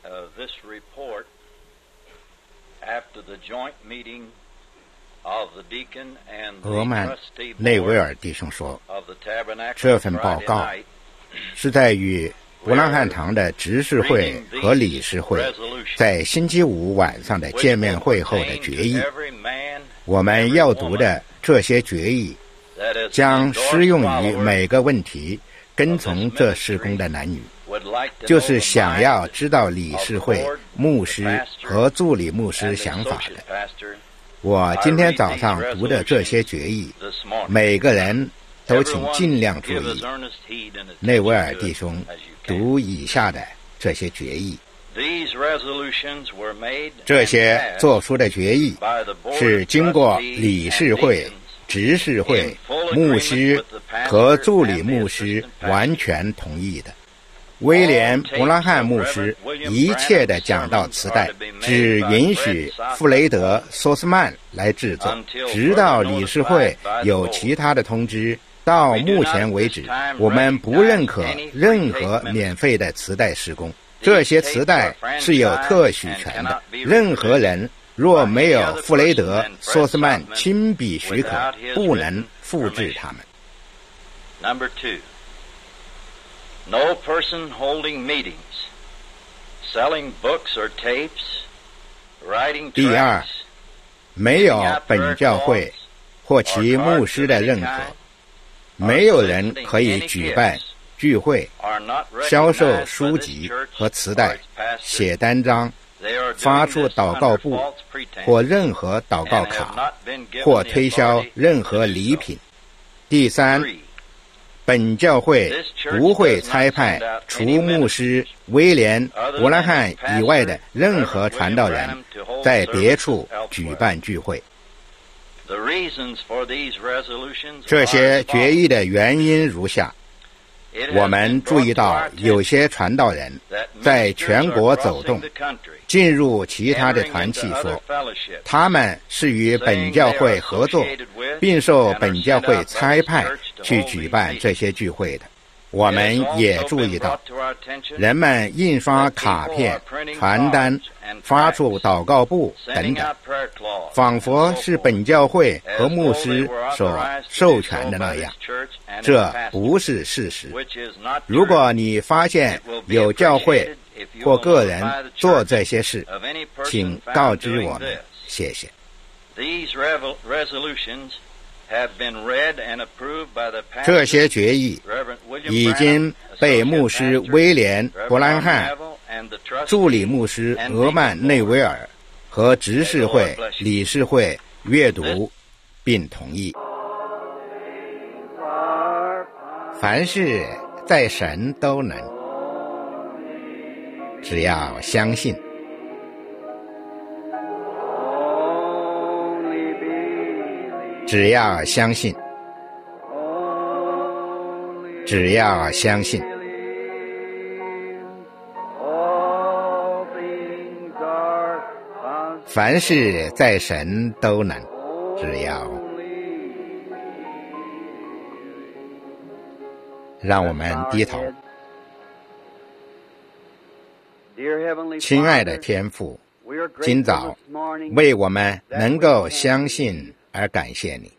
this report after the joint meeting of the deacon and the 俄曼 trustee 内维 board 尔弟兄说， of the tabernacle 这份报 Friday 告 night 是在与伯拉汉堂的执事会和理事会在星期五晚上的见面会后的决议。我们要读的这些决议将适用于每个问题跟从这事工的男女，就是想要知道理事会、牧师和助理牧师想法的。我今天早上读的这些决议，每个人都请尽量注意。内维尔弟兄读以下的这些决议。这些做出的决议是经过理事会、执事会、牧师和助理牧师完全同意的。威廉·伯拉汉牧师一切的讲道磁带只允许弗雷德·索斯曼来制作，直到理事会有其他的通知。到目前为止，我们不认可任何免费的磁带施工，这些磁带是有特许权的，任何人若没有弗雷德·索斯曼亲笔许可，不能复制它们。 Number 2. No person holding meetings, selling books or tapes, writing 第二， tracts, 没有本教会或其牧师的认可，没有人可以举办聚会、销售书籍和磁带、写单张、发出祷告簿或任何祷告卡，或推销任何礼品。第三，本教会不会差派除牧师威廉·伯拉汉以外的任何传道人在别处举办聚会。这些决议的原因如下：我们注意到有些传道人在全国走动，进入其他的团契说，他们是与本教会合作，并受本教会差派去举办这些聚会的。我们也注意到，人们印刷卡片、传单、发出祷告簿等等，仿佛是本教会和牧师所授权的那样，这不是事实。如果你发现有教会或个人做这些事，请告知我们，谢谢。这些决议已经被牧师威廉·伯拉汉、助理牧师俄曼·内维尔和执事会、理事会阅读并同意。凡事在神都能，只要相信。只要相信，只要相信。凡事在神都能，只要。让我们低头。亲爱的天父，今早为我们能够相信而感谢你，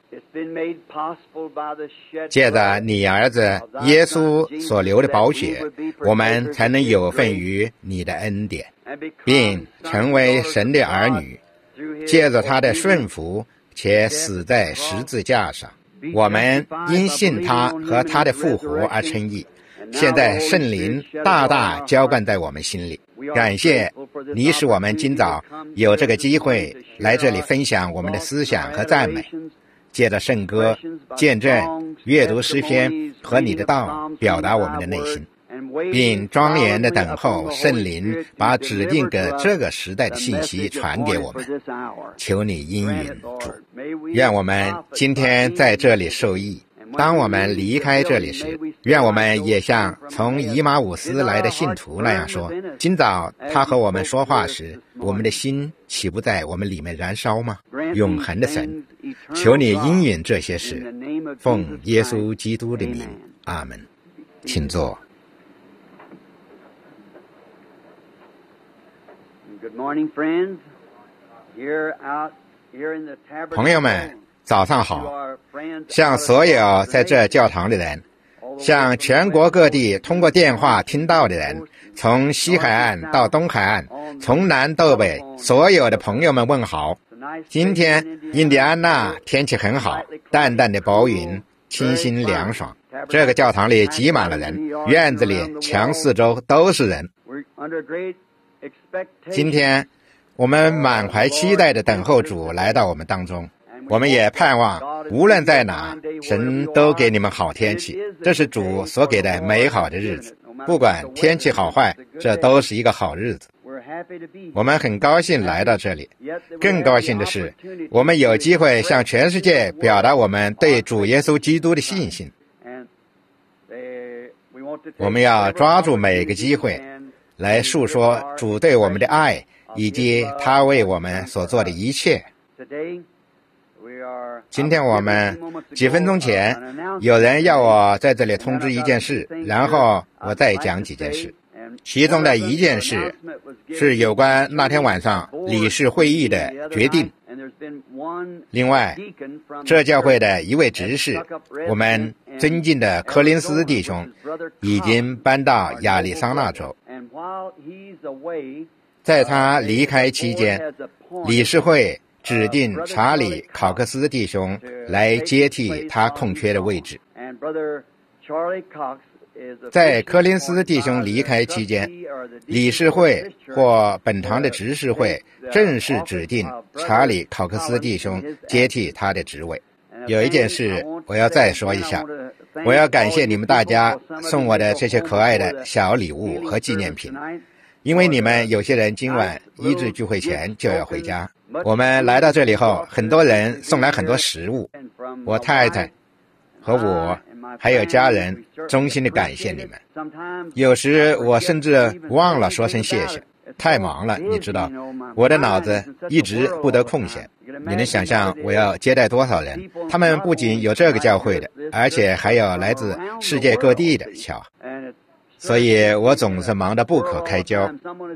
借着你儿子耶稣所流的宝血，我们才能有份于你的恩典，并成为神的儿女。借着他的顺服且死在十字架上，我们因信他和他的复活而称义。现在圣灵大大浇灌在我们心里，感谢你使我们今早有这个机会来这里分享我们的思想和赞美，借着圣歌、见证、阅读诗篇和你的道表达我们的内心，并庄严地等候圣灵把指定给这个时代的信息传给我们。求你应允主，愿我们今天在这里受益。当我们离开这里时，愿我们也像从以马忤斯来的信徒那样说，今早他和我们说话时，我们的心岂不在我们里面燃烧吗？永恒的神，求你应允这些事，奉耶稣基督的名，阿们。请坐。 朋友们，早上好！向所有在这教堂的人，向全国各地通过电话听到的人，从西海岸到东海岸，从南到北，所有的朋友们问好。今天印第安纳天气很好，淡淡的薄云，清新凉爽。这个教堂里挤满了人，院子里墙四周都是人。今天我们满怀期待地等候主来到我们当中，我们也盼望无论在哪，神都给你们好天气，这是主所给的美好的日子。不管天气好坏，这都是一个好日子。我们很高兴来到这里，更高兴的是我们有机会向全世界表达我们对主耶稣基督的信心。我们要抓住每个机会来述说主对我们的爱，以及他为我们所做的一切。今天我们几分钟前有人要我在这里通知一件事，然后我再讲几件事。其中的一件事是有关那天晚上理事会议的决定。另外，这教会的一位执事，我们尊敬的柯林斯弟兄，已经搬到亚利桑那州。在他离开期间，理事会指定查理·考克斯弟兄来接替他空缺的位置。在柯林斯弟兄离开期间，理事会或本堂的执事会正式指定查理·考克斯弟兄接替他的职位。有一件事我要再说一下，我要感谢你们大家送我的这些可爱的小礼物和纪念品，因为你们有些人今晚医治聚会前就要回家。我们来到这里后，很多人送来很多食物，我太太和我还有家人衷心的感谢你们。有时我甚至忘了说声谢谢，太忙了，你知道，我的脑子一直不得空闲。你能想象我要接待多少人？他们不仅有这个教会的，而且还有来自世界各地的，瞧。所以我总是忙得不可开交。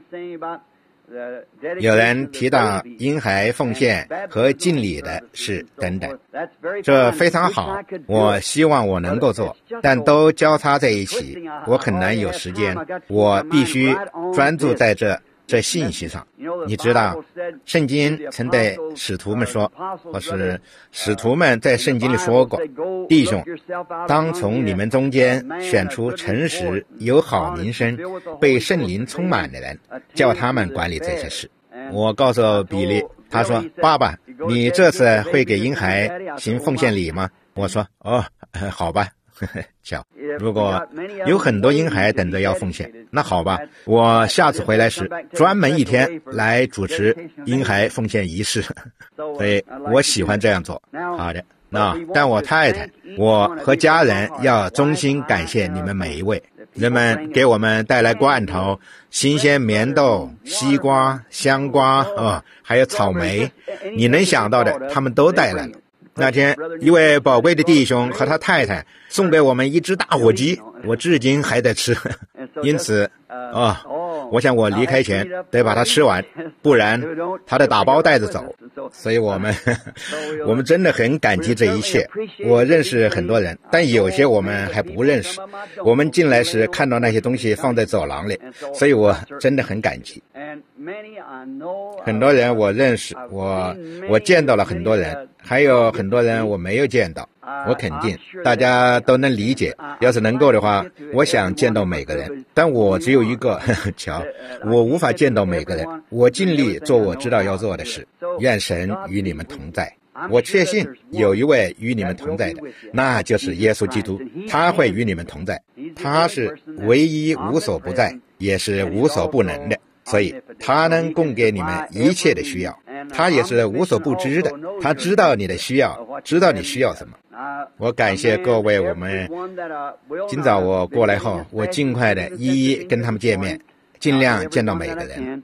有人提到婴孩奉献和敬礼的事等等，这非常好，我希望我能够做，但都交叉在一起，我很难有时间，我必须专注在这信息上。你知道，圣经曾对使徒们说，或是使徒们在圣经里说过，弟兄，当从你们中间选出诚实、有好名声、被圣灵充满的人，叫他们管理这些事。我告诉比利，他说，爸爸，你这次会给婴孩行奉献礼吗？我说，好吧。瞧，如果有很多婴孩等着要奉献，那好吧，我下次回来时专门一天来主持婴孩奉献仪式。所以我喜欢这样做。好的，但我太太，我和家人要衷心感谢你们每一位。人们给我们带来罐头、新鲜棉豆、西瓜、香瓜还有草莓，你能想到的他们都带来了。那天一位宝贵的弟兄和他太太送给我们一只大火鸡，我至今还在吃。因此我想我离开前得把它吃完，不然他的打包带着走。所以我们真的很感激这一切。我认识很多人，但有些我们还不认识。我们进来时看到那些东西放在走廊里，所以我真的很感激。很多人我认识，我见到了很多人，还有很多人我没有见到。我肯定大家都能理解，要是能够的话，我想见到每个人，但我只有一个，瞧，我无法见到每个人，我尽力做我知道要做的事。愿神与你们同在。我确信有一位与你们同在的，那就是耶稣基督，他会与你们同在。他是唯一无所不在，也是无所不能的，所以他能供给你们一切的需要。他也是无所不知的，他知道你的需要，知道你需要什么。我感谢各位，我们今早我过来后，我尽快的一一跟他们见面，尽量见到每个人。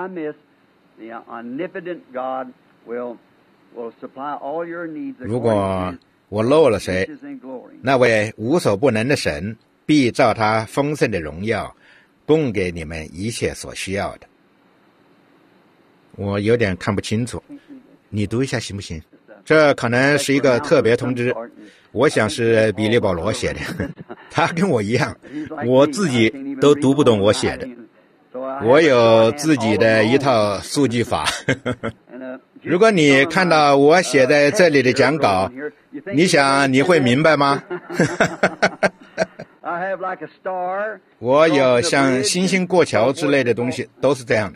如果我漏了谁，那位无所不能的神必照他丰盛的荣耀供给你们一切所需要的。 我有点看不清楚，你读一下行不行？这可能是一个特别通知，我想是比利保罗写的，他跟我一样，我自己都读不懂我写的，我有自己的一套速记法。如果你看到我写在这里的讲稿，你想你会明白吗？我有像星星过桥之类的东西，都是这样的。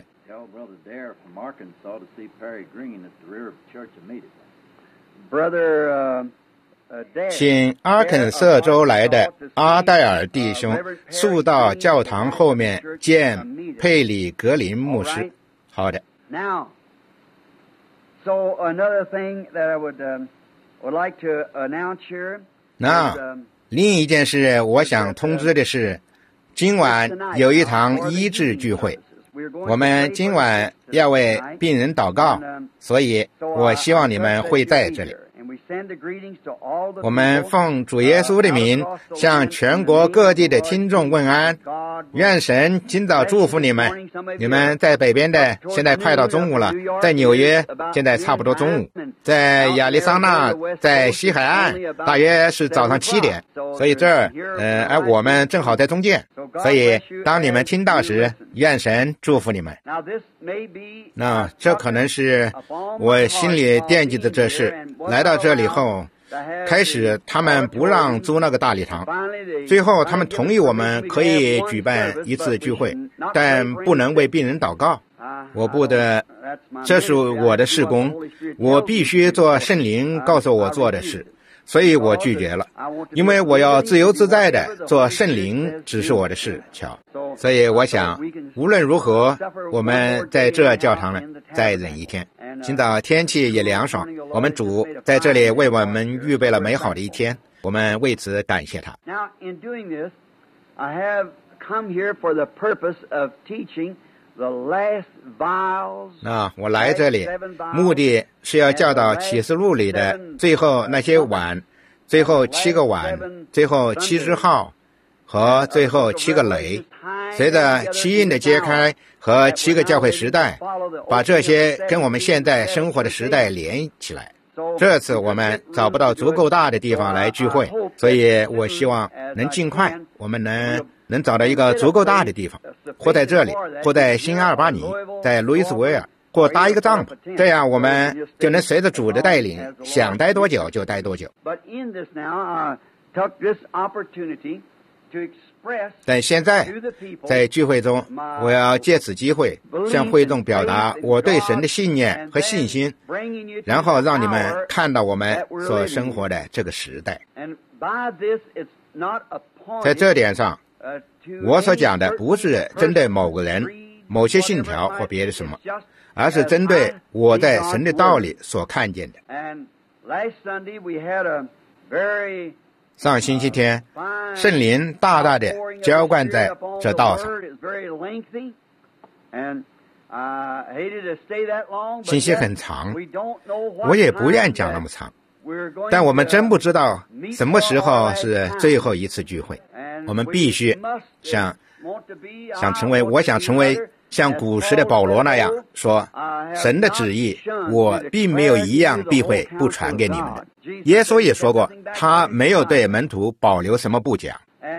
请阿肯色州来的阿戴尔弟兄速到教堂后面见佩里格林牧师。好的。那另一件事我想通知的是，今晚有一堂医治聚会，我们今晚要为病人祷告，所以我希望你们会在这里。我们奉主耶稣的名向全国各地的听众问安，愿神今早祝福你们。你们在北边的现在快到中午了，在纽约现在差不多中午，在亚利桑那在西海岸大约是早上7点，所以这儿而我们正好在中间，所以当你们听到时，愿神祝福你们。那这可能是我心里惦记的这事。来到这里后，开始他们不让租那个大礼堂，最后他们同意我们可以举办一次聚会，但不能为病人祷告。我不得，这是我的事工，我必须做圣灵告诉我做的事，所以我拒绝了，因为我要自由自在的做圣灵指示我的事。瞧，所以我想无论如何，我们在这教堂呢再忍一天。今早天气也凉爽，我们主在这里为我们预备了美好的一天，我们为此感谢他。 Now, in doing this, I have come here for the purpose of teaching the last vials. 那我来这里，目的是要教导启示录里的最后那些碗，最后7个碗，最后7支号和最后7个雷。随着7印的揭开和7个教会时代，把这些跟我们现在生活的时代连起来。这次我们找不到足够大的地方来聚会，所以我希望能尽快我们能找到一个足够大的地方，或在这里，或在新阿尔巴尼，在路易斯维尔，或搭一个帐篷，这样我们就能随着主的带领，想待多久就待多久。但现在在聚会中，我要借此机会向会众表达我对神的信念和信心，然后让你们看到我们所生活的这个时代。在这点上，我所讲的不是针对某个人、某些信条或别的什么，而是针对我在神的道里所看见的。上星期天，圣灵大大的浇灌在这道上，信息很长，我也不愿讲那么长，但我们真不知道什么时候是最后一次聚会。我们必须想成为像古时的保罗那样说，神的旨意我并没有一样避讳不传给你们的。耶稣也说过，他没有对门徒保留什么不讲。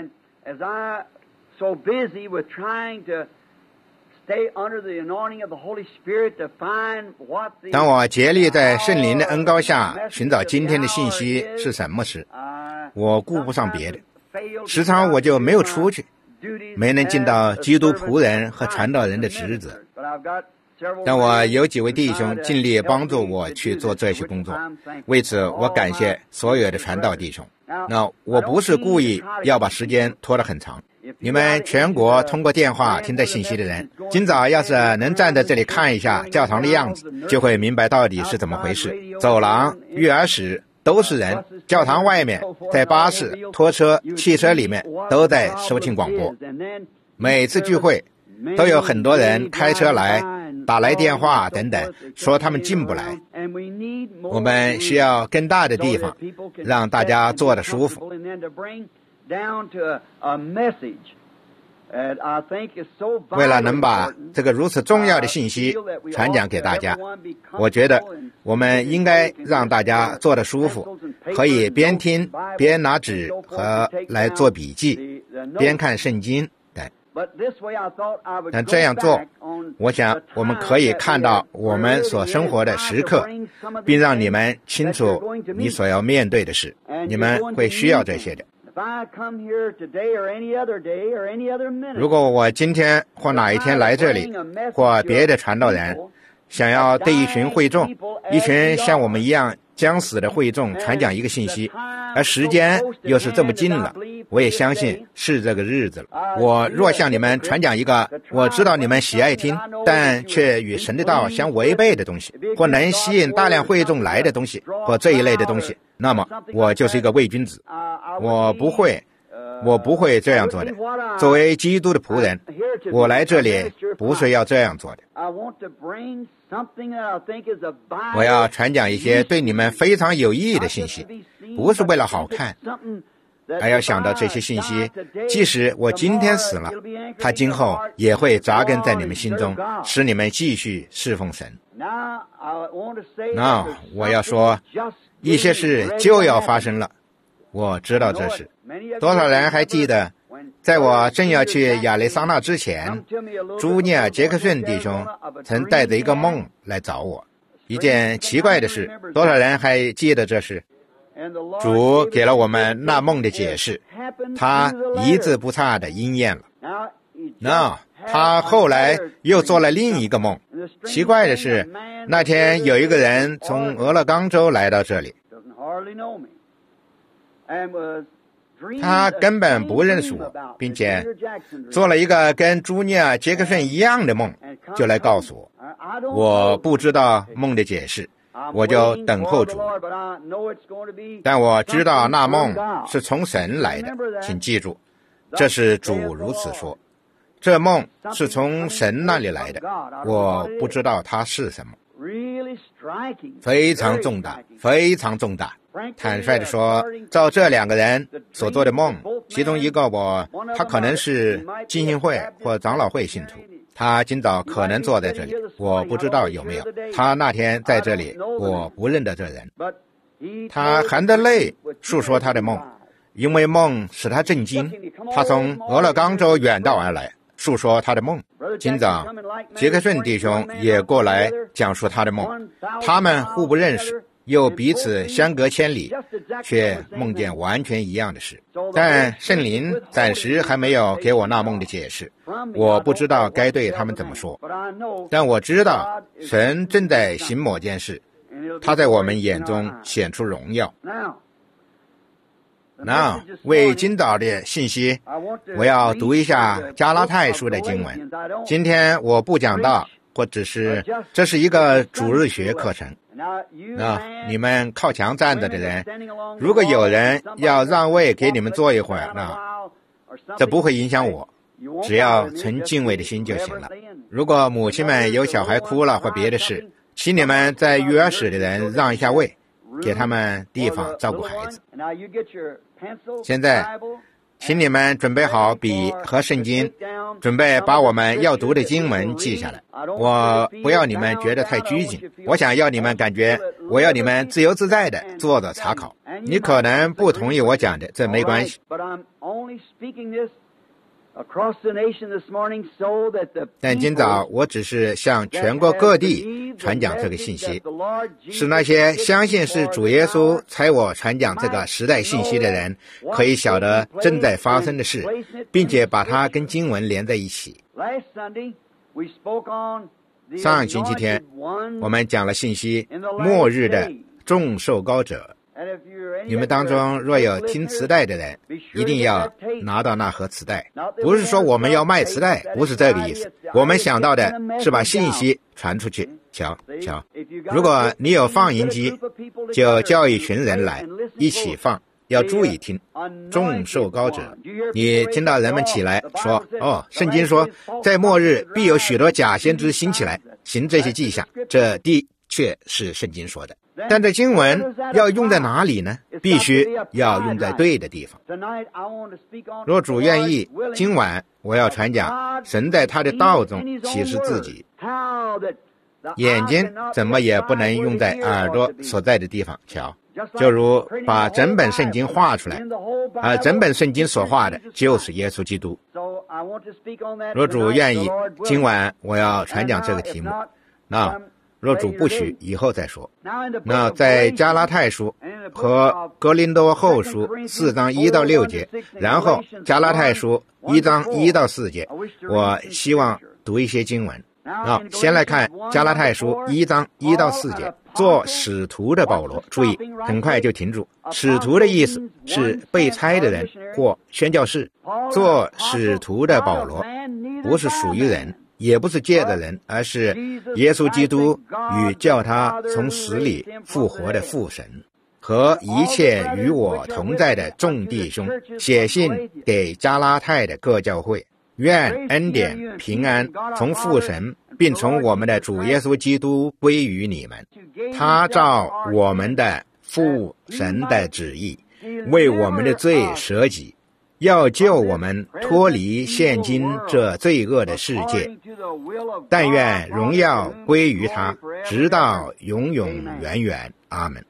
当我竭力在圣灵的恩膏下寻找今天的信息是什么时，我顾不上别的，时常我就没有出去，没能尽到基督仆人和传道人的职责。但我有几位弟兄尽力帮助我去做这些工作，为此我感谢所有的传道弟兄。那我不是故意要把时间拖得很长。你们全国通过电话听到信息的人，今早要是能站在这里看一下教堂的样子，就会明白到底是怎么回事。走廊、育儿室都是人，教堂外面，在巴士、拖车、汽车里面都在收听广播。每次聚会都有很多人开车来，打来电话等等，说他们进不来。我们需要更大的地方，让大家坐得舒服。 为了能把这个如此重要的信息传讲给大家，我觉得我们应该让大家坐得舒服，可以边听边拿纸和来做笔记，边看圣经等。但这样做，我想我们可以看到我们所生活的时刻，并让你们清楚你所要面对的事，你们会需要这些的。如果我今天或哪一天来这里，或别的传道人想要对一群会众，一群像我们一样将死的会众传讲一个信息，而时间又是这么近了，我也相信是这个日子了。我若向你们传讲一个我知道你们喜爱听，但却与神的道相违背的东西，或能吸引大量会众来的东西，或这一类的东西，那么我就是一个伪君子。我不会这样做的。作为基督的仆人，我来这里不是要这样做的。我要传讲一些对你们非常有意义的信息，不是为了好看，还要想到这些信息，即使我今天死了，它今后也会扎根在你们心中，使你们继续侍奉神。那我要说，一些事就要发生了，我知道这事。多少人还记得，在我正要去亚利桑那之前，朱尼尔·杰克逊弟兄曾带着一个梦来找我。一件奇怪的事，多少人还记得这事？主给了我们那梦的解释，他一字不差地应验了。那他后来又做了另一个梦。奇怪的是，那天有一个人从俄勒冈州来到这里，他根本不认识我，并且做了一个跟朱尼尔·杰克逊一样的梦，就来告诉我。我不知道梦的解释，我就等候主。但我知道那梦是从神来的，请记住，这是主如此说。这梦是从神那里来的，我不知道它是什么。非常重大，非常重大。坦率地说，照这两个人所做的梦，其中一个他可能是浸信会或长老会信徒，他今早可能坐在这里，我不知道有没有。他那天在这里，我不认得这人。他含着泪述说他的梦，因为梦使他震惊。他从俄勒冈州远道而来，述说他的梦。今早杰克逊弟兄也过来讲述他的梦，他们互不认识，又彼此相隔千里，却梦见完全一样的事。但圣灵暂时还没有给我那梦的解释，我不知道该对他们怎么说。但我知道神正在行某件事，他在我们眼中显出荣耀。那为今早的信息，我要读一下加拉太书的经文。今天我不讲道，或只是这是一个主日学课程。那你们靠墙站着的人，如果有人要让位给你们坐一会儿，那这不会影响我，只要存敬畏的心就行了。如果母亲们有小孩哭了或别的事，请你们在育儿室的人让一下位，给他们地方照顾孩子。现在请你们准备好笔和圣经，准备把我们要读的经文记下来。我不要你们觉得太拘谨，我想要你们感觉，我要你们自由自在的坐着查考。你可能不同意我讲的，这没关系。但今早我只是向全国各地传讲这个信息，使那些相信是主耶稣差我传讲这个时代信息的人可以晓得正在发生的事，并且把它跟经文连在一起。上星期天我们讲了信息，末日的众受膏者。你们当中若有听磁带的人，一定要拿到那盒磁带。不是说我们要卖磁带，不是这个意思。我们想到的是把信息传出去。瞧，如果你有放映机，就叫一群人来一起放，要注意听。众受膏者，你听到人们起来说，圣经说在末日必有许多假先知兴起来，行这些迹象，这的确是圣经说的。 但这经文要用在哪里呢？必须要用在对的地方。若主愿意，今晚我要传讲神在他的道中启示自己。眼睛怎么也不能用在耳朵所在的地方瞧，就如把整本圣经画出来，而整本圣经所画的就是耶稣基督。若主愿意，今晚我要传讲这个题目。那若主不许，以后再说。那在加拉太书和哥林多后书4章1到6节，然后加拉太书1章1到4节，我希望读一些经文。先来看加拉太书1章1到4节。做使徒的保罗，注意，很快就停住。使徒的意思是被差的人或宣教士。做使徒的保罗不是属于人，也不是借的人，而是耶稣基督与叫他从死里复活的父神和一切与我同在的众弟兄，写信给加拉太的各教会，愿恩典平安从父神并从我们的主耶稣基督归于你们。他照我们的父神的旨意，为我们的罪舍己，要救我们脱离现今这罪恶的世界。但愿荣耀归于他，直到永永远远。阿们。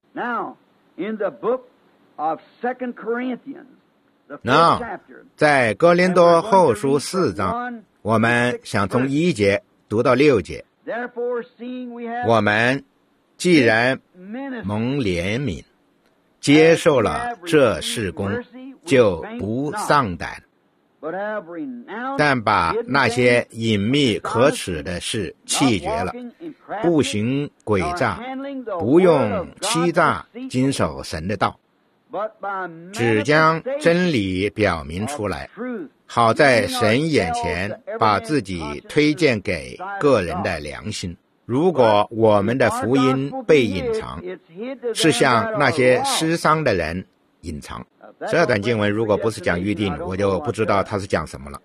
在哥林多后书4章，我们想从1节读到6节。我们既然蒙怜悯，接受了这事工，就不丧胆，但把那些隐秘可耻的事弃绝了，不行诡诈，不用欺诈，谨守神的道，只将真理表明出来，好在神眼前把自己推荐给个人的良心。如果我们的福音被隐藏，是向那些失丧的人隐藏。这段经文如果不是讲预定，我就不知道他是讲什么了。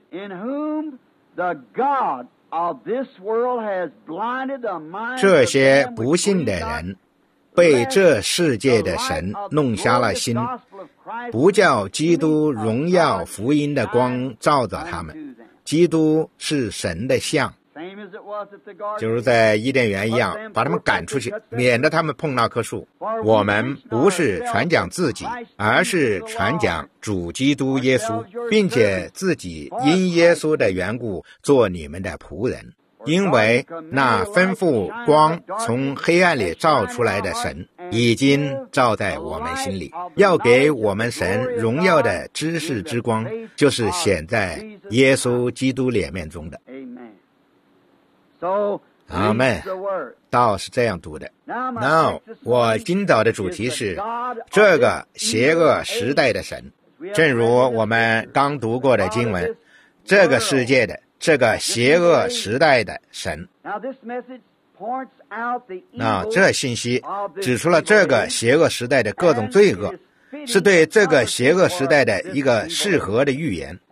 这些不信的人被这世界的神弄瞎了心，不叫基督荣耀福音的光照着他们。基督是神的像，就如在伊甸园一样，把他们赶出去，免得他们碰那棵树。我们不是传讲自己，而是传讲主基督耶稣，并且自己因耶稣的缘故做你们的仆人。因为那吩咐光从黑暗里照出来的神，已经照在我们心里，要给我们神荣耀的知识之光，就是显在耶稣基督脸面中的。阿们。道是这样读的。Now， 我今早的主题是这个邪恶时代的神。正如我们刚读过的经文，这个世界的这个邪恶时代的神。那这信息指出了这个邪恶时代的各种罪恶，是对这个邪恶时代的一个适合的预言。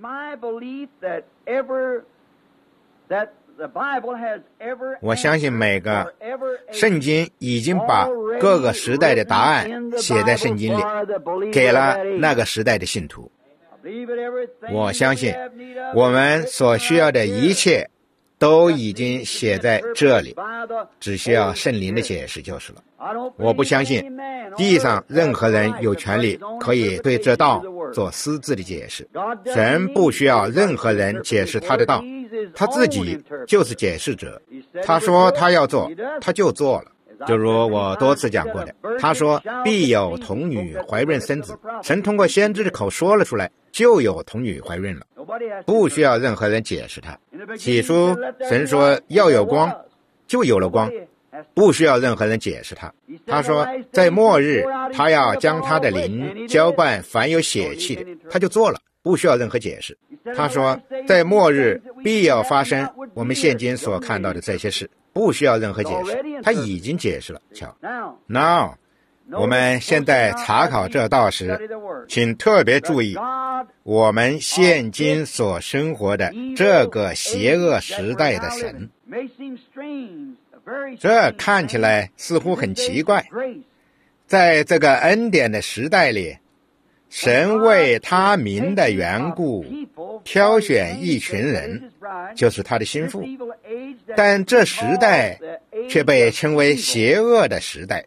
我相信每个圣经已经把各个时代的答案写在圣经里，给了那个时代的信徒。我相信我们所需要的一切都已经写在这里，只需要圣灵的解释就是了。我不相信地上任何人有权利可以对这道做私自的解释。神不需要任何人解释他的道，他自己就是解释者。他说他要做，他就做了。就如我多次讲过的，他说必有童女怀孕生子，神通过先知的口说了出来，就有童女怀孕了，不需要任何人解释他。起初神说要有光，就有了光，不需要任何人解释他。他说在末日他要将他的灵浇灌凡有血气的，他就做了，不需要任何解释。他说在末日必要发生我们现今所看到的这些事，不需要任何解释，他已经解释了。瞧 Now， 我们现在查考这道时，请特别注意我们现今所生活的这个邪恶时代的神。 这看起来似乎很奇怪。在这个恩典的时代里，神为他名的缘故挑选一群人，就是他的心腹，但这时代却被称为邪恶的时代。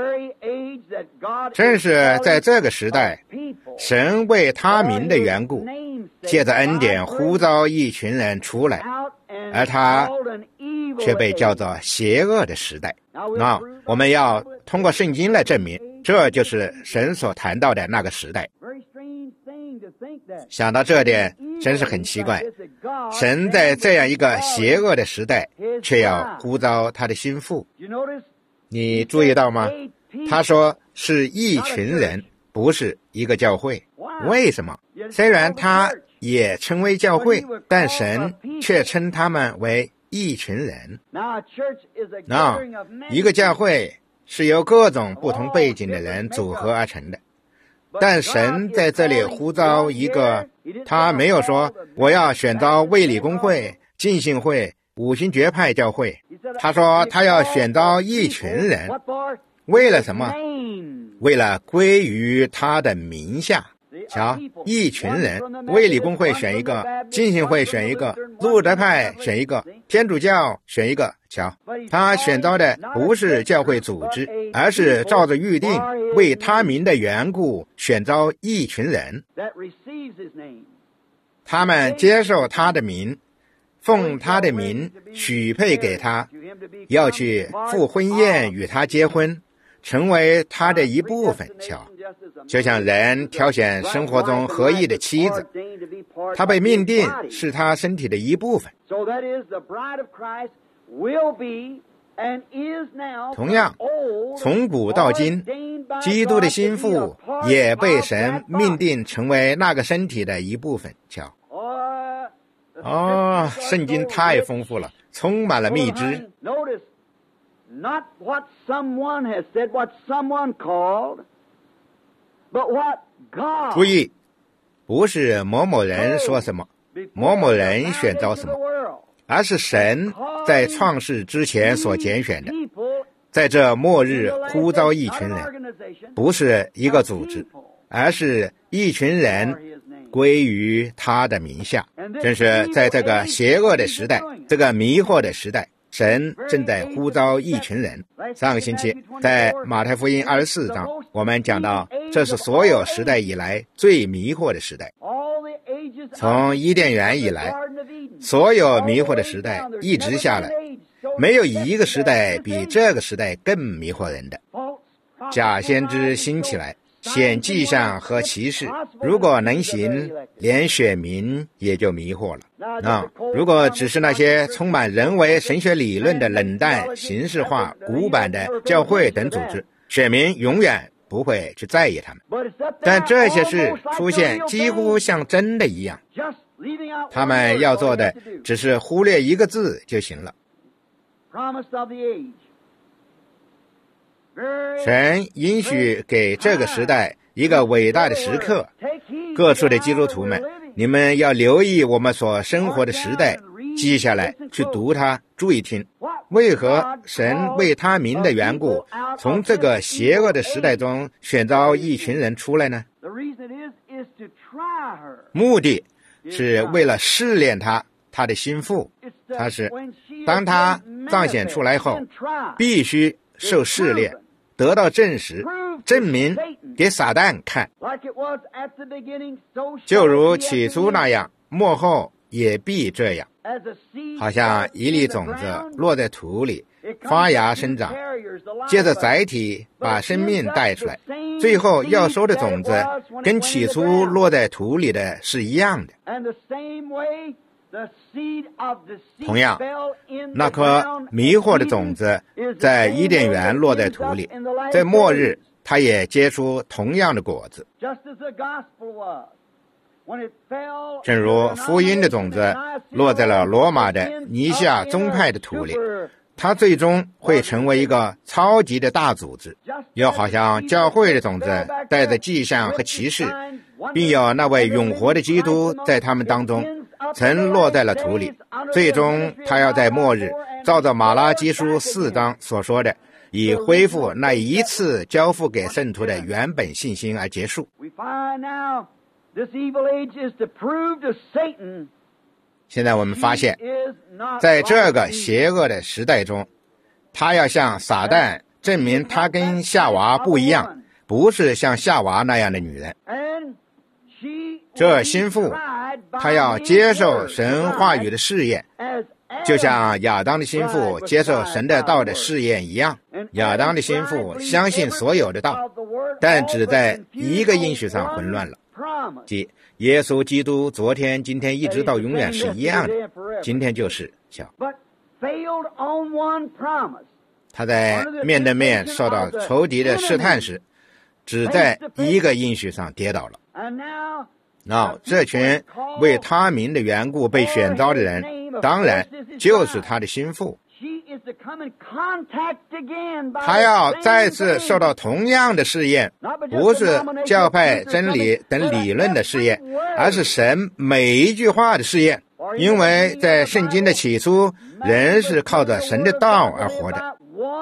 正是在这个时代，神为他名的缘故借着恩典呼召一群人出来，而他却被叫做邪恶的时代。那我们要通过圣经来证明，这就是神所谈到的那个时代。想到这点真是很奇怪，神在这样一个邪恶的时代却要呼召他的心腹。你注意到吗？他说是一群人，不是一个教会。为什么？虽然他也称为教会，但神却称他们为一群人。那一个教会是由各种不同背景的人组合而成的，但神在这里呼召一个，他没有说我要选召卫理公会、浸信会、五旬节派教会，他说他要选召一群人。为了什么？为了归于他的名下。瞧，一群人，卫理公会选一个，浸信会选一个，路德派选一个，天主教选一个。瞧，他选召的不是教会组织，而是照着预定为他名的缘故选召一群人，他们接受他的名，奉他的名许配给他，要去赴婚宴与他结婚，成为他的一部分。瞧，就像人挑选生活中合意的妻子，他被命定是他身体的一部分。同样，从古到今，基督的心腹也被神命定成为那个身体的一部分。瞧，圣经太丰富了，充满了蜜汁。 Not what someone has said, what someone called, but what God. 注意，不是某某人说什么，某某人选召什么，而是神在创世之前所拣选的，在这末日呼召一群人，不是一个组织，而是一群人归于他的名下。正是在这个邪恶的时代，这个迷惑的时代，神正在呼召一群人。上个星期在马太福音24章，我们讲到这是所有时代以来最迷惑的时代。从伊甸园以来，所有迷惑的时代一直下来，没有一个时代比这个时代更迷惑人的。假先知兴起来，显迹象和奇事，如果能行，连选民也就迷惑了。如果只是那些充满人为神学理论的冷淡、形式化、古板的教会等组织，选民永远不会去在意他们。但这些事出现几乎像真的一样，他们要做的只是忽略一个字就行了。神应许给这个时代一个伟大的时刻，各处的基督徒们，你们要留意我们所生活的时代，记下来去读它，注意听。为何神为他名的缘故，从这个邪恶的时代中选召一群人出来呢？目的是为了试炼他的心腹。他是当他彰显出来后，必须受试炼，得到证实，证明给撒旦看，就如起初那样，末后也必这样。好像一粒种子落在土里，发芽生长，借着载体把生命带出来，最后要收的种子跟起初落在土里的是一样的。同样，那颗迷惑的种子在伊甸园落在土里，在末日它也结出同样的果子。正如福音的种子落在了罗马的尼西亚宗派的土里，它最终会成为一个超级的大组织，又好像教会的种子带着迹象和奇事，并有那位永活的基督在他们当中， 曾落在了土里，最终他要在末日照着马拉基书4章所说的，以恢复那一次交付给圣徒的原本信心而结束。现在我们发现，在这个邪恶的时代中，他要向撒旦证明他跟夏娃不一样，不是像夏娃那样的女人。这心腹他要接受神话语的试验，就像亚当的心腹接受神的道的试验一样。亚当的心腹相信所有的道，但只在一个应许上混乱了，即耶稣基督昨天今天一直到永远是一样的，今天就是他在面对面受到仇敌的试探时，只在一个应许上跌倒了。这群为他名的缘故被选召的人，当然就是他的心腹。他要再次受到同样的试验，不是教派真理等理论的试验，而是神每一句话的试验。因为在圣经的起初，人是靠着神的道而活的。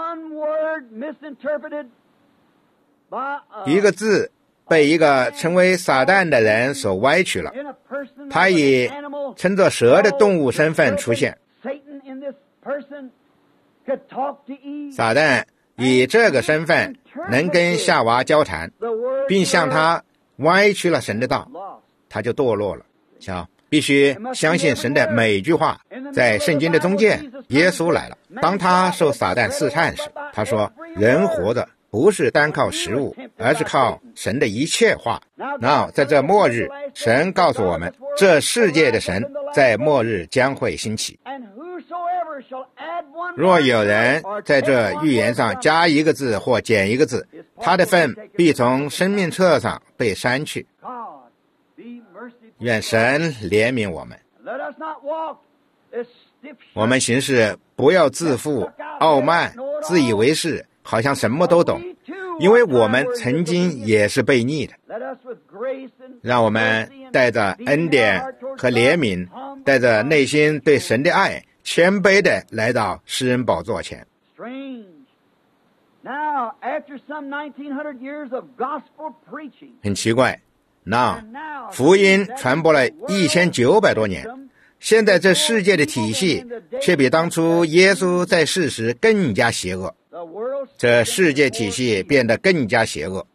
一个字被一个称为撒旦的人所歪曲了，他以称作蛇的动物身份出现。撒旦以这个身份能跟夏娃交谈，并向他歪曲了神的道，他就堕落了。必须相信神的每一句话。在圣经的中间，耶稣来了，当他受撒旦试探时，他说人活着不是单靠食物，而是靠神的一切话。在这末日，神告诉我们，这世界的神在末日将会兴起。若有人在这预言上加一个字或减一个字，他的份必从生命册上被删去。愿神怜悯我们。我们行事不要自负、傲慢、自以为是，好像什么都懂，因为我们曾经也是悖逆的。让我们带着恩典和怜悯，带着内心对神的爱，谦卑地来到施恩宝座前。很奇怪，福音传播了1900多年，现在这世界的体系却比当初耶稣在世时更加邪恶。这世界体系变得更加邪恶。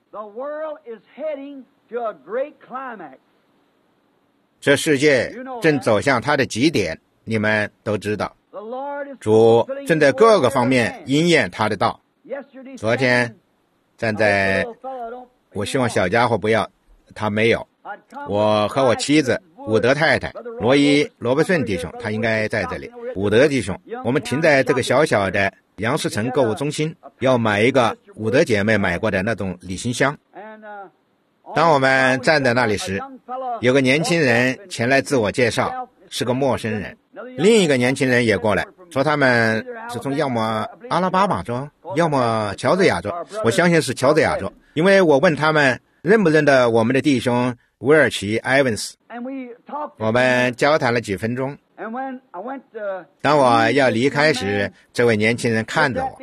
这世界正走向它的极点，你们都知道。主正在各个方面应验他的道。昨天站在，我希望小家伙不要，他没有。我和我妻子伍德太太、罗伯逊弟兄，他应该在这里。伍德弟兄，我们停在这个小小的杨世城购物中心，要买一个伍德姐妹买过的那种旅行箱。当我们站在那里时，有个年轻人前来自我介绍，是个陌生人。另一个年轻人也过来，说他们是从要么阿拉巴马州，要么乔治亚州。我相信是乔治亚州，因为我问他们认不认得我们的弟兄威尔奇·埃文斯。我们交谈了几分钟。当我要离开时，这位年轻人看着我。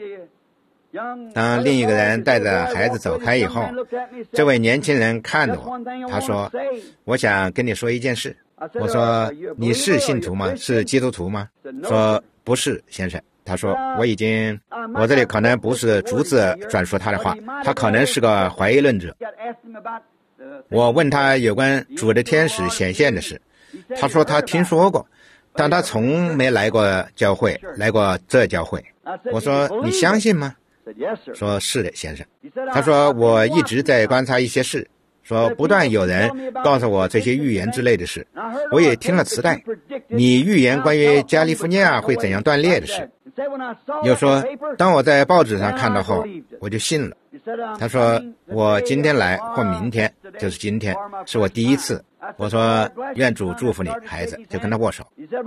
当另一个人带着孩子走开以后，这位年轻人看着我，他说，我想跟你说一件事。我说，你是信徒吗？是基督徒吗？说不是，先生。他说，我这里可能不是逐字转述他的话，他可能是个怀疑论者。我问他有关主的天使显现的事，他说他听说过，但他从没来过教会，来过这教会。我说，你相信吗？说是的，先生。他说，我一直在观察一些事，说不断有人告诉我这些预言之类的事，我也听了磁带，你预言关于加利福尼亚会怎样断裂的事。又说，当我在报纸上看到后，我就信了。他说，我今天来或明天，就是今天，是我第一次。我说，愿主祝福你，孩子，就跟他握手。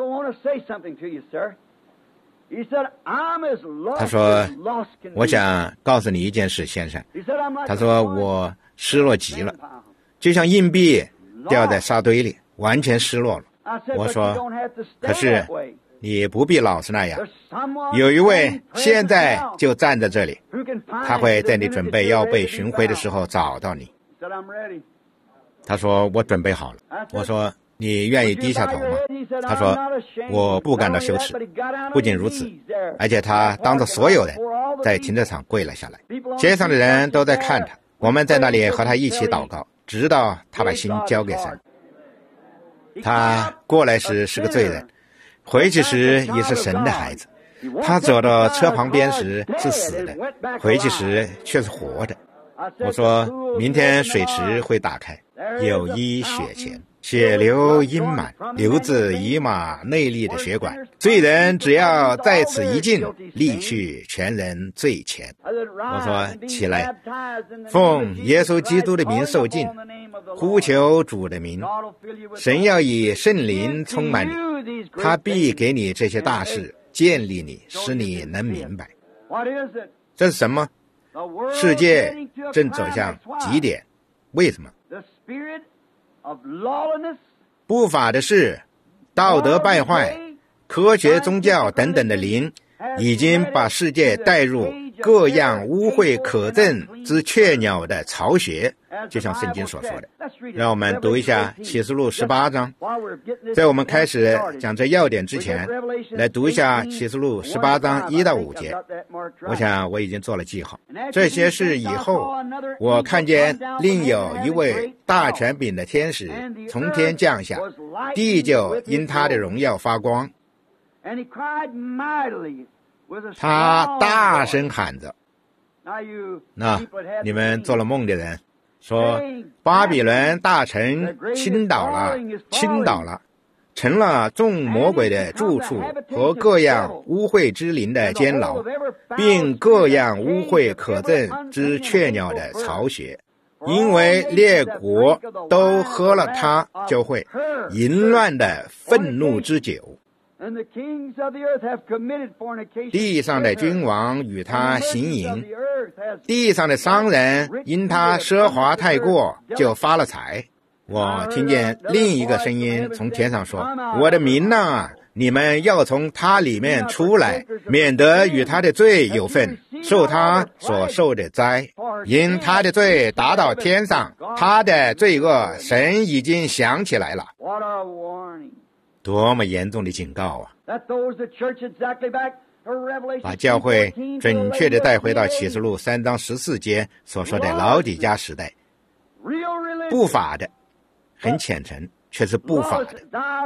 他说，我想告诉你一件事，先生。他说，我失落极了，就像硬币掉在沙堆里，完全失落了。 我说，可是你不必老是那样，有一位现在就站在这里，他会在你准备要被寻回的时候找到你。他说，我准备好了。我说，你愿意低下头吗？他说，我不感到羞耻。不仅如此，而且他当着所有人在停车场跪了下来，街上的人都在看他。我们在那里和他一起祷告，直到他把心交给神。他过来时是个罪人，回去时也是神的孩子。他走到车旁边时是死的，回去时却是活的。我说，明天水池会打开，有一血泉，血流阴满，流自以马内力的血管。罪人只要在此一进，立去全人罪前。我说，起来，奉耶稣基督的名受浸，呼求主的名。神要以圣灵充满你，他必给你这些大事，建立你，使你能明白。这是什么？世界正走向极点，为什么？不法的事、道德败坏、科学宗教等等的灵，已经把世界带入各样污秽可憎之雀鸟的巢穴，就像圣经所说的。让我们读一下启示录18章。在我们开始讲这要点之前，来读一下启示录18章1到5节。我想我已经做了记号。这些事以后，我看见另有一位大权柄的天使从天降下，地就因他的荣耀发光。他大声喊着，那你们做了梦的人说，巴比伦大城倾倒了，倾倒了，成了众魔鬼的住处和各样污秽之灵的监牢，并各样污秽可憎之雀鸟的巢穴。因为列国都喝了他就会淫乱的愤怒之酒，地上的君王与他行淫，地上的商人因他奢华太过就发了财。我听见另一个声音从天上说，我的民哪，你们要从他里面出来，免得与他的罪有份，受他所受的灾。因他的罪达到天上，他的罪恶神已经想起来了。多么严重的警告啊！把教会准确地带回到启示录3章14节所说的老底嘉时代。不法的，很虔诚，却是不法的。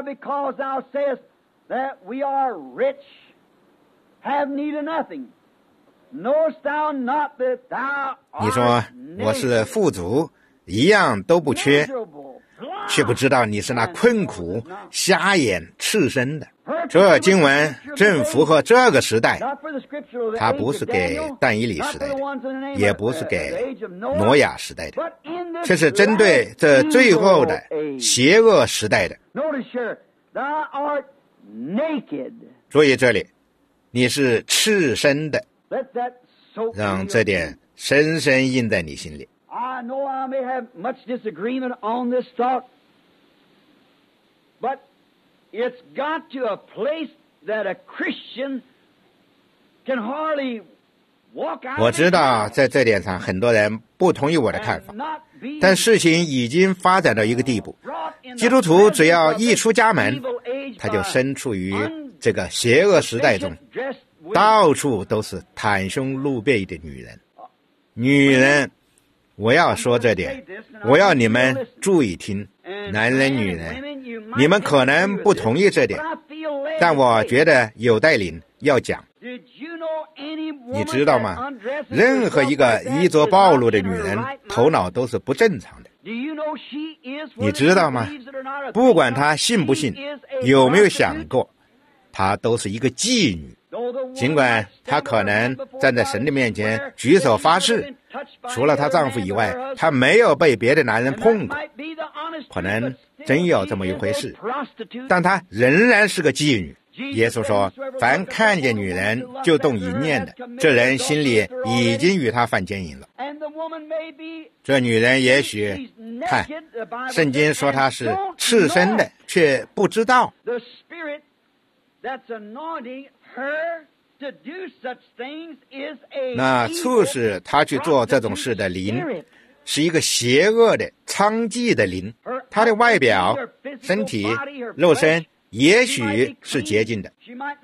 你说我是富足，一样都不缺，却不知道你是那困苦、瞎眼、赤身的。这经文正符合这个时代，它不是给但以理时代的，也不是给挪亚时代的，却是针对这最后的邪恶时代的。注意这里，你是赤身的，让这点深深印在你心里。 I know I may have much disagreement on this thought, but it's got to a place that a Christian can hardly walk out. 我知道在这点上很多人不同意我的看法，但事情已经发展到一个地步，基督徒只要一出家门，他就身处于这个邪恶时代中，到处都是袒胸露背的女人。女人，我要说这点，我要你们注意听，男人女人，你们可能不同意这点，但我觉得有带领要讲。你知道吗？任何一个衣着暴露的女人，头脑都是不正常的。你知道吗？不管她信不信，有没有想过，她都是一个妓女。尽管她可能站在神的面前举手发誓，除了她丈夫以外，她没有被别的男人碰过，可能真有这么一回事，但她仍然是个妓女。耶稣说，凡看见女人就动淫念的，这人心里已经与她犯奸淫了。 这女人也许看圣经说她是赤身的，却不知道那促使她去做这种事的灵是一个邪恶的娼妓的灵。她的外表、身体、肉身也许是洁净的，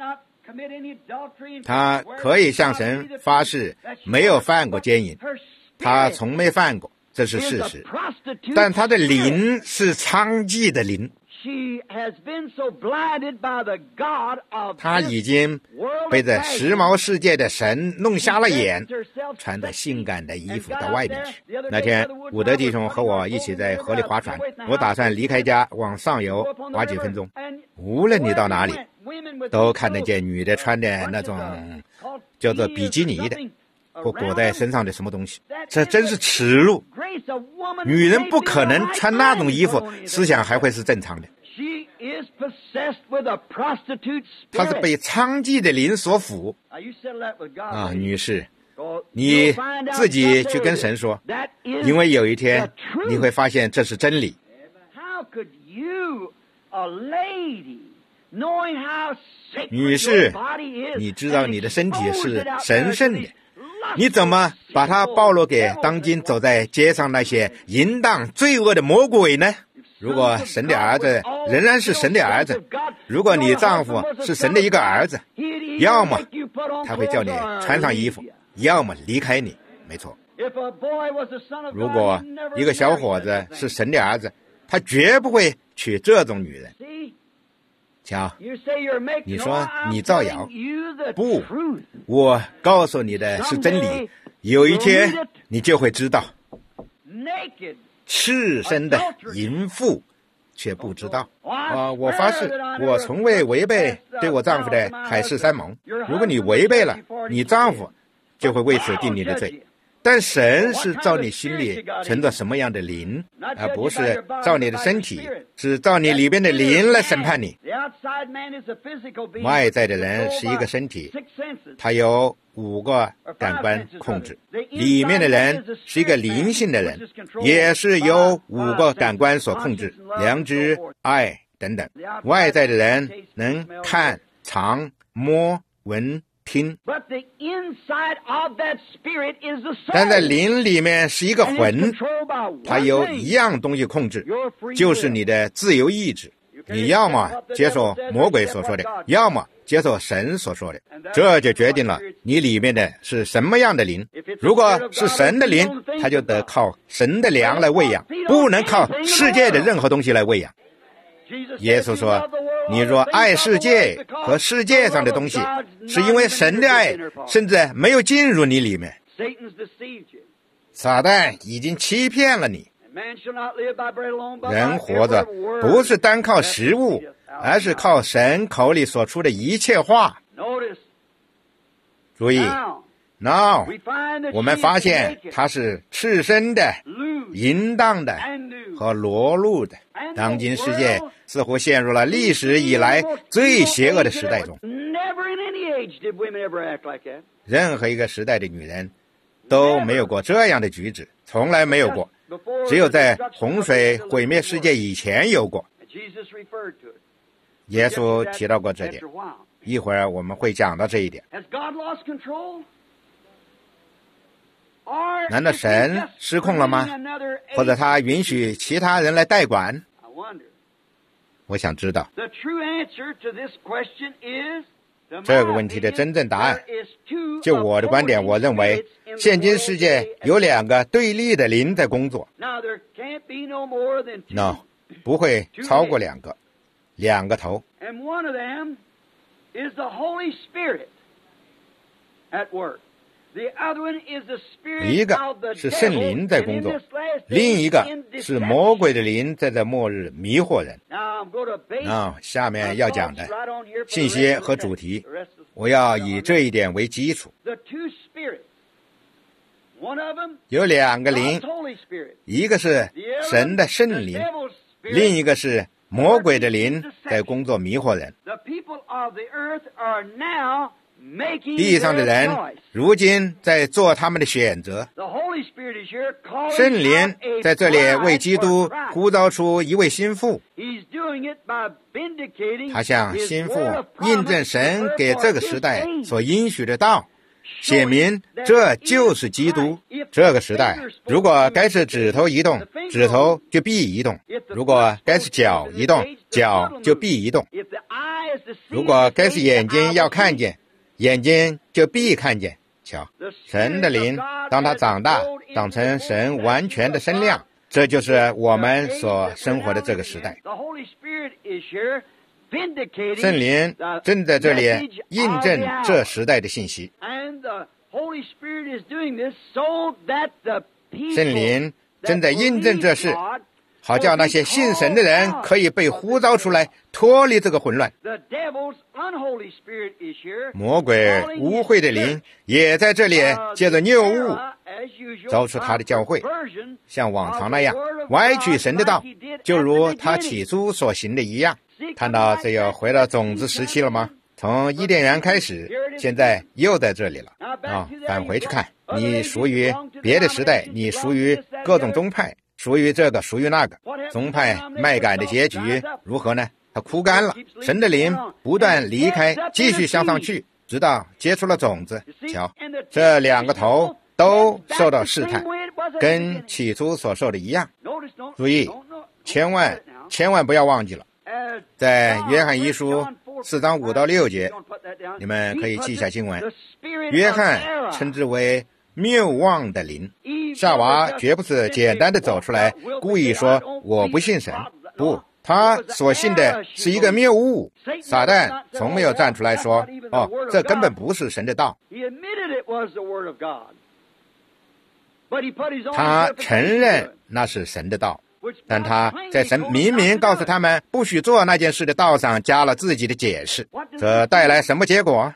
她可以向神发誓没有犯过奸淫，她从没犯过，这是事实。但她的灵是娼妓的灵，她已经被这时髦世界的神弄瞎了眼，穿着性感的衣服到外面去。那天伍德弟兄和我一起在河里划船，我打算离开家往上游划几分钟。无论你到哪里，都看得见女的穿的那种叫做比基尼的或裹在身上的什么东西，这真是耻辱。女人不可能穿那种衣服，思想还会是正常的。她是被娼妓的灵所俘啊，女士，你自己去跟神说，因为有一天你会发现这是真理。女士，你知道你的身体是神圣的，你怎么把它暴露给当今走在街上那些淫荡罪恶的魔鬼呢？如果神的儿子仍然是神的儿子，如果你丈夫是神的一个儿子，要么他会叫你穿上衣服，要么离开你。没错，如果一个小伙子是神的儿子，他绝不会娶这种女人。瞧，你说你造谣，不，我告诉你的是真理。有一天你就会知道，赤身的淫妇却不知道。我发誓，我从未违背对我丈夫的海誓山盟。如果你违背了，你丈夫就会为此定你的罪。但神是照你心里存着什么样的灵，而不是照你的身体，是照你里边的灵来审判你。外在的人是一个身体，他有5个感官控制，里面的人是一个灵性的人，也是由5个感官所控制，良知、爱等等。外在的人能看、尝、摸、闻、听，但在灵里面是一个魂，它由一样东西控制，就是你的自由意志。你要么接受魔鬼所说的，要么接受神所说的，这就决定了你里面的是什么样的灵。如果是神的灵，它就得靠神的粮来喂养，不能靠世界的任何东西来喂养。耶稣说，你若爱世界和世界上的东西，是因为神的爱甚至没有进入你里面。撒旦已经欺骗了你。人活着不是单靠食物，而是靠神口里所出的一切话。注意， Now 我们发现他是赤身的、淫荡的和裸露的。当今世界似乎陷入了历史以来最邪恶的时代中。任何一个时代的女人都没有过这样的举止，从来没有过，只有在洪水毁灭世界以前有过。耶稣提到过这点，一会儿我们会讲到这一点。难道神失控了吗？或者他允许其他人来代管？我想知道这个问题的真正答案。就我的观点，我认为现今世界有2个对立的灵在工作。No， 不会超过2个，2个头。一个是圣灵在工作，另一个是魔鬼的灵在这末日迷惑人。下面要讲的信息和主题，我要以这一点为基础。有2个灵，一个是神的圣灵，另一个是魔鬼的灵在工作迷惑人。 地上的人如今在做他们的选择。圣灵在这里为基督呼召出一位心腹，他向心腹印证神给这个时代所应许的道，写明这就是基督。这个时代如果该是指头移动，指头就必移动；如果该是脚移动，脚就必移动；如果该是眼睛要看见，眼睛就必看见。瞧，神的灵当他长大，长成神完全的身量，这就是我们所生活的这个时代。圣灵正在这里印证这时代的信息。圣灵正在印证这事，好叫那些信神的人可以被呼召出来，脱离这个混乱。魔鬼污秽的灵也在这里借着谬误招出他的教会，像往常那样歪曲神的道，就如他起初所行的一样。看到这又回到种子时期了吗？从伊甸园开始，现在又在这里了返回去看，你属于别的时代，你属于各种宗派，属于这个属于那个。宗派麦秆的结局如何呢？它枯干了，神的灵不断离开，继续向上去，直到结出了种子。瞧，这两个头都受到试探，跟起初所受的一样。注意，千万不要忘记了，在约翰一书4章5到6节，你们可以记一下经文。约翰称之为谬妄的灵。夏娃绝不是简单的走出来故意说我不信神，不，他所信的是一个谬误。撒旦从没有站出来说这根本不是神的道。他承认那是神的道，但他在神明明告诉他们不许做那件事的道上加了自己的解释。这带来什么结果？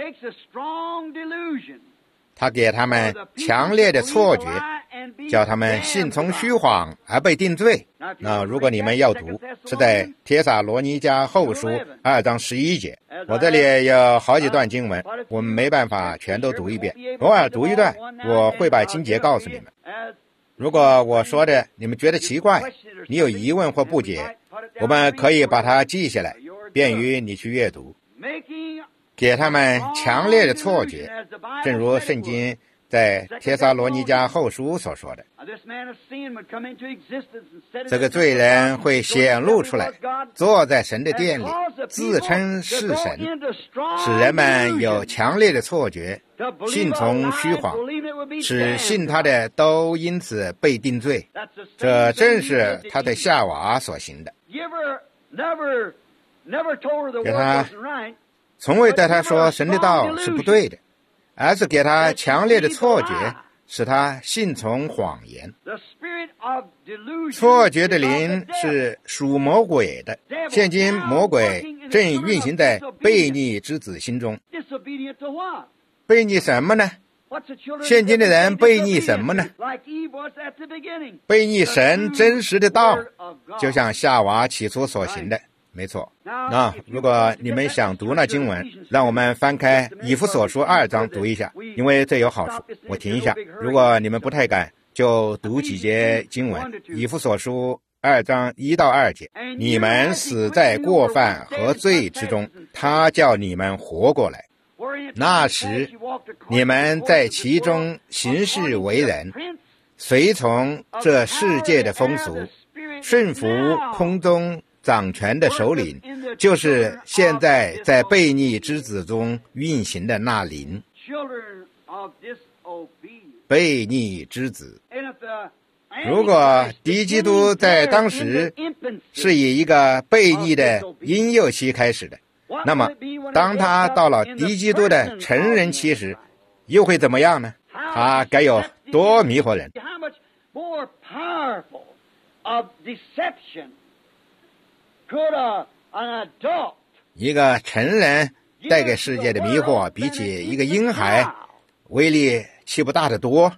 他给他们强烈的错觉，叫他们信从虚谎而被定罪。那如果你们要读，是在帖撒罗尼迦后书2章11节。我这里有好几段经文，我们没办法全都读一遍，偶尔读一段，我会把经节告诉你们。如果我说的你们觉得奇怪，你有疑问或不解，我们可以把它记下来，便于你去阅读。给他们强烈的错觉，正如圣经在帖撒罗尼迦后书所说的，这个罪人会显露出来，坐在神的殿里，自称是神，使人们有强烈的错觉，信从虚谎，使信他的都因此被定罪。这正是他对夏娃所行的。给他从未对他说神的道是不对的，而是给他强烈的错觉，使他信从谎言。错觉的灵是属魔鬼的，现今魔鬼正运行在悖逆之子心中。悖逆什么呢？现今的人悖逆什么呢？悖逆神真实的道，就像夏娃起初所行的。没错。那如果你们想读那经文，让我们翻开以弗所书2章读一下，因为这有好处。我停一下，如果你们不太敢，就读几节经文。以弗所书2章1到2节，你们死在过犯和罪之中，他叫你们活过来。那时你们在其中行事为人，随从这世界的风俗，顺服空中掌权的首领，就是现在在悖逆之子中运行的那灵。悖逆之子，如果敌基督在当时是以一个悖逆的婴幼期开始的，那么当他到了敌基督的成人期时，又会怎么样呢？他该有多迷惑人！一个成人带给世界的迷惑，比起一个婴孩威力岂不大得多？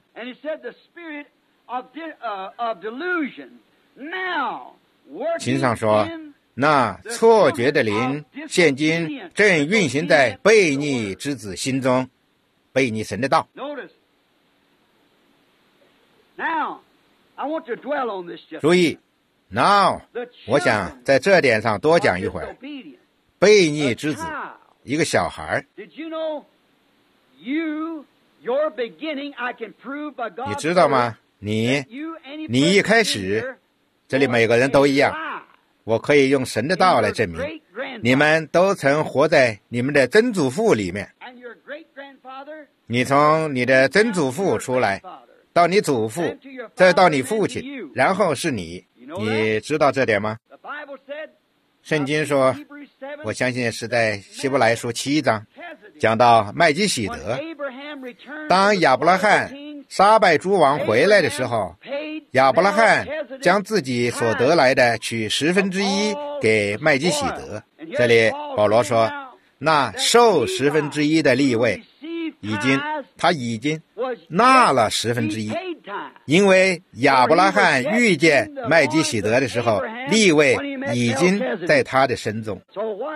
经上说， 那错觉的灵现今正运行在悖逆之子心中，悖逆神的道。注意 ，now 我想在这点上多讲一会儿。悖逆之子，一个小孩，你知道吗？你一开始，这里每个人都一样，我可以用神的道来证明，你们都曾活在你们的曾祖父里面。你从你的曾祖父出来，到你祖父，再到你父亲，然后是你。你知道这点吗？圣经说，我相信是在希伯来书7章讲到麦基洗德。当亚伯拉罕杀败诸王回来的时候，亚伯拉罕将自己所得来的取1/10给麦基洗德。这里保罗说，那受1/10的利未他已经纳了1/10，因为亚伯拉罕遇见麦基洗德的时候，利未已经在他的身中。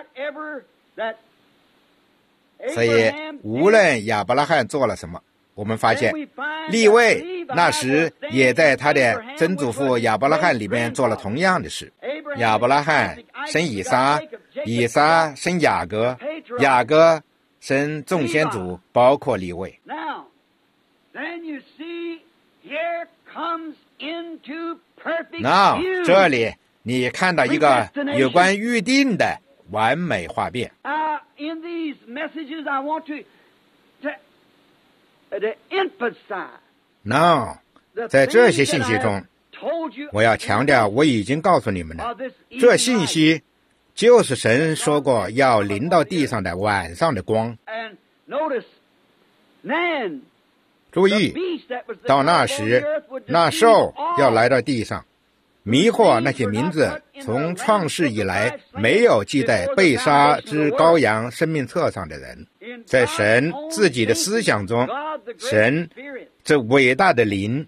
所以无论亚伯拉罕做了什么，我们发现利未那时也在他的曾祖父亚伯拉罕里面做了同样的事。亚伯拉罕生以撒，以撒生雅各，雅各生众先祖，包括利未。Now 这里你看到一个有关预定的完美画面。 In these messages, I want to emphasize. Now 在这些信息中，我要强调我已经告诉你们的，这信息就是神说过要临到地上的晚上的光。注意，到那时，那兽要来到地上，迷惑那些名字从创世以来没有记在被杀之羔羊生命册上的人。在神自己的思想中，神这伟大的灵，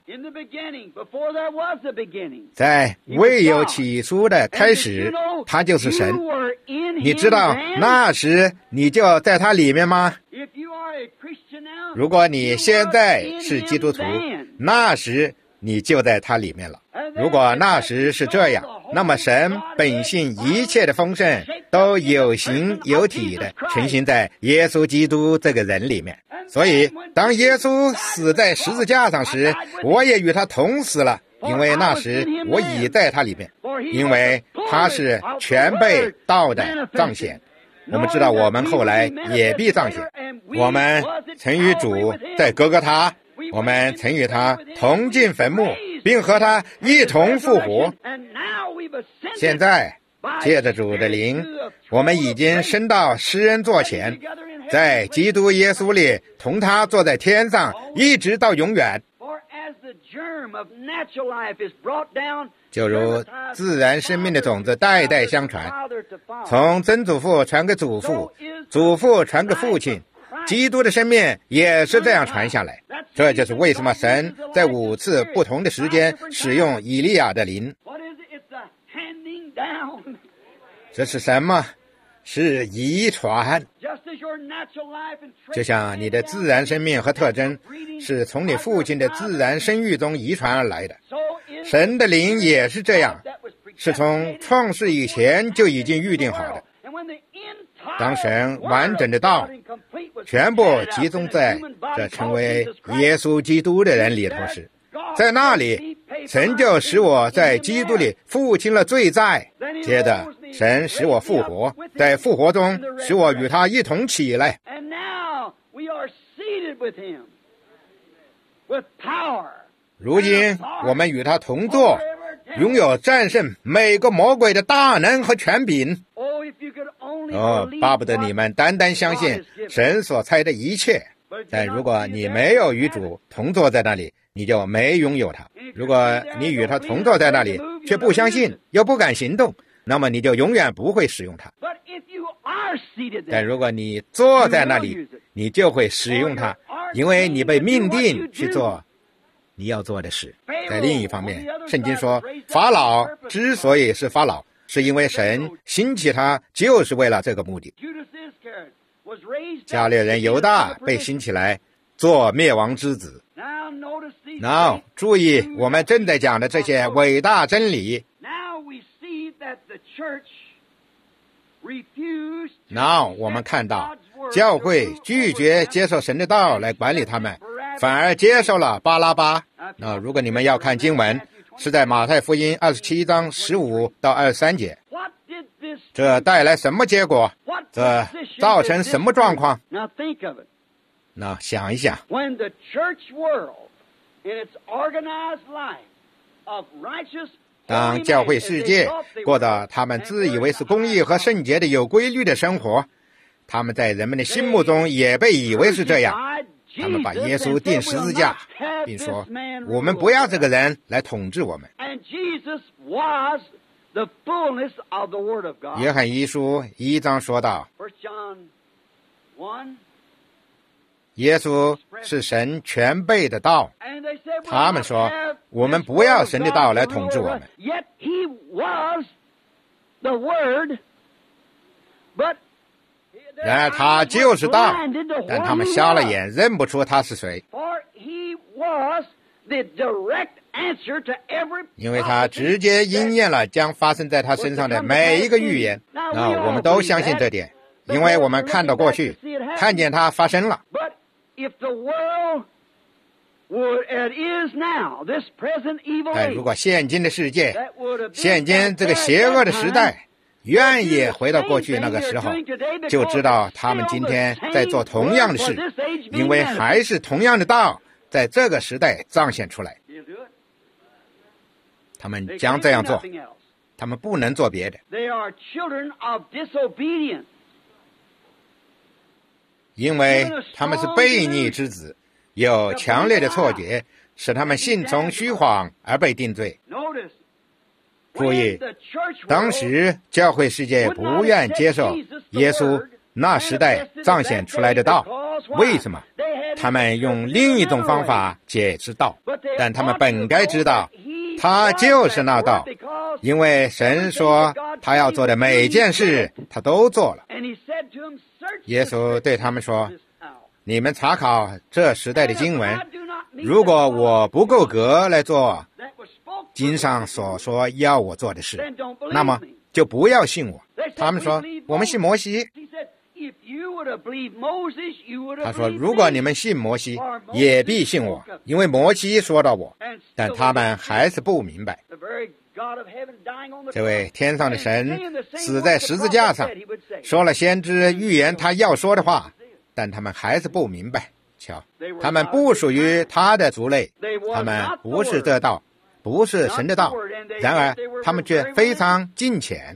在未有起初的开始，他就是神。你知道那时你就在他里面吗？如果你现在是基督徒，那时你就在他里面了。如果那时是这样，那么神本性一切的丰盛都有形有体的呈现在耶稣基督这个人里面。所以当耶稣死在十字架上时，我也与他同死了，因为那时我已在他里面，因为他是全被道的彰显。我们知道我们后来也必彰显。我们曾与主在哥哥他，我们曾与他同进坟墓，并和他一同复活。现在借着主的灵，我们已经升到施恩座前，在基督耶稣里同他坐在天上，一直到永远。就如自然生命的种子代代相传，从曾祖父传给祖父，祖父传给父亲，基督的生命也是这样传下来。这就是为什么神在5次不同的时间使用以利亚的灵。这是什么？是遗传。就像你的自然生命和特征是从你父亲的自然生育中遗传而来的，神的灵也是这样，是从创世以前就已经预定好的。当神完整的道全部集中在这成为耶稣基督的人里头时，在那里神就使我在基督里付清了罪债。接着神使我复活，在复活中使我与他一同起来。如今我们与他同坐，拥有战胜每个魔鬼的大能和权柄。巴不得你们单单相信神所猜的一切。但如果你没有与主同坐在那里，你就没拥有他。如果你与他同坐在那里，却不相信又不敢行动，那么你就永远不会使用它。但如果你坐在那里，你就会使用它，因为你被命定去做你要做的事。在另一方面，圣经说，法老之所以是法老， 是因为神兴起他就是为了这个目的。加略人犹大被兴起来做灭亡之子。Now， 注意我们正在讲的这些伟大真理。Now， 我们看到教会拒绝接受神的道来管理他们，反而接受了巴拉巴。那如果你们要看经文，是在马太福音27章15到23节。这带来什么结果？这造成什么状况？那想一想，当教会世界过着他们自以为是公义和圣洁的有规律的生活，他们在人们的心目中也被以为是这样。他们把耶稣钉十字架，并说我们不要这个人来统治我们。约翰一书1章说道，耶稣是神全备的道。他们说我们不要神的道来统治我们。然而他就是道，但他们瞎了眼，认不出他是谁。因为他直接应验了将发生在他身上的每一个预言。那我们都相信这点，因为我们看到过去，看见它发生了。但如果现今的世界，现今这个邪恶的时代愿意回到过去那个时候，就知道他们今天在做同样的事，因为还是同样的道在这个时代彰显出来。他们将这样做，他们不能做别的。因为他们是悖逆之子，有强烈的错觉，使他们信从虚谎而被定罪。注意，当时教会世界不愿接受耶稣那时代彰显出来的道。为什么？他们用另一种方法解释道，但他们本该知道他就是那道，因为神说他要做的每件事他都做了。耶稣对他们说，你们查考这时代的经文，如果我不够格来做经上所说要我做的事，那么就不要信我。他们说我们信摩西。他说如果你们信摩西，也必信我，因为摩西说到我。但他们还是不明白，这位天上的神死在十字架上，说了先知预言他要说的话，但他们还是不明白。瞧，他们不属于他的族类，他们不是这道，不是神的道，然而他们却非常敬虔。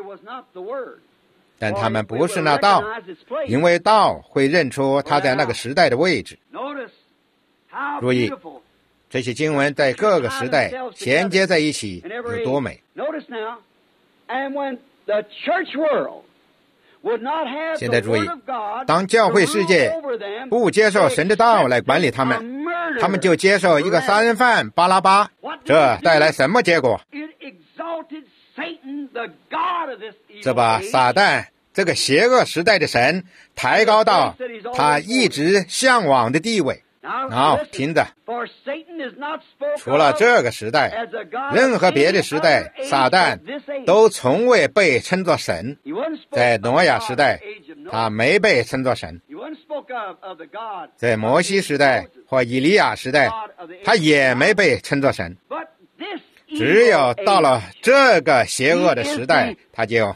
但他们不是那道，因为道会认出他在那个时代的位置。注意，这些经文在各个时代衔接在一起有多美。现在注意，当教会世界不接受神的道来管理他们，他们就接受一个杀人犯巴拉巴，这带来什么结果？这把撒旦这个邪恶时代的神抬高到他一直向往的地位。好，听着，除了这个时代，任何别的时代，撒旦都从未被称作神。在挪亚时代，他没被称作神；在摩西时代或以利亚时代，他也没被称作神。只有到了这个邪恶的时代，他就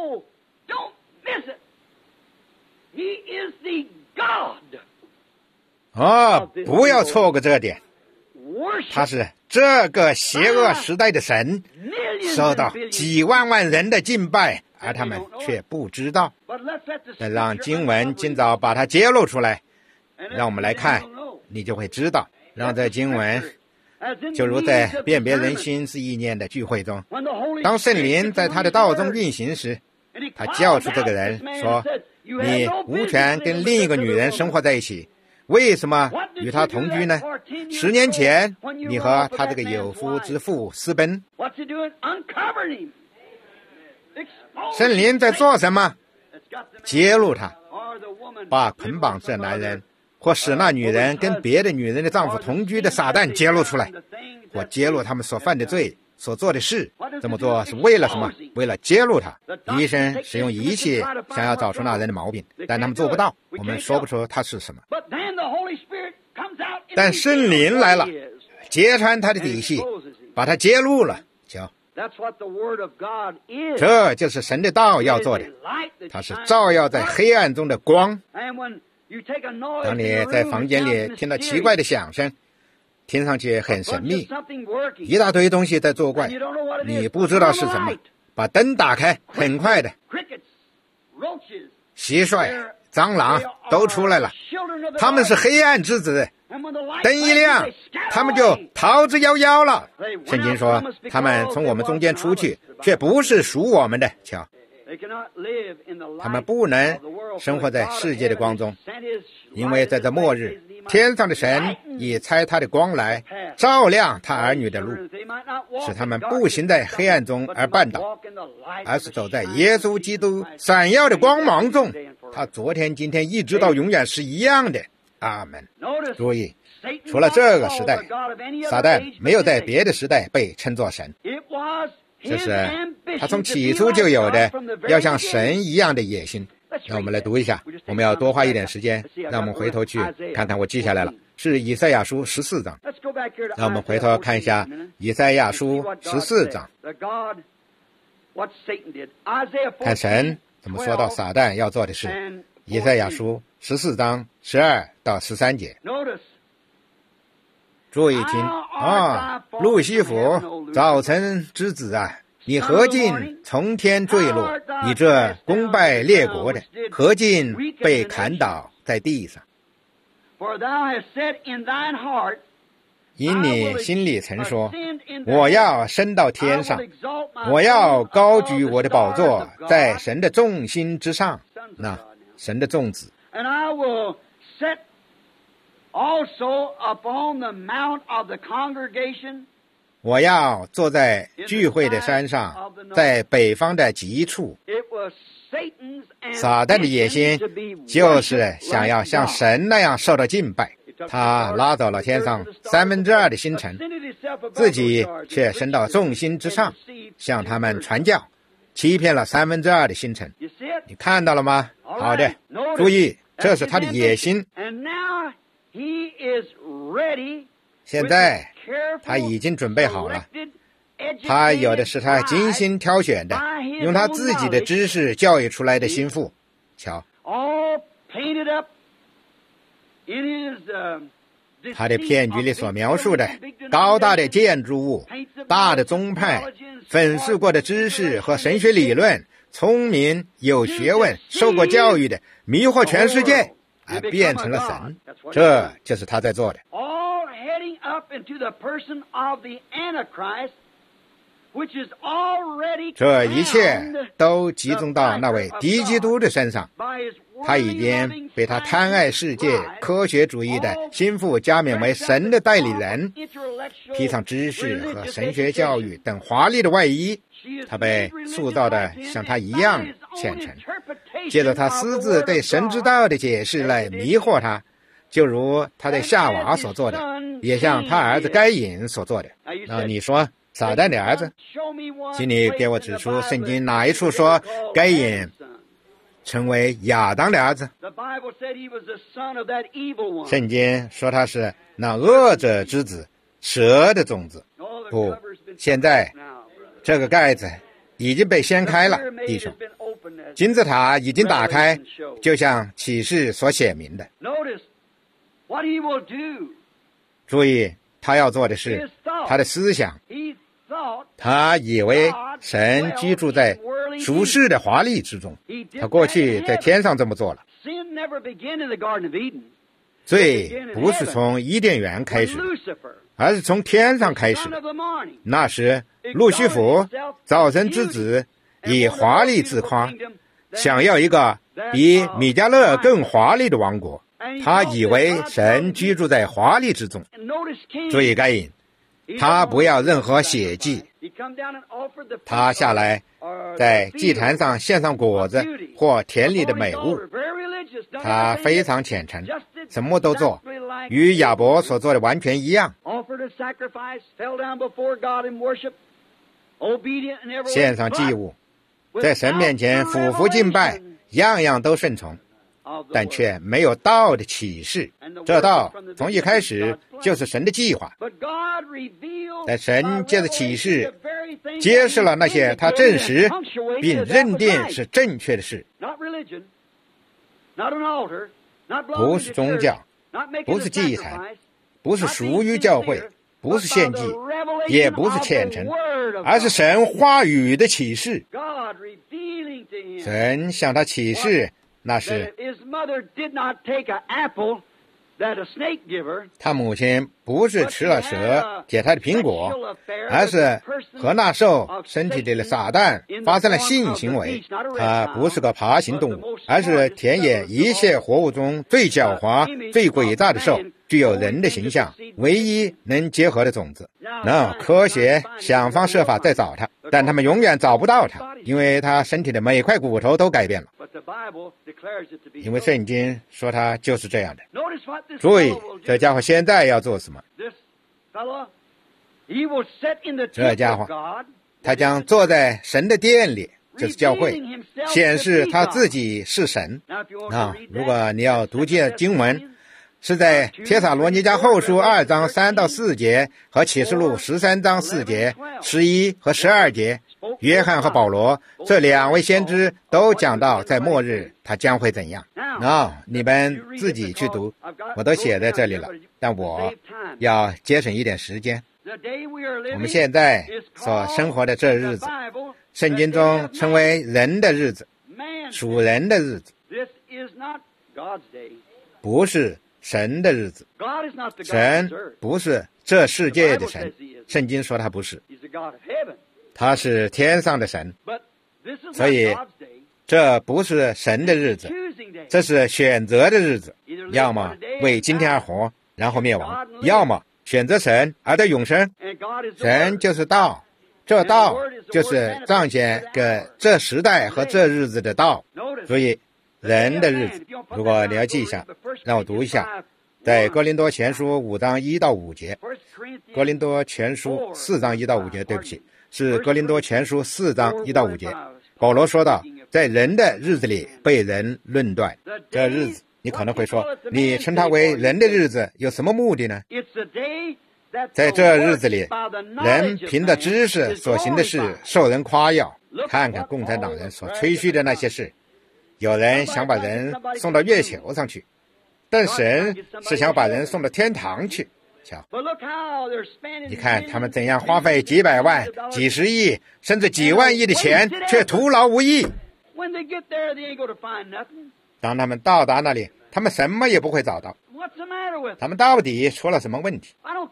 不要错过这点，他是这个邪恶时代的神，受到几万万人的敬拜，而他们却不知道。但让经文今早把它揭露出来，让我们来看，你就会知道。让这经文就如在辨别人心是意念的聚会中，当圣灵在他的道中运行时，他叫出这个人说，你无权跟另一个女人生活在一起，为什么与他同居呢？10年前你和他这个有夫之妇私奔。 圣灵在做什么？揭露他，把捆绑这男人或使那女人跟别的女人的丈夫同居的撒旦揭露出来，或揭露他们所犯的罪、所做的事。这么做是为了什么？为了揭露他。医生使用仪器想要找出那人的毛病，但他们做不到，我们说不出他是什么。但圣灵来了，揭穿他的底细，把他揭露了。瞧，这就是神的道要做的，它是照耀在黑暗中的光。当你在房间里听到奇怪的响声，听上去很神秘，一大堆东西在作怪，你不知道是什么，把灯打开，很快的蟋蟀、蟑螂都出来了，他们是黑暗之子，灯一亮，他们就逃之夭夭了。圣经说他们从我们中间出去，却不是属我们的。瞧，他们不能生活在世界的光中，因为在这末日，天上的神已差他的光来照亮他儿女的路，使他们不行在黑暗中而绊倒，而是走在耶稣基督闪耀的光芒中。他昨天今天一直到永远是一样的。阿们。注意，除了这个时代，撒旦没有在别的时代被称作神，这是他从起初就有的要像神一样的野心。那我们来读一下，我们要多花一点时间，让我们回头去看看，我记下来了，是以赛亚书14章。让我们回头看一下以赛亚书14章，看神怎么说到撒旦要做的事。以赛亚书14章12到13节。注意听啊，路西弗，早晨之子啊，你何竟从天坠落？你这攻败列国的，何竟被砍倒在地上？因你心里曾说，我要升到天上，我要高举我的宝座在神的众星之上。那神的众子。我要坐在聚会的山上，在北方的极处。撒旦的野心就是想要像神那样受到敬拜，他拉走了天上2/3的星辰，自己却升到众星之上，向他们传教，欺骗了2/3的星辰。你看到了吗？好的，注意，这是他的野心。现在他已经准备好了，他有的是他精心挑选的，用他自己的知识教育出来的心腹。瞧，他的骗局里所描述的高大的建筑物、大的宗派、粉饰过的知识和神学理论，聪明有学问受过教育的，迷惑全世界，而变成了神。这就是他在做的。这一切都集中到那位敌基督的身上，他已经被他贪爱世界科学主义的心腹加冕为神的代理人，披上知识和神学教育等华丽的外衣，他被塑造的像他一样虔诚，借着他私自对神之道的解释来迷惑他，就如他对夏娃所做的，也像他儿子该隐所做的。那你说撒旦的儿子，请你给我指出圣经哪一处说该隐成为亚当的儿子？圣经说他是那恶者之子，蛇的种子。不，现在这个盖子已经被掀开了，弟兄，金字塔已经打开，就像启示所显明的。注意他要做的是他的思想，他以为神居住在俗世的华丽之中，他过去在天上这么做了。罪不是从伊甸园开始，而是从天上开始的。那时路西弗，早晨之子，以华丽自夸，想要一个比米迦勒更华丽的王国。他以为神居住在华丽之中。注意该隐， 他不要任何血祭，他下来在祭坛上献上果子或田里的美物。他非常虔诚，什么都做，与亚伯所做的完全一样。献上祭物，在神面前俯伏敬拜，样样都顺从，但却没有道的启示。这道从一开始就是神的计划，但神借着启示揭示了那些他证实并认定是正确的事。不是宗教，不是祭坛，不是属于教会，不是献祭，也不是虔诚，而是神话语的启示。神向他启示，那是他母亲不是吃了蛇给他的苹果，而是和那兽身体里的撒旦发生了性行为。他不是个爬行动物，而是田野一切活物中最狡猾最诡诈的兽，具有人的形象，唯一能结合的种子。科学想方设法在找他，但他们永远找不到他，因为他身体的每块骨头都改变了。因为圣经说他就是这样的。注意，这家伙现在要做什么？这家伙他将坐在神的殿里，就是教会，显示他自己是神。如果你要读这经文，是在帖撒罗尼迦后书2章3到4节和启示录13章4节、11和12节，约翰和保罗这两位先知都讲到在末日他将会怎样。你们自己去读，我都写在这里了，但我要节省一点时间。我们现在所生活的这日子，圣经中称为人的日子，属人的日子，不是神的日子。神不是这世界的神，圣经说他不是，他是天上的神。所以这不是神的日子，这是选择的日子，要么为今天而活然后灭亡，要么选择神而得永生。神就是道，这道就是彰显给这时代和这日子的道。所以人的日子，如果你要记一下，让我读一下，在哥林多前书5章1到5节，哥林多前书4章1到5节，对不起，是哥林多前书4章1到5节。保罗说到，在人的日子里被人论断。这日子你可能会说，你称它为人的日子有什么目的呢？在这日子里，人凭着知识所行的事受人夸耀。看看共产党人所吹嘘的那些事，有人想把人送到月球上去，但神是想把人送到天堂去。瞧，你看他们怎样花费几百万、几十亿甚至几万亿的钱，却徒劳无益。当他们到达那里，他们什么也不会找到。他们到底出了什么问题？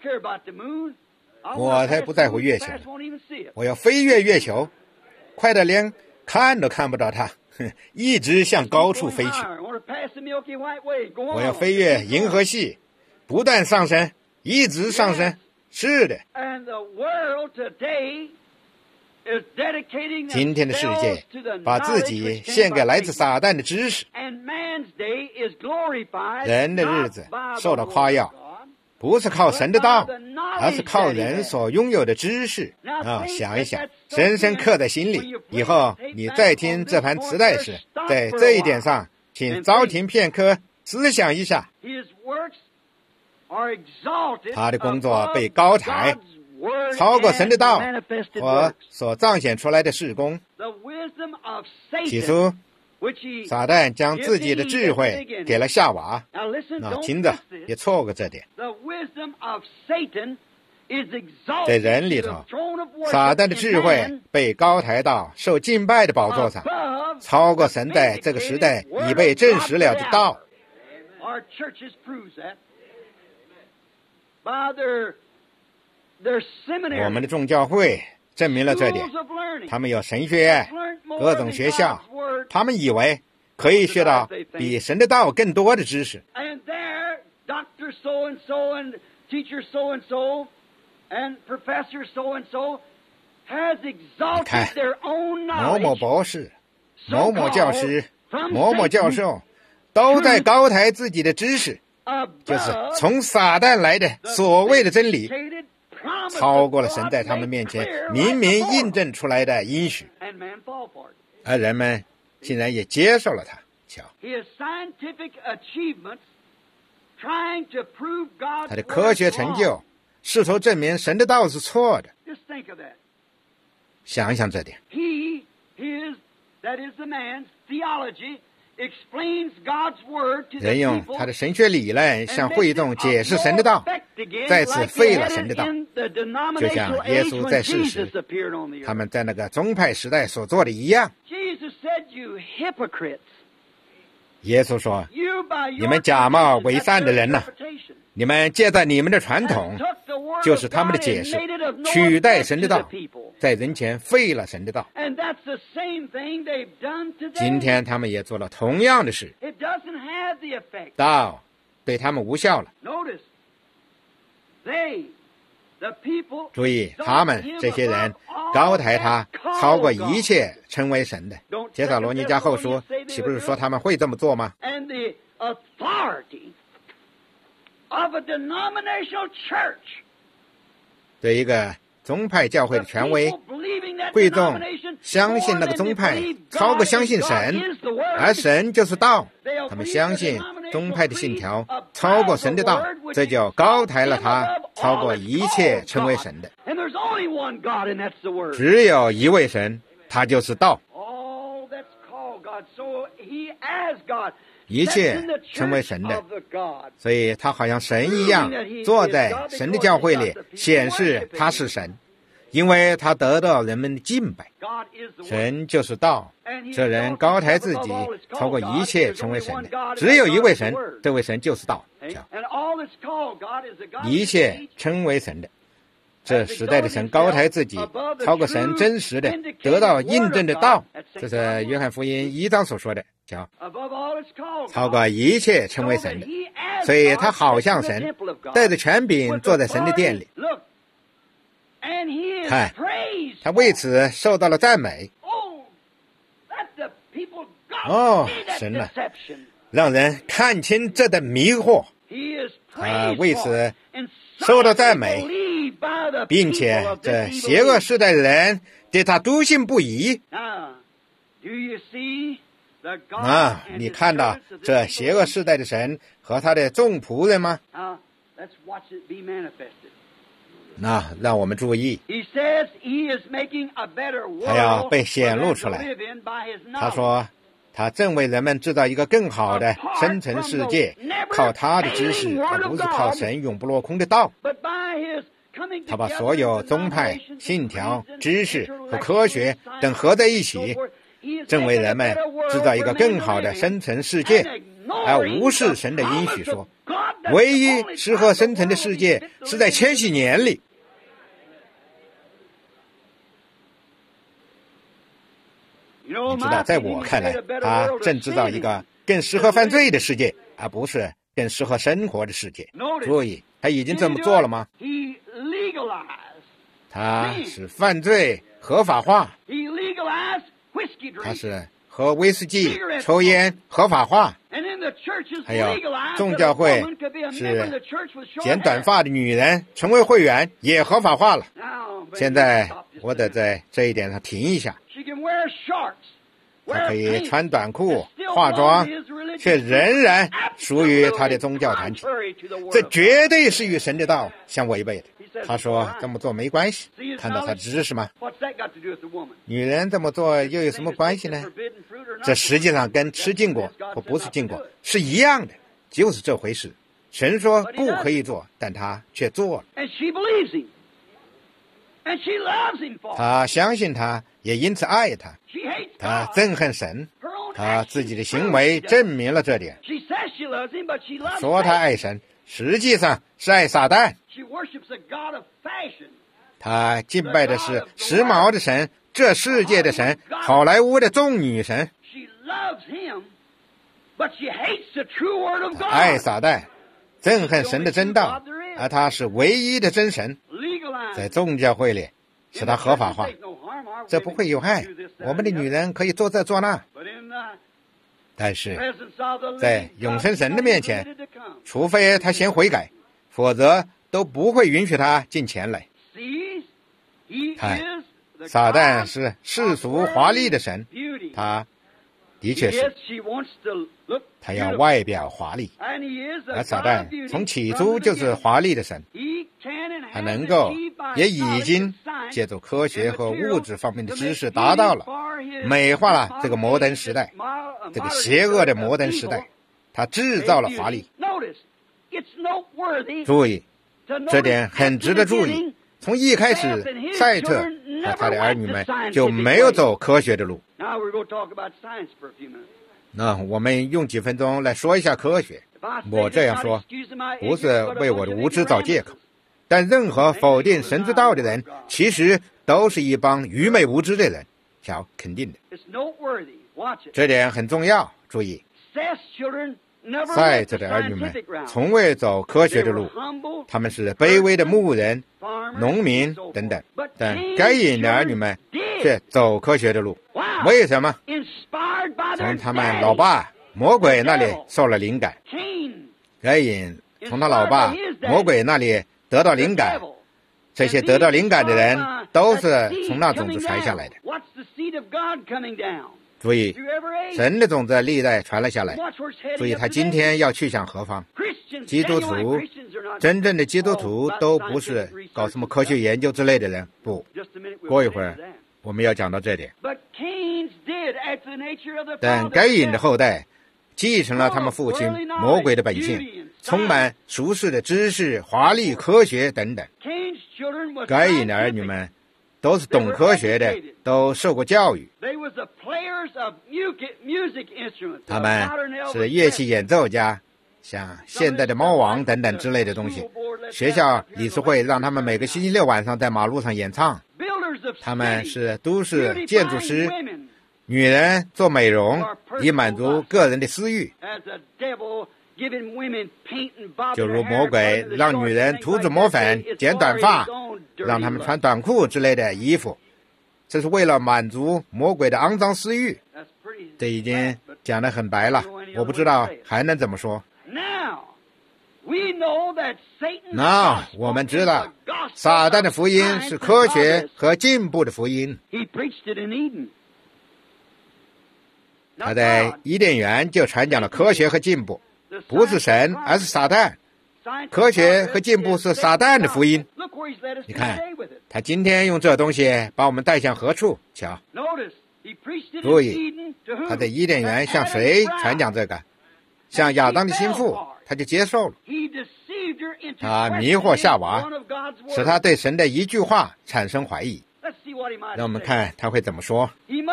我才不在乎月球呢，我要飞越月球，快得连看都看不到它，一直向高处飞去。我要飞越银河系，不断上升，一直上升。是的，今天的世界把自己献给来自撒旦的知识。人的日子受到夸耀，不是靠神的道，而是靠人所拥有的知识。想一想，深深刻在心里。以后你再听这盘磁带时，在这一点上请稍停片刻，思想一下。他的工作被高抬，超过神的道和所彰显出来的事工。起初撒旦将自己的智慧给了夏娃，听着别错过这点。在人里头，撒旦的智慧被高抬到受敬拜的宝座上，超过神在这个时代已被证实了的道。我们的众教会证明了这点，他们有神学院、各种学校，他们以为可以学到比神的道更多的知识。 And Professor so-and-so has 你 exalted 看 their own 某某 knowledge, 博士、某某教师、 from 某某教 Satan 授都在高抬自己的知识，就是 above 从撒旦来的所谓的真理， stated promise 超 of 过了 God 神在他们 made 面前 clear 明 like 明 before. 印证出来的应许， And man fall for it. 而人们竟然也接受了它。瞧， His scientific achievements trying to prove God's 他的 word 科学 wrong. 成就试图证明神的道是错的。 Just think of that. 想一想这点， That is the man's theology, explains God's word to the 人用 people, 他的神学理论 and 向 makes 会 it 众 of 解释 no 神的道， effect again, 再次 like 废 they 了 had 神的 it 道， in the 就像 denominational 耶 age 稣 when 在世时 Jesus appeared on the 他 earth. 们在那个宗派时代所做的一样。 Jesus said, "You hypocrites, 耶稣说 you by your 你们假冒 tradition 为 have 善的 their 人呐 interpretation, 你们借着你们的传 and 统， took the word 就 of 是他们的 God 解 and 释 made it of no 取代 effect 神 to 的 the 道， people." 在人前废了神的道。 And that's the same thing they've done 今 today. 天他们也做了同样的事， It doesn't have the effect. 道对他们无效了。 Notice, the people 注意， exalt 他们 him 这些人 above 高抬他 all that 超过 call 一 God. 切称为神的。帖撒罗尼迦后书岂不是说他们会这么做吗？ And the authority of a denominational church. 对一个宗派教会 The 的权威， people believing that 会众 denomination 相信那个 more than 宗 they 派 believe 超过 God 相信 is 神 God is the word. 而神就是道。 They'll 他们 believe 相 the 信 denominational 宗派的信 creed 条 above 超过神的 the 道 word, which 这就 exalts 高抬了 him 他 above 超 all 过 that's 一切 called 称为 God. 神的。 And there's only one God, and that's the word. 只有一位神，他就是道。 All that's called God. So he as God. 一 sets 切 in the 成为 church 神的， of the God. 所以他好像神一样，坐在神的教会里，显示他是神，因为他得到人们的敬拜。 God is the word. 神就是道， And he 这人 exalts 高抬 himself 自 above 己 all that's 超过 called 一 God. 切 There's 成为 only 神 one 的， God, and 只有 that 一 God 位 is the 神， word. 这位神就是道。 Okay? 瞧 And all that's called God is the God 一 of 切 the age. 称为神的，这时代的神高抬自己，超过神真实的得到印证的道，这是约翰福音1章所说的。瞧， Above all that's called 超 God. 过一切称为 So 神 that 的， he as 所以 God 他好像 sits in 神 the temple of God. 带着权柄 With 坐在神的殿里。 authority. Look. And he is 看 praised. 他为此受到了赞美， Oh, let the people God Oh, see that 神啊。 deception. 让人看清这的迷惑， He is 他 praised 为 for 此 it. And 受到 some 赞美， believe by the 并 people 且 of 这 this 邪恶 evil age. 世代的人对他笃信不疑。 Now, do you see the God 啊， and 你 his 看到 servants of this 这 evil 邪恶 age? 世代的神和他的众仆人吗？ Now, let's watch it be manifested. 那让我们注意， He says he is making a better 他要 world 被 for 显 them 露 to 出来。 live in by his 他 knowledge. 说，他正为人们制造一个更好的生存世界，靠他的知识，而不是靠神永不落空的道。 But by his coming 他把 together 所有宗派、 denominations, 信条 creeds, and 知识和 intellectual 科学 science 等合在一 and 起 so forth, he is 正为 making a 人们 better world 制造一 for 个 men 更 to 好的 live in, 生存世界， and 而 ignoring 无视 the 神的应许 promise 说 of God that 唯 the 一 only 适合 time the 生存的 world 世 is 界 fit to 是在 live 千 in. 禧年里。 You know, 你知 my 道，在 opinion, 我 he 看 made 来 a，better 他 world 正 of 制造一 sin 个更适合犯罪的世界，而不是更适合生活的世界。 Notice, 注意，他已经 did 这 he 么 do 做 it? 了吗？ He legalized. 他使犯罪合法化， He legalized whiskey 他 drinking. 是和威士忌、抽烟合法化。 And in the churches 还有 legalized 众 that 教 a 会 woman could be a 是 member of the church with short 剪短 hair. 发的女人成为会员也合法化了。 Now, but 现在 stop just 我 a 得 minute. 在这一点上停一下。 She can wear shorts, 她 wear 可以 pants, 穿短裤 and still 化 belong 妆 to his religious 却 group. 仍然属于他的 Absolutely 宗教团体， contrary to the word 这 of 绝对是与神的道相违背的。 He says 他 it's 说 all right. 这么做没关系 See his， 看到他的 knowledge? 知识吗？ What's that got to do with the woman? 女人这么做又有什么关系呢？ Forbidden fruit or not? 这实际上跟吃禁果或不是禁果是一样的，就是这回事。神说不可以做，但他却做了。 And she believes him. And she loves him for it. 他相信他，也因此爱他。 She hates 他 God. 憎恨神， Her own 他 actions 自己的 prove 行为 she does. 证明了这点。 She says she loves him, but she loves 说他 Satan. 爱神，实际上是爱撒旦。 She worships a God of fashion. 他敬拜的是时髦的神，这世界的神，好莱坞的众女神。 She loves him, but she hates the true word of 爱 God. 撒旦，憎恨神的真道，而他是唯一的真神。 Legalized 在宗教会里使它合法化，这不会有害。我们的女人可以做这做那，但是在永生神的面前，除非她先悔改，否则都不会允许她进前来。看，撒旦是世俗华丽的神，他的确是，他要外表华丽，而撒旦从起初就是华丽的神，他能够也已经借助科学和物质方面的知识达到了美化了这个摩登时代，这个邪恶的摩登时代，他制造了华丽。注意，这点很值得注意。从一开始，赛特和他的儿女们就没有走科学的路。那我们用几分钟来说一下科学。我这样说不是为我的无知找借口，但任何否定神之道的人其实都是一帮愚昧无知的人，瞧，肯定的，这点很重要。注意，赛特的儿女们从未走科学的路，他们是卑微的牧人、农民等等，但该隐的儿女们却走科学的路。为什么？从他们老爸魔鬼那里受了灵感。该隐从他老爸魔鬼那里得到灵感，这些得到灵感的人都是从那种子传下来的。注意，神的种子历代传了下来。注意，他今天要去向何方？基督徒，真正的基督徒都不是搞什么科学研究之类的人，不。过一会儿我们要讲到这点。但该隐的后代继承了他们父亲魔鬼的本性，充满俗世的知识、华丽科学等等。该隐的儿女们都是懂科学的，都受过教育。他们是乐器演奏家，像现代的猫王等等之类的东西。学校理事会让他们每个星期六晚上在马路上演唱。他们是都市建筑师，女人做美容，以满足个人的私欲。就如魔鬼让女人涂脂抹粉、剪短发，让他们穿短裤之类的衣服，这是为了满足魔鬼的肮脏私欲。这已经讲得很白了，我不知道还能怎么说。那我们知道撒旦的福音是科学和进步的福音。他在伊甸园就传讲了科学和进步，不是神，而是撒旦。科学和进步是撒旦的福音。你看，他今天用这东西把我们带向何处？瞧，注意，他在伊甸园向谁传讲这个？向亚当的心腹，他就接受了。他迷惑夏娃，使他对神的一句话产生怀疑。让我们看他会怎么说。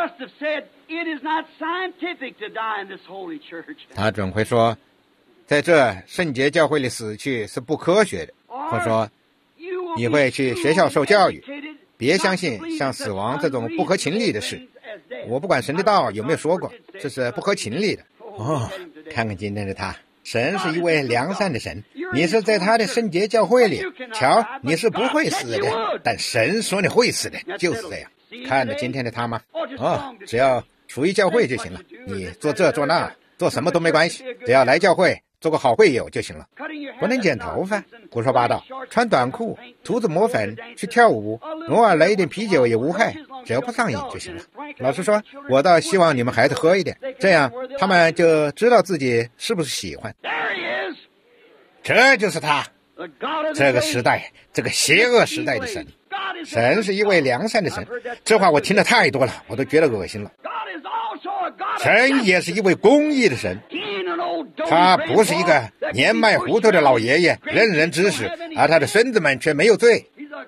他准会说，在这圣洁教会里死去是不科学的，或说你会去学校受教育，别相信像死亡这种不合情理的事。我不管神的道有没有说过，这是不合情理的。看看今天的他，神是一位良善的神，你是在他的圣洁教会里，瞧，你是不会死的，但神说你会死的，就是这样。看着今天的他吗？只要属于教会就行了，你做这做那做什么都没关系，只要来教会做个好会友就行了。不能剪头发，胡说八道，穿短裤，涂脂抹粉，去跳舞，偶尔来一点啤酒也无害，只要不上瘾就行了。老实说，我倒希望你们孩子喝一点，这样他们就知道自己是不是喜欢。这就是他，这个时代，这个邪恶时代的神。神是一位良善的神，这话我听得太多了，我都觉得恶心了。神也是一位公义的神，他不是一个年迈糊涂的老爷爷，任人指使，而他的孙子们却没有罪。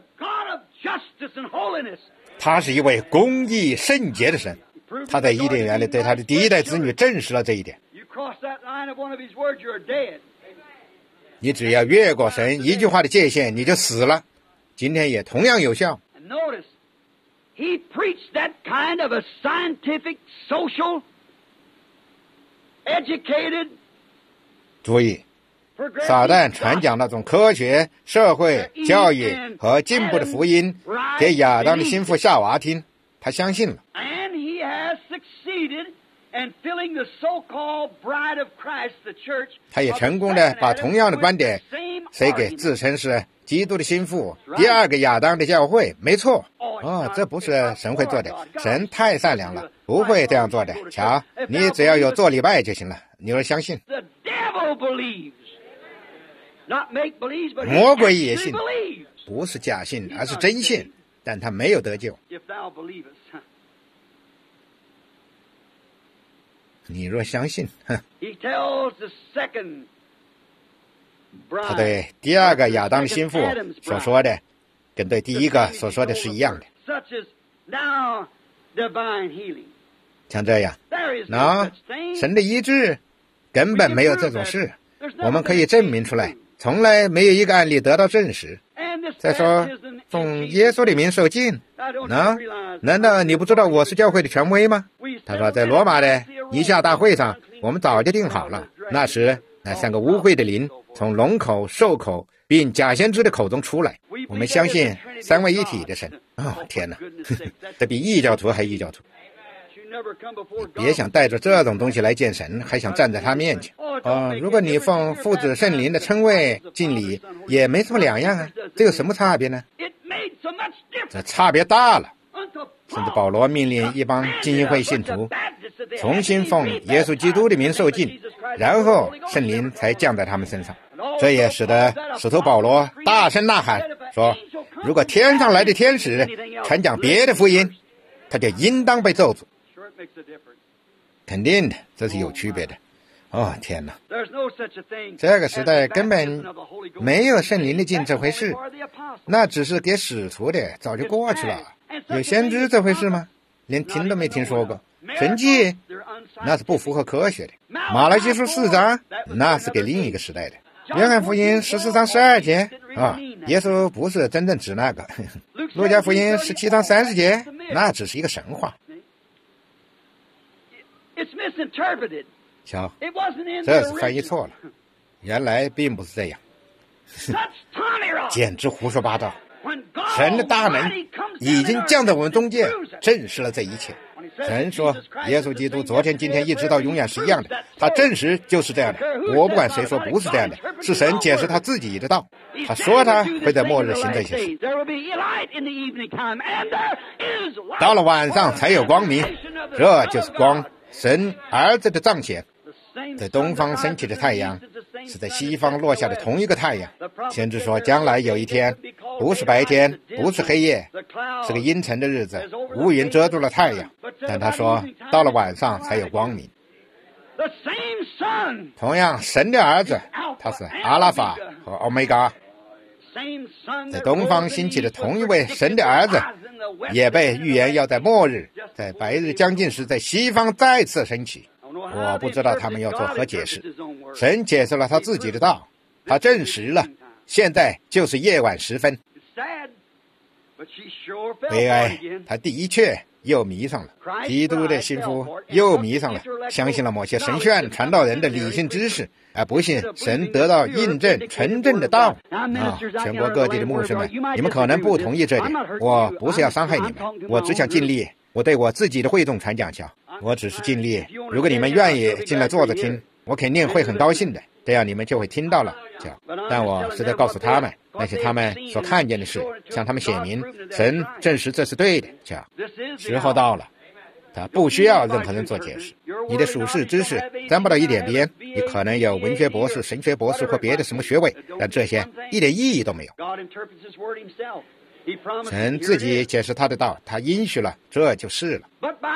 他是一位公义圣洁的神，他在伊甸园里对他的第一代子女证实了这一点。你只要越过神一句话的界限，你就死了。今天也同样有效。 He preached that kind of a scientific, social, educated. 注意， 撒旦传讲那种科学、社会、教育和进步的福音给亚当的心腹夏娃听，他相信了。他也成功的把同样的观点塞给自称是基督的心腹第二个亚当的教会。没错，这不是神会做的，神太善良了，不会这样做的。瞧，你只要有做礼拜就行了，你要相信。魔鬼也信，不是假信，而是真信，但他没有得救。你若相信，他对第二个亚当的心腹所说的，跟对第一个所说的是一样的。像这样，神的医治根本没有这种事，我们可以证明出来，从来没有一个案例得到证实。再说，奉耶稣的名受浸，难道你不知道我是教会的权威吗？他说，在罗马的以下大会上，我们早就定好了，那时那3个污秽的灵从龙口、兽口并假先知的口中出来。我们相信3位一体的神。天哪，这比异教徒还异教徒。别想带着这种东西来见神，还想站在他面前。如果你奉父子圣灵的称谓敬礼，也没什么两样啊，这有什么差别呢？这差别大了。甚至保罗命令一帮浸信会信徒重新奉耶稣基督的名受浸，然后圣灵才降在他们身上。这也使得使徒保罗大声呐喊说，如果天上来的天使传讲别的福音，他就应当被咒诅。肯定的，这是有区别的。天哪，这个时代根本没有圣灵的浸这回事，那只是给使徒的，早就过去了。有先知这回事吗？连听都没听说过。神迹那是不符合科学的。马拉基书4章那是给另一个时代的。约翰福音14章12节耶稣不是真正指那个。路加福音17章30节那只是一个神话。瞧，这是翻译错了，原来并不是这样。简直胡说八道。神的大能已经降在我们中间，证实了这一切。神说耶稣基督昨天今天一直到永远是一样的，他证实就是这样的。我不管谁说不是这样的，是神解释他自己的道。他说他会在末日行这些事，到了晚上才有光明，这就是光，神儿子的彰显。在东方升起的太阳是在西方落下的同一个太阳。先知说将来有一天，不是白天，不是黑夜，是个阴沉的日子，乌云遮住了太阳，但他说到了晚上才有光明。同样神的儿子，他是阿拉法和欧米伽，在东方兴起的同一位神的儿子，也被预言要在末日，在白日将近时，在西方再次升起。我不知道他们要做何解释。神解释了他自己的道，他证实了，现在就是夜晚时分。悲哀，他的确又迷上了基督的心腹，又迷上了，相信了某些神学传道人的理性知识，而不信神得到印证纯正的道。全国各地的牧师们，你们可能不同意这点，我不是要伤害你们，我只想尽力，我对我自己的会众传讲下，我只是尽力。如果你们愿意进来坐着听，我肯定会很高兴的，这样你们就会听到了。但我是在告诉他们那些他们所看见的事，向他们显明神证实这是对的。时候到了，他不需要任何人做解释。你的属世知识沾不到一点边，你可能有文学博士、神学博士或别的什么学位，但这些一点意义都没有。神自己解释他的道，他应许了，这就是了。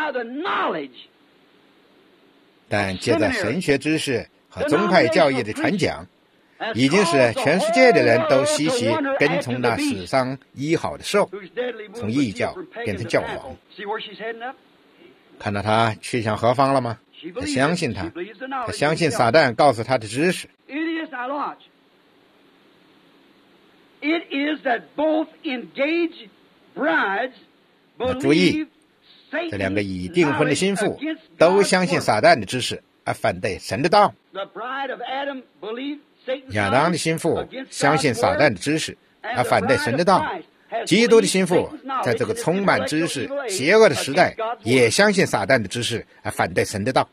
但借着神学知识和宗派教义的传讲，已经使全世界的人都稀奇跟从那史上医好的兽，从异教变成教皇。看到他去向何方了吗？他相信他相信撒旦告诉他的知识。注意，这两个已订婚的心腹都相信撒旦的知识，而反对神的道。 亚当的心腹相信撒旦的知识，而反对神的道；基督的心腹在这个充满知识、邪恶的时代，也相信撒旦的知识，而反对神的道。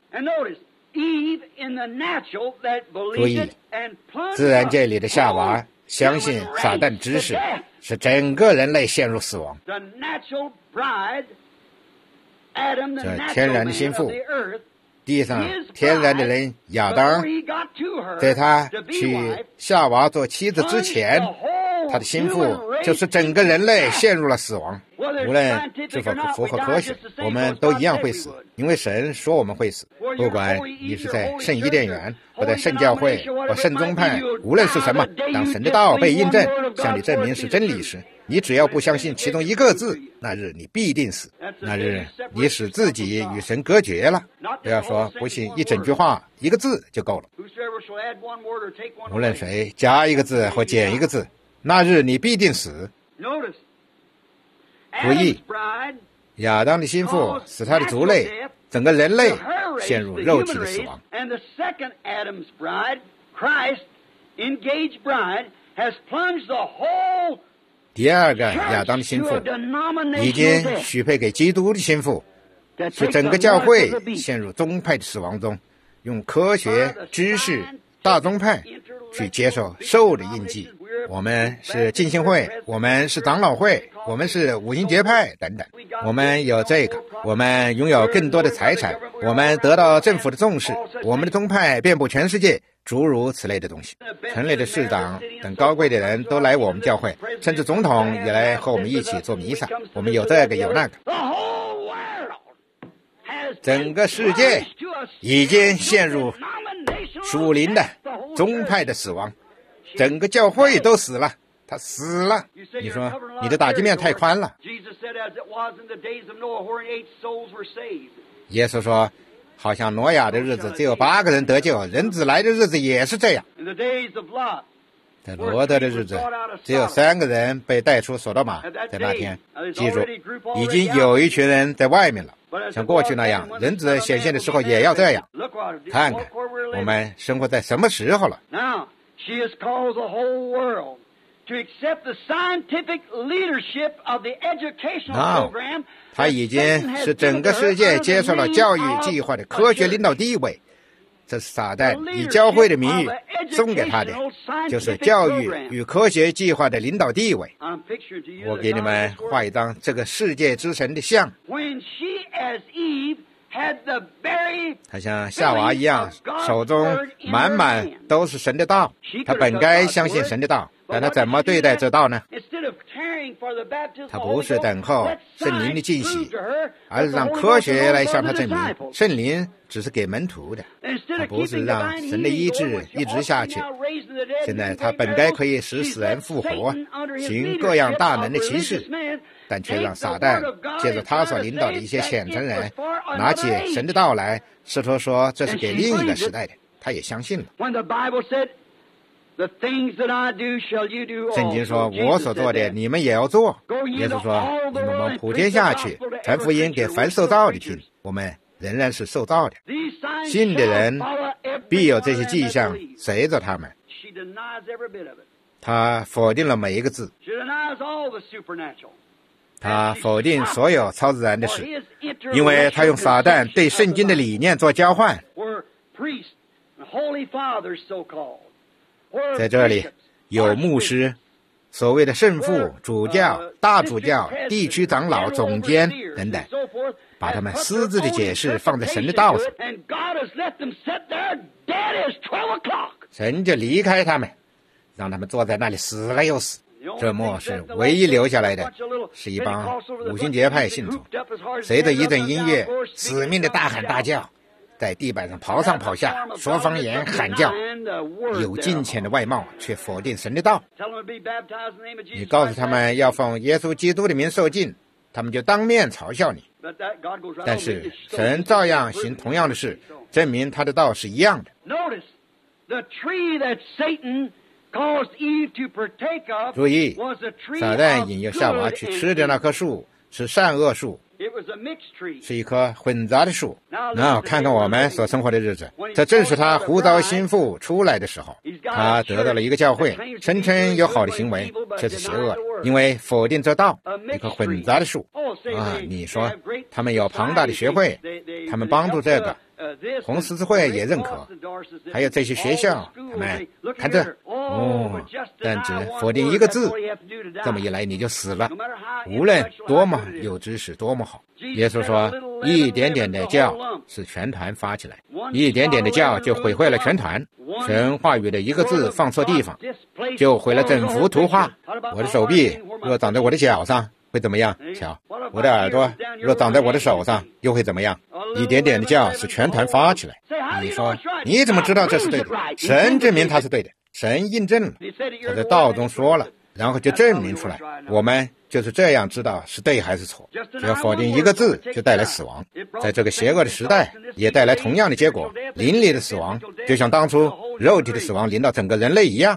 注意，自然界里的夏娃相信撒旦的知识，使整个人类陷入死亡。这天然的心腹，地上天然的人亚当，在他娶夏娃做妻子之前，他的心腹就是整个人类陷入了死亡。无论是否符合科学，我们都一样会死，因为神说我们会死。不管你是在圣伊甸园，或在圣教会，或圣宗派，无论是什么，当神的道被印证，向你证明是真理时，你只要不相信其中一个字，那日你必定死。那日你使自己与神隔绝了。不要说不信一整句话，一个字就够了。无论谁加一个字或减一个字，那日你必定死。注意，亚当的心腹使他的族类，整个人类陷入肉体的死亡。第二个亚当的心腹已经许配给基督的心腹，使整个教会陷入宗派的死亡中，用科学知识大宗派去接受兽的印记。我们是浸信会，我们是长老会，我们是五旬节派等等。我们有这个，我们拥有更多的财产，我们得到政府的重视，我们的宗派遍布全世界，诸如此类的东西。城里的市长等高贵的人都来我们教会，甚至总统也来和我们一起做弥撒。我们有这个有那个。整个世界已经陷入属灵的宗派的死亡，整个教会都死了，他死了。你说你的打击面太宽了。耶稣说，好像挪亚的日子只有8个人得救，人子来的日子也是这样。在罗德的日子，只有3个人被带出索多玛。在那天，记住，已经有一群人在外面了。像过去那样，人子显现的时候也要这样。看看我们生活在什么时候了。 She has caused the whole world to accept the scientific leadership of the educational program. 他已经使整个世界接受了教育计划的科学领导地位。这是撒旦以教会的名义送给他的，就是教育与科学计划的领导地位。我给你们画一张这个世界之神的像。他像夏娃一样，手中满满都是神的道。他本该相信神的道，但他怎么对待这道呢？他不是等候圣灵的进洗，而是让科学来向他证明圣灵只是给门徒的。他不是让神的医治一直下去。现在他本该可以使死人复活，行各样大能的奇事，但却让撒旦借着他所领导的一些虔诚人拿起神的道来，试图说这是给另一个时代的。他也相信了。圣经说，我所做的你们也要做。耶稣说，你们往普天下去，传福音给凡受造的听。我们仍然是受造的，信的人必有这些迹象随着他们。他否定了每一个字，他否定所有超自然的事，因为他用撒旦对圣经的理念做交换。在这里有牧师，所谓的圣父、主教、大主教、地区长老、总监等等，把他们私自的解释放在神的道上，神就离开他们，让他们坐在那里死了又死。这末世唯一留下来的是一帮五旬节派信徒，随着一阵音乐死命的大喊大叫，在地板上跑上跑下，说方言喊叫，有金钱的外貌，却否定神的道。你告诉他们要奉耶稣基督的名受浸，他们就当面嘲笑你。但是神照样行同样的事，证明他的道是一样的。注意，撒旦引诱夏娃去吃的那棵树， 是善恶树， It was a mixed tree. 是一棵混杂的树。那看看我们所生活的日子，这正是他呼召心腹出来的时候。他得到了一个教会，声称有好的行为，却是邪恶的，因为否定这道，一棵混杂的树。你说他们有庞大的学会，他们帮助这个，红十字会也认可，还有这些学校，他们看这，但只否定一个字，这么一来你就死了。无论多么有知识，多么好。耶稣说，一点点的酵是全团发起来，一点点的酵就毁坏了全团。神话语的一个字放错地方，就毁了整幅图画。我的手臂若长在我的脚上，会怎么样？瞧，我的耳朵若长在我的手上，又会怎么样？一点点的酵是全团发起来。你说你怎么知道这是对的？神证明它是对的，神印证了，他在道中说了，然后就证明出来。我们就是这样知道是对还是错。只要否定一个字，就带来死亡。在这个邪恶的时代，也带来同样的结果，灵里的死亡，就像当初肉体的死亡临到整个人类一样。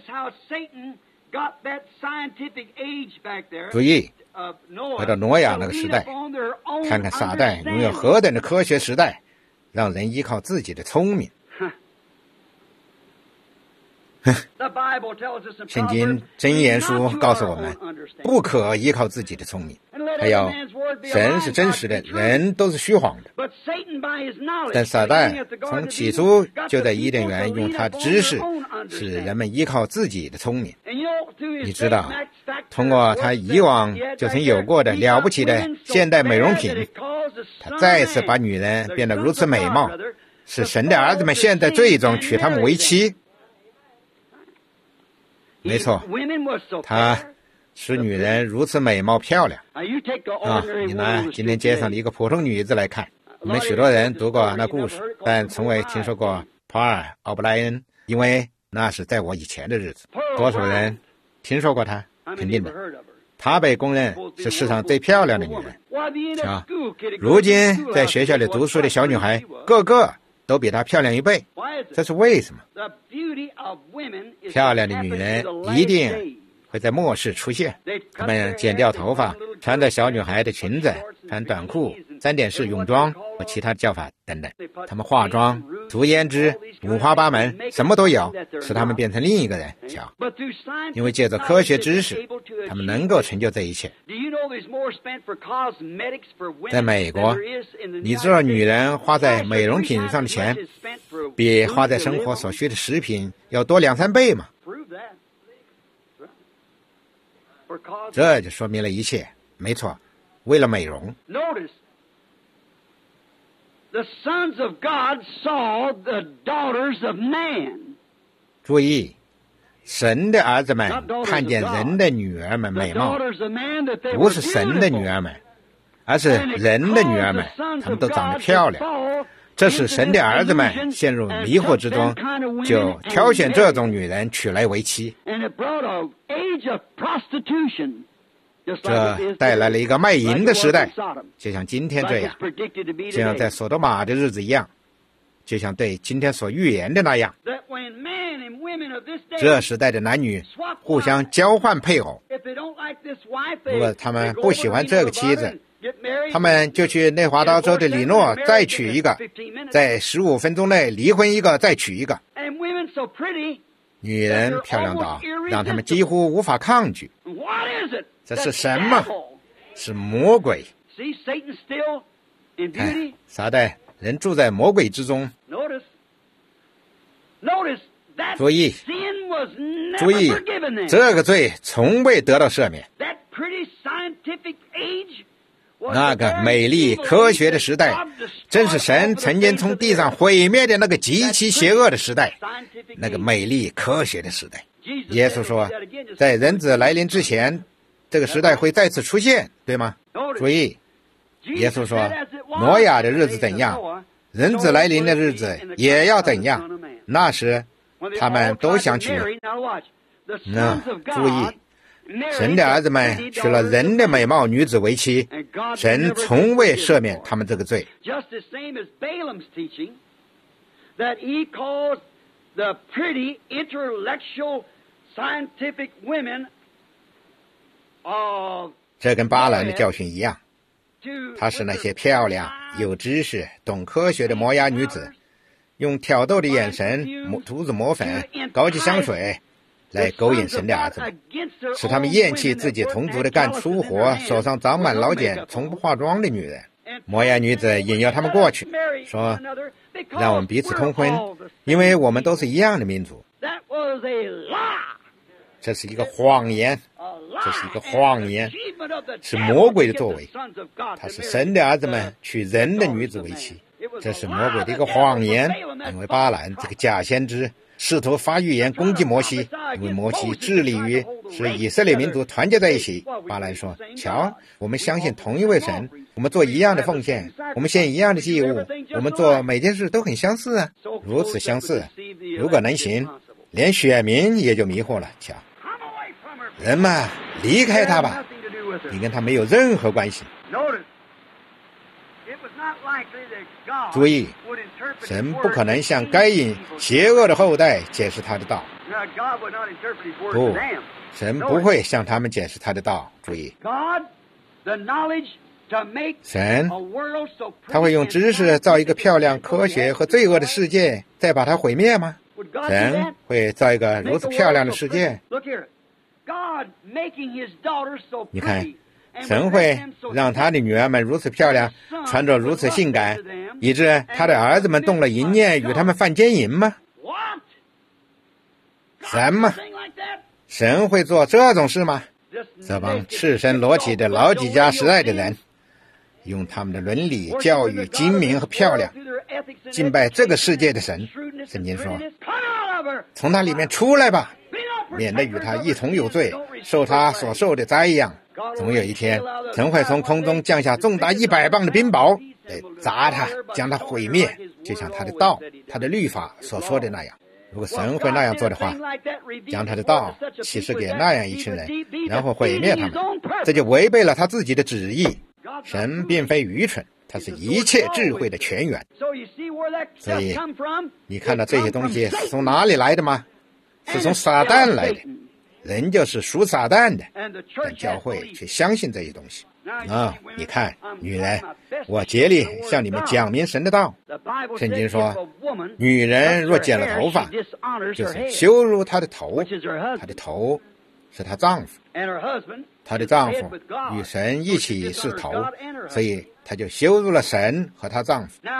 注意，回到挪亚那个时代，看看撒旦拥有何等的科学时代，让人依靠自己的聪明。圣经箴言书告诉我们，不可依靠自己的聪明。还有，神是真实的，人都是虚谎的。但撒旦从起初就在伊甸园用他的知识，使人们依靠自己的聪明。你知道，通过他以往就曾有过的了不起的现代美容品，他再次把女人变得如此美貌，使神的儿子们现在最终娶她们为妻。没错，他使女人如此美貌漂亮。你拿今天街上的一个普通女子来看，你们许多人读过那故事，但从未听说过帕尔·奥布莱恩，因为那是在我以前的日子。多少人听说过她？肯定的，她被公认是世上最漂亮的女人。瞧，如今在学校里读书的小女孩，个个都比她漂亮一倍，这是为什么？漂亮的女人一定会在末世出现，她们剪掉头发，穿着小女孩的裙子，穿短裤，3点式泳装和其他叫法等等。她们化妆、涂胭脂，五花八门，什么都有，使她们变成另一个人。瞧，因为借着科学知识，她们能够成就这一切。在美国，你知道女人花在美容品上的钱，比花在生活所需的食品要多2-3倍吗？这就说明了一切。没错，为了美容。注意，神的儿子们看见人的女儿们美貌，不是神的女儿们，而是人的女儿们，她们都长得漂亮。这使神的儿子们陷入迷惑之中，就挑选这种女人娶来为妻。这带来了一个卖淫的时代，就像今天这样，就像在索多玛的日子一样，就像对今天所预言的那样。这时代的男女互相交换配偶，如果他们不喜欢这个妻子，他们就去内华达州的里诺再娶一个，在15分钟内离婚一个，再娶一个。女人漂亮到让他们几乎无法抗拒。这是什么？是魔鬼。看，撒旦人住在魔鬼之中。注意，这个罪从未得到赦免。那个美丽科学的时代，正是神曾经从地上毁灭的那个极其邪恶的时代，那个美丽科学的时代。耶稣说，在人子来临之前，这个时代会再次出现，对吗？注意，耶稣说，挪亚的日子怎样，人子来临的日子也要怎样。那时他们都想娶。注意，神的儿子们娶了人的美貌女子为妻，神从未赦免他们这个罪。 这跟巴兰的教训一样，他使那些漂亮、有知识、懂科学的摩押女子，用挑逗的眼神、涂子抹粉、高级香水来勾引神的儿子们，使他们厌弃自己同族的干粗活、手上长满老茧、从不化妆的女人。摩押女子引诱他们过去，说：“让我们彼此通婚，因为我们都是一样的民族。”这是一个谎言，这是一个谎言，是魔鬼的作为。他是神的儿子们娶人的女子为妻，这是魔鬼的一个谎言。因为巴兰这个假先知试图发预言攻击摩西，因为摩西致力于使以色列民族团结在一起。巴兰说：“瞧，我们相信同一位神，我们做一样的奉献，我们献一样的祭物，我们做每件事都很相似啊！如此相似，如果能行，连选民也就迷惑了。瞧，人嘛，离开他吧，你跟他没有任何关系。”注意，神不可能向该隐邪恶的后代解释他的道。不，神不会向他们解释他的道。注意，神他会用知识造一个漂亮、科学和罪恶的世界，再把它毁灭吗？神会造一个如此漂亮的世界？你看，神会让他的女儿们如此漂亮，穿着如此性感，以致他的儿子们动了淫念，与他们犯奸淫吗？什么？神会做这种事吗？这帮赤身裸体的老几家时代的人，用他们的伦理、教育、精明和漂亮，敬拜这个世界的神。圣经说：“从他里面出来吧，免得与他一同有罪，受他所受的灾殃。”总有一天，神会从空中降下重达100磅的冰雹，来砸他，将他毁灭，就像他的道、他的律法所说的那样。如果神会那样做的话，将他的道启示给那样一群人，然后毁灭他们，这就违背了他自己的旨意。神并非愚蠢，他是一切智慧的泉源。所以你看到这些东西是从哪里来的吗？是从撒旦来的。人就是属撒旦的，但教会却相信这些东西。你看，女人，我竭力向你们讲明神的道。圣经说，女人若剪了头发，就是羞辱她的头，她的头是她丈夫，她的丈夫与神一起是头，所以她就羞辱了神和她丈夫。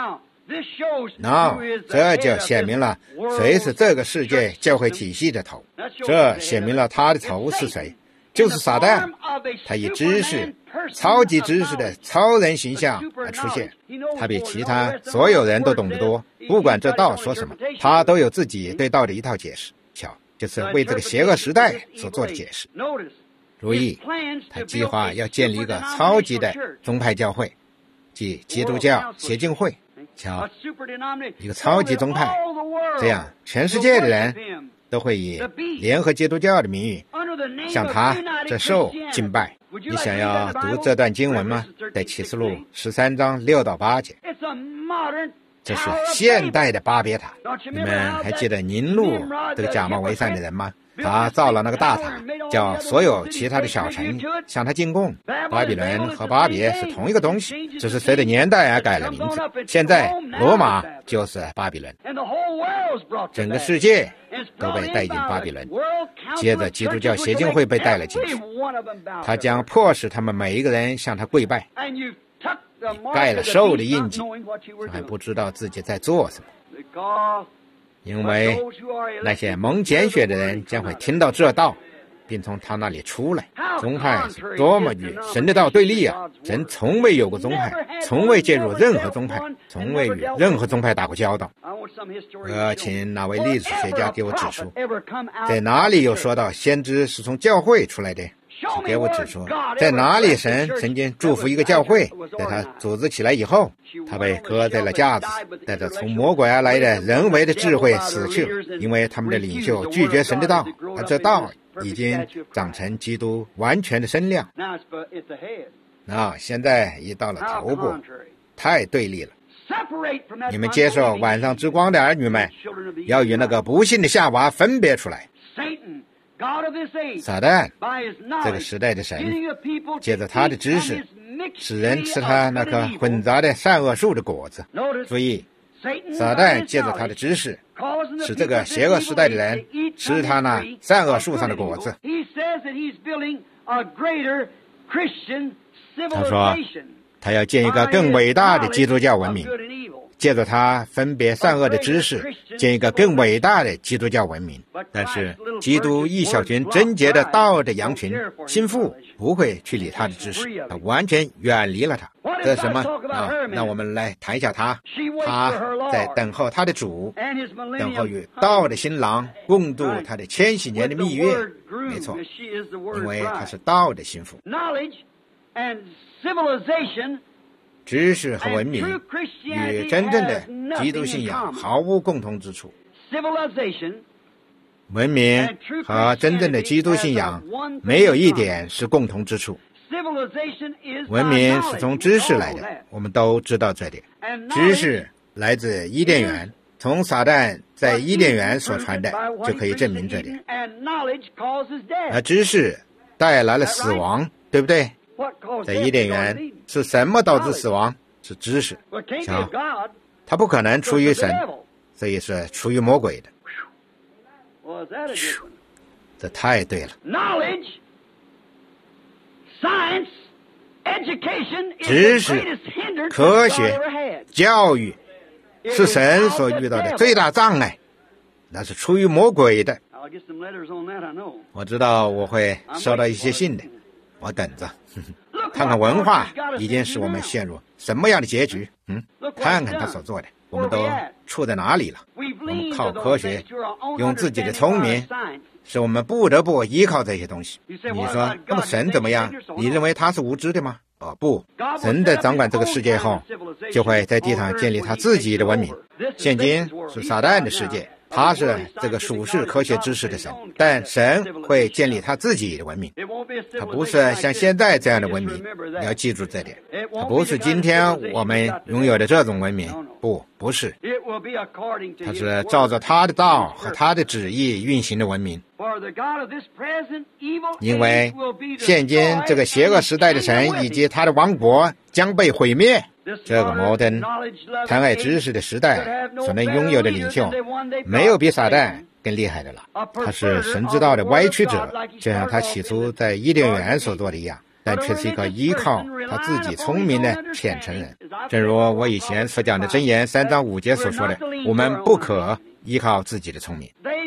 这就显明了谁是这个世界教会体系的头，这显明了他的头是谁，就是撒旦。他以知识、超级知识的超人形象而出现，他比其他所有人都懂得多，不管这道说什么，他都有自己对道的一套解释。瞧，就是为这个邪恶时代所做的解释。注意，他计划要建立一个超级的宗派教会，即基督教协进会。瞧，一个超级宗派，这样全世界的人都会以联合基督教的名义向他这兽敬拜。你想要读这段经文吗？在启示录13章6到8节。这是现代的巴别塔。你们还记得宁录这个假冒为善的人吗？他造了那个大塔，叫所有其他的小城向他进贡。巴比伦和巴别是同一个东西，只是随着年代而改了名字。现在罗马就是巴比伦，整个世界都被带进巴比伦，接着基督教协进会被带了进去，他将迫使他们每一个人向他跪拜。你盖了兽的印记，还不知道自己在做什么，因为那些蒙拣选的人将会听到这道，并从他那里出来。宗派是多么与神的道对立啊！神从未有过宗派，从未介入任何宗派，从未与任何宗派打过交道。我请哪位历史学家给我指出，在哪里有说到先知是从教会出来的？请给我指出，在哪里神曾经祝福一个教会，在他组织起来以后，他被搁在了架子，带着从魔鬼而来的人为的智慧死去，因为他们的领袖拒绝神的道，而这道已经长成基督完全的身量。现在已到了头部，太对立了。你们接受晚上之光的儿女们，要与那个不幸的夏娃分别出来。 撒旦这个时代的神，借着他的知识，使人吃他那棵混杂的善恶树的果子。注意，撒旦借着他的知识，使这个邪恶时代的人吃他那善恶树上的果子。他说他要建一个更伟大的基督教文明，借着他分别善恶的知识，建一个更伟大的基督教文明。但是基督一小群贞洁的道的羊群心腹不会去理他的知识，他完全远离了他。这是什么啊？那我们来谈一下他在等候他的主，等候与道的新郎共度他的千禧年的蜜月。没错，因为他是道的心腹。知识和文明与真正的基督信仰毫无共同之处。文明和真正的基督信仰没有一点是共同之处。文明是从知识来的，我们都知道这点。知识来自伊甸园，从撒旦在伊甸园所传的就可以证明这点。而知识带来了死亡，对不对？在伊甸园是什么导致死亡？是知识。瞧，它不可能出于神，所以是出于魔鬼的。这太对了。知识、科学、教育是神所遇到的最大障碍，那是出于魔鬼的。我知道我会收到一些信的，我等着。看看文化已经使我们陷入什么样的结局。看看他所做的，我们都处在哪里了。我们靠科学，用自己的聪明，使我们不得不依靠这些东西。你说那么神怎么样？你认为他是无知的吗？不，神在掌管这个世界后，就会在地上建立他自己的文明。现今是撒旦的世界，他是这个属世科学知识的神，但神会建立他自己的文明。他不是像现在这样的文明，你要记住这点。他不是今天我们拥有的这种文明，不是。他是照着他的道和他的旨意运行的文明。因为现今这个邪恶时代的神以及他的王国将被毁灭。这个摩登贪爱知识的时代所能拥有的领袖，没有比撒旦更厉害的了。他是神之道的歪曲者，就像他起初在伊甸园所做的一样，但却是一个依靠他自己聪明的虔诚人。正如我以前所讲的箴言3章5节所说的，我们不可依靠自己的聪明。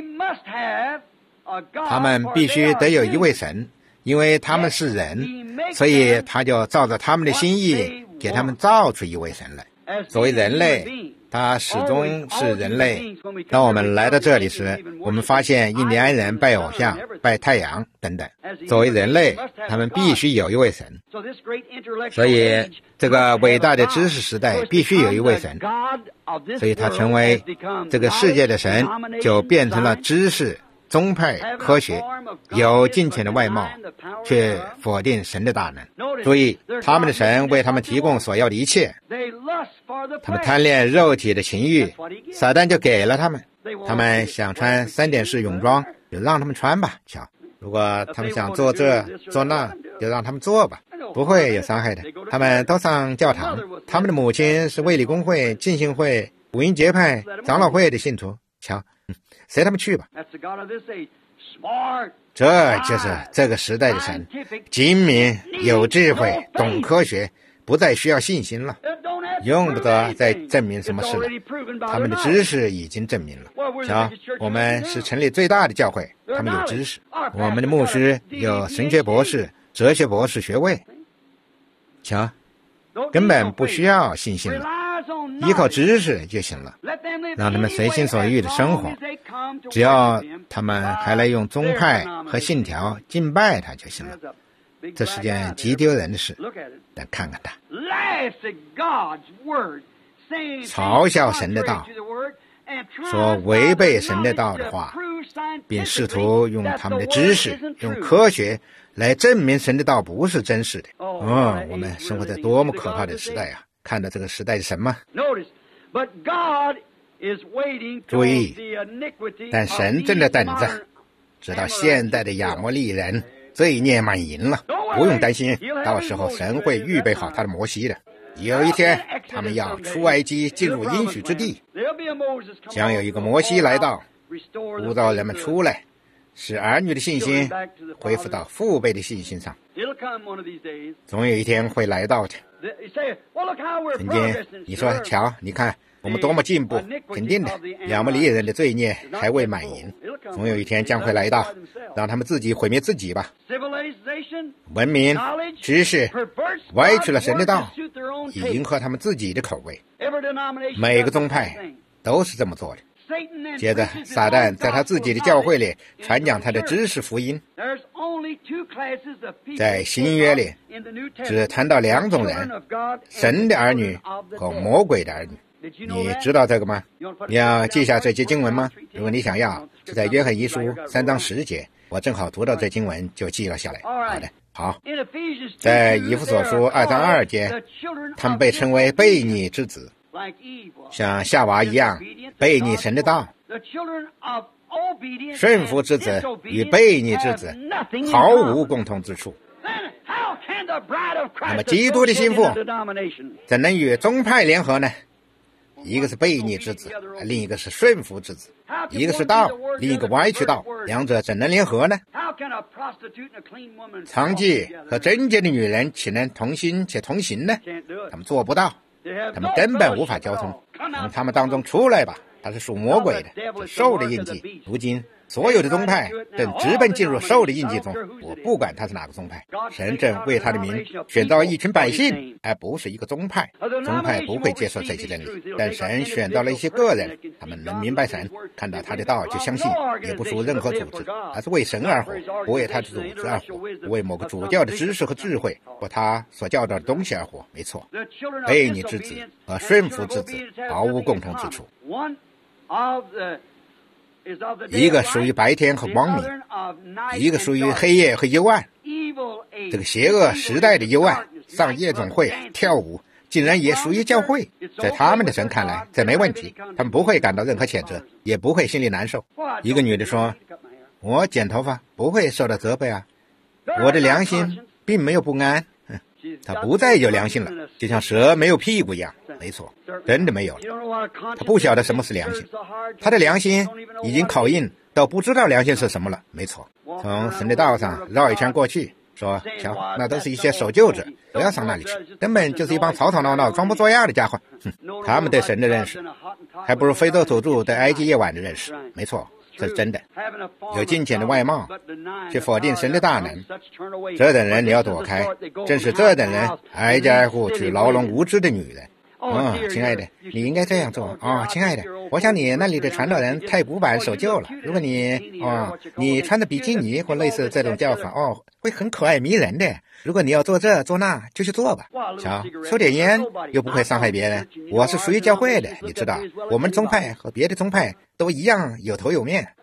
他们必须得有一位神，因为他们是人，所以他就照着他们的心意给他们造出一位神来。作为人类，他始终是人类。当我们来到这里时，我们发现印第安人拜偶像、拜太阳等等。作为人类，他们必须有一位神。所以这个伟大的知识时代必须有一位神，所以他成为这个世界的神，就变成了知识、宗派、科学，有金钱的外貌，却否定神的大能。注意，他们的神为他们提供所要的一切，他们贪恋肉体的情欲，撒旦就给了他们。他们想穿3点式泳装，就让他们穿吧。瞧，如果他们想做这做那，就让他们做吧，不会有伤害的。他们都上教堂，他们的母亲是卫理公会、浸信会、五音节派、长老会的信徒。瞧，随他们去吧。这就是这个时代的神，精明、有智慧、懂科学，不再需要信心了，用不得再证明什么事了。他们的知识已经证明了。瞧，我们是城里最大的教会，他们有知识。我们的牧师有神学博士、哲学博士学位。瞧，根本不需要信心了，依靠知识就行了，让他们随心所欲的生活。只要他们还来用宗派和信条敬拜他就行了。这是件极丢人的事，但看看他嘲笑神的道，说违背神的道的话，并试图用他们的知识、用科学来证明神的道不是真实的。我们生活在多么可怕的时代啊！看到这个时代是什么？注意，但神正在等着直到现在的亚摩利人罪孽满盈了，不用担心，到时候神会预备好他的摩西的。有一天他们要出埃及进入应许之地，将有一个摩西来到，呼召人们出来，使儿女的信心恢复到父辈的信心上。总有一天会来到的。曾经你说瞧，你看我们多么进步，肯定的，亚摩利人的罪孽还未满盈，总有一天将会来到，让他们自己毁灭自己吧。文明、知识歪曲了神的道，以迎合他们自己的口味。每个宗派都是这么做的。接着撒旦在他自己的教会里传讲他的知识福音。在新约里只谈到2种人，神的儿女和魔鬼的儿女。你知道这个吗？你要记下这节经文吗？如果你想要，是在约翰一书3章10节，我正好读到这经文就记了下来。好的，好。在以弗所书2章2节，他们被称为悖逆之子，像夏娃一样悖逆神的道。顺服之子与悖逆之子毫无共同之处。那么基督的心腹怎能与宗派联合呢？一个是悖逆之子，另一个是顺服之子，一个是道，另一个歪曲道，两者怎能联合呢？娼妓和贞洁的女人岂能同心且同行呢？他们做不到，他们根本无法交通。从他们当中出来吧，他是属魔鬼的，是兽的印记。如今所有的宗派正直奔进入兽的印记中，我不管他是哪个宗派，神正为他的名选召一群百姓，而不是一个宗派。宗派不会接受这些真理，但神选召了一些个人，他们能明白神，看到他的道就相信，也不属任何组织，而是为神而活，不为他的组织而活，不为某个主教的知识和智慧或他所教导的东西而活。没错，悖逆之子和顺服之子毫无共同之处。一个属于白天和光明，一个属于黑夜和幽暗。这个邪恶时代的幽暗，上夜总会跳舞，竟然也属于教会。在他们的神看来，这没问题，他们不会感到任何谴责，也不会心里难受。一个女的说，我剪头发不会受到责备啊，我的良心并没有不安。他不再有良心了，就像蛇没有屁股一样。没错，真的没有了。他不晓得什么是良心，他的良心已经考验到不知道良心是什么了。没错，从神的道上绕一圈过去，说瞧，那都是一些守旧者，不要上那里去，根本就是一帮吵吵闹闹装模作样的家伙。他们对神的认识还不如非洲土著对埃及夜晚的认识。没错，这是真的。有金钱的外貌却否定神的大能，这等人你要躲开。正是这等人挨家挨户去牢笼无知的女人。亲爱的，你应该这样做。亲爱的，我想你那里的传道人太古板守旧了。如果你穿着比基尼或类似这种叫法，会很可爱迷人的。如果你要做这做那，就去做吧。瞧，抽点烟又不会伤害别人。我是属于教会的，你知道，我们宗派和别的宗派都一样有头有面。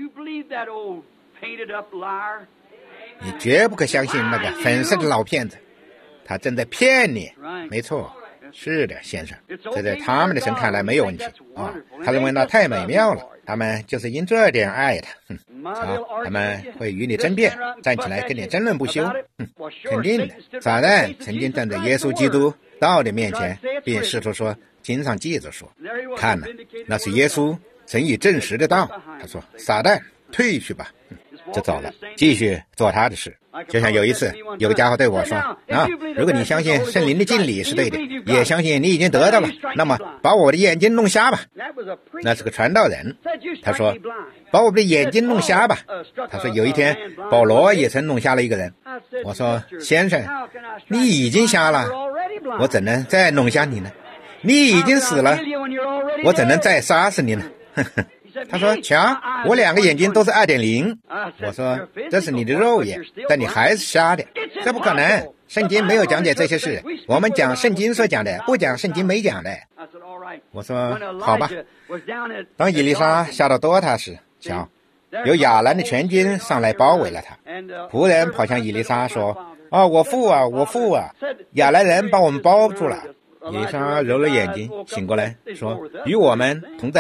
你绝不可相信那个粉色的老骗子，他正在骗你。没错，是的，先生，这在他们的神看来没有问题他认为那太美妙了，他们就是因这点爱他。他们会与你争辩，站起来跟你争论不休。肯定的，撒旦曾经站在耶稣基督道的面前，并试图说，经上记着说，看了，那是耶稣曾以证实的道。他说，撒旦退去吧，就走了，继续做他的事。就像有一次有个家伙对我说，如果你相信圣灵的敬礼是对的，也相信你已经得到了，那么把我的眼睛弄瞎吧。那是个传道人，他说，把我的眼睛弄瞎吧。他说有一天保罗也曾弄瞎了一个人。我说，先生，你已经瞎了，我怎能再弄瞎你呢？你已经死了，我怎能再杀死你呢？他说，瞧，我2个眼睛都是 2.0。 我说，这是你的肉眼，但你还是瞎的。这不可能，圣经没有讲解这些事，我们讲圣经所讲的，不讲圣经没讲的。我说，好吧。当以利沙下到多塔时，瞧，有亚兰的全军上来包围了他。仆人跑向以利沙说，我父啊，我父啊，亚兰人把我们包住了。以利沙揉了眼睛，醒过来说，与我们同在的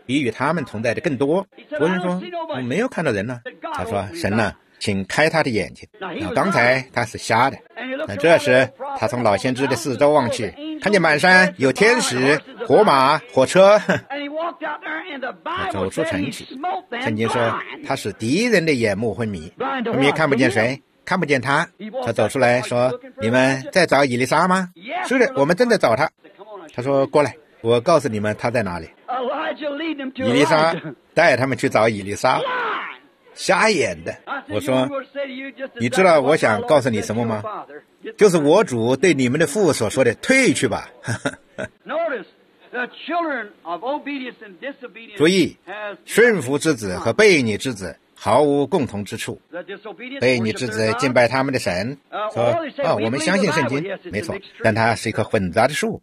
比与他们同在的更多。仆人说，我没有看到人呢。他说，神呢，请开他的眼睛。刚才他是瞎的，但这时他从老先知的四周望去，看见满山有天使、火马、火车。他走出城去，圣经说他使敌人的眼目昏迷，他们也看不见谁，看不见他。他走出来说，你们在找以利沙吗？是的，我们正在找他。他说，过来，我告诉你们他在哪里。以利沙带他们去找以利沙，瞎眼的。我说，你知道我想告诉你什么吗？就是我主对你们的父所说的，退去吧。注意，顺服之子和悖逆之子毫无共同之处。悖逆之子敬拜他们的神，说我们相信圣经，没错，但它是一棵混杂的树。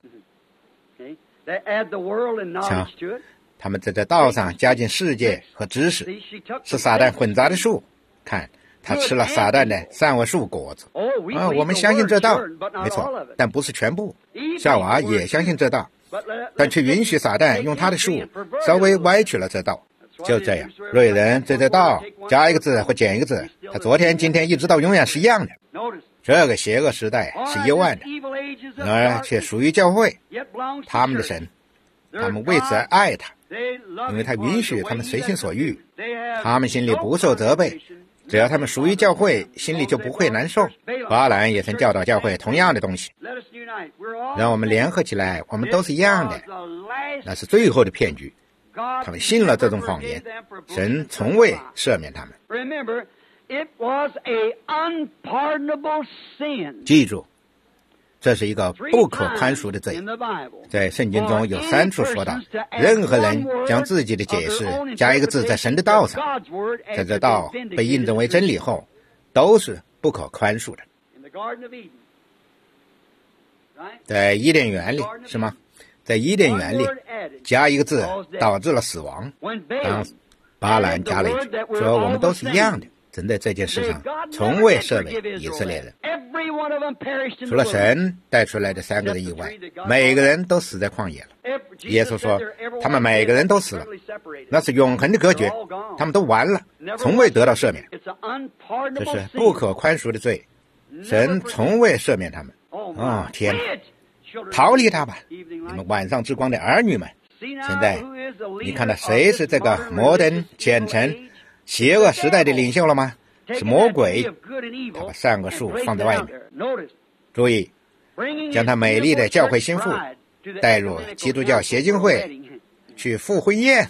瞧，他们在这道上加进世界和知识，是撒旦混杂的树。看，他吃了撒旦的善恶树果子。我们相信这道，没错，但不是全部。夏娃也相信这道，但却允许撒旦用他的树稍微歪曲了这道。就这样，若有人对这道加一个字或减一个字，他昨天、今天一直到永远是一样的。这个邪恶时代是幽暗的，然而却属于教会，他们的神，他们为此而爱他，因为他允许他们随心所欲，他们心里不受责备，只要他们属于教会，心里就不会难受。巴兰也曾教导教会同样的东西，让我们联合起来，我们都是一样的。那是最后的骗局，他们信了这种谎言，神从未赦免他们。记住，这是一个不可宽恕的罪。在圣经中有3处说到，任何人将自己的解释加一个字在神的道上，在这道被印证为真理后，都是不可宽恕的。在伊甸园里，是吗？在伊甸园里加一个字导致了死亡。当巴兰加了一句，说我们都是一样的，神在这件事上从未赦免以色列人，除了神带出来的3个人以外，每个人都死在旷野了。耶稣说他们每个人都死了，那是永恒的隔绝，他们都完了，从未得到赦免。这是不可宽恕的罪，神从未赦免他们。天哪，逃离他吧，你们晚上之光的儿女们。现在你看到谁是这个摩登虔诚邪恶时代的领袖了吗？是魔鬼，他把善恶树放在外面。注意，将他美丽的教会心腹带入基督教协进会去赴婚宴，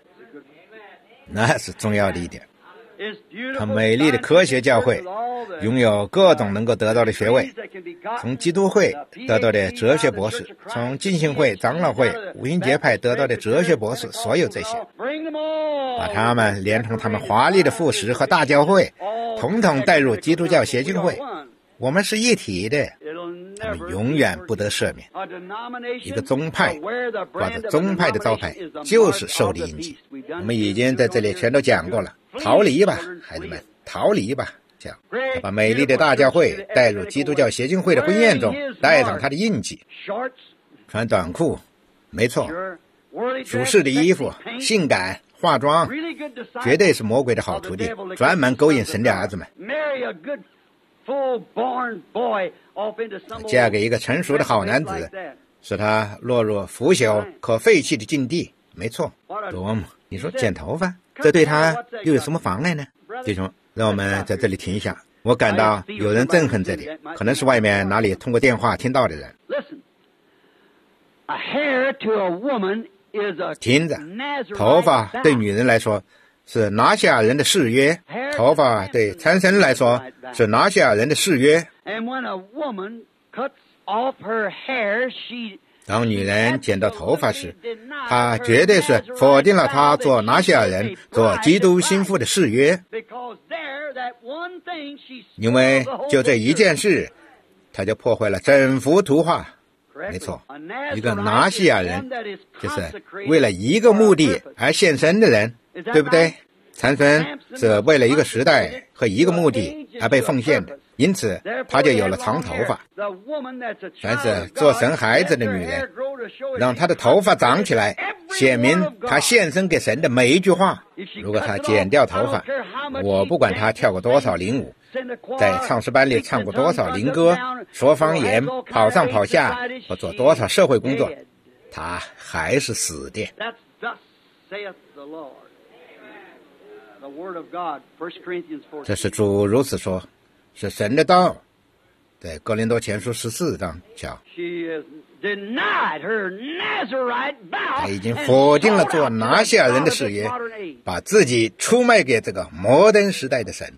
那是重要的一点。他美丽的科学教会拥有各种能够得到的学位，从基督会得到的哲学博士，从浸信会、长老会、五音节派得到的哲学博士，所有这些，把他们连同他们华丽的副食和大教会统统带入基督教协进会，我们是一体的，他们永远不得赦免。一个宗派挂着宗派的招牌就是受的印记，我们已经在这里全都讲过了。逃离吧，孩子们，逃离吧。这样，他把美丽的大教会带入基督教协进会的婚宴中，带上他的印记。穿短裤，没错，舒适的衣服，性感化妆，绝对是魔鬼的好徒弟，专门勾引神的儿子们。嫁给一个成熟的好男子，使他落入腐朽可废弃的境地。没错，多么！你说剪头发，这对他又有什么妨碍呢？弟兄，让我们在这里停一下。我感到有人憎恨这里，可能是外面哪里通过电话听到的人。听着，头发对女人来说是拿西亚人的誓约，头发对参孙来说是拿西亚人的誓约。当女人剪到头发时，她绝对是否定了她做拿西亚人、做基督心腹的誓约，因为就这一件事，她就破坏了整幅图画。没错，一个拿西亚人就是为了一个目的而献身的人，对不对？参孙是为了一个时代和一个目的而被奉献的，因此他就有了长头发。凡是做神孩子的女人， 让他的头发长起来，显明他献身给神的每一句话。如果他剪掉头发，我不管他跳过多少灵舞，在唱诗班里唱过多少灵歌，说方言，跑上跑下，或做多少社会工作，他还是死的。这是主如此说，是神的道。在哥林多前书14章讲，他已经否定了做拿西尔人的事业，把自己出卖给这个摩登时代的神。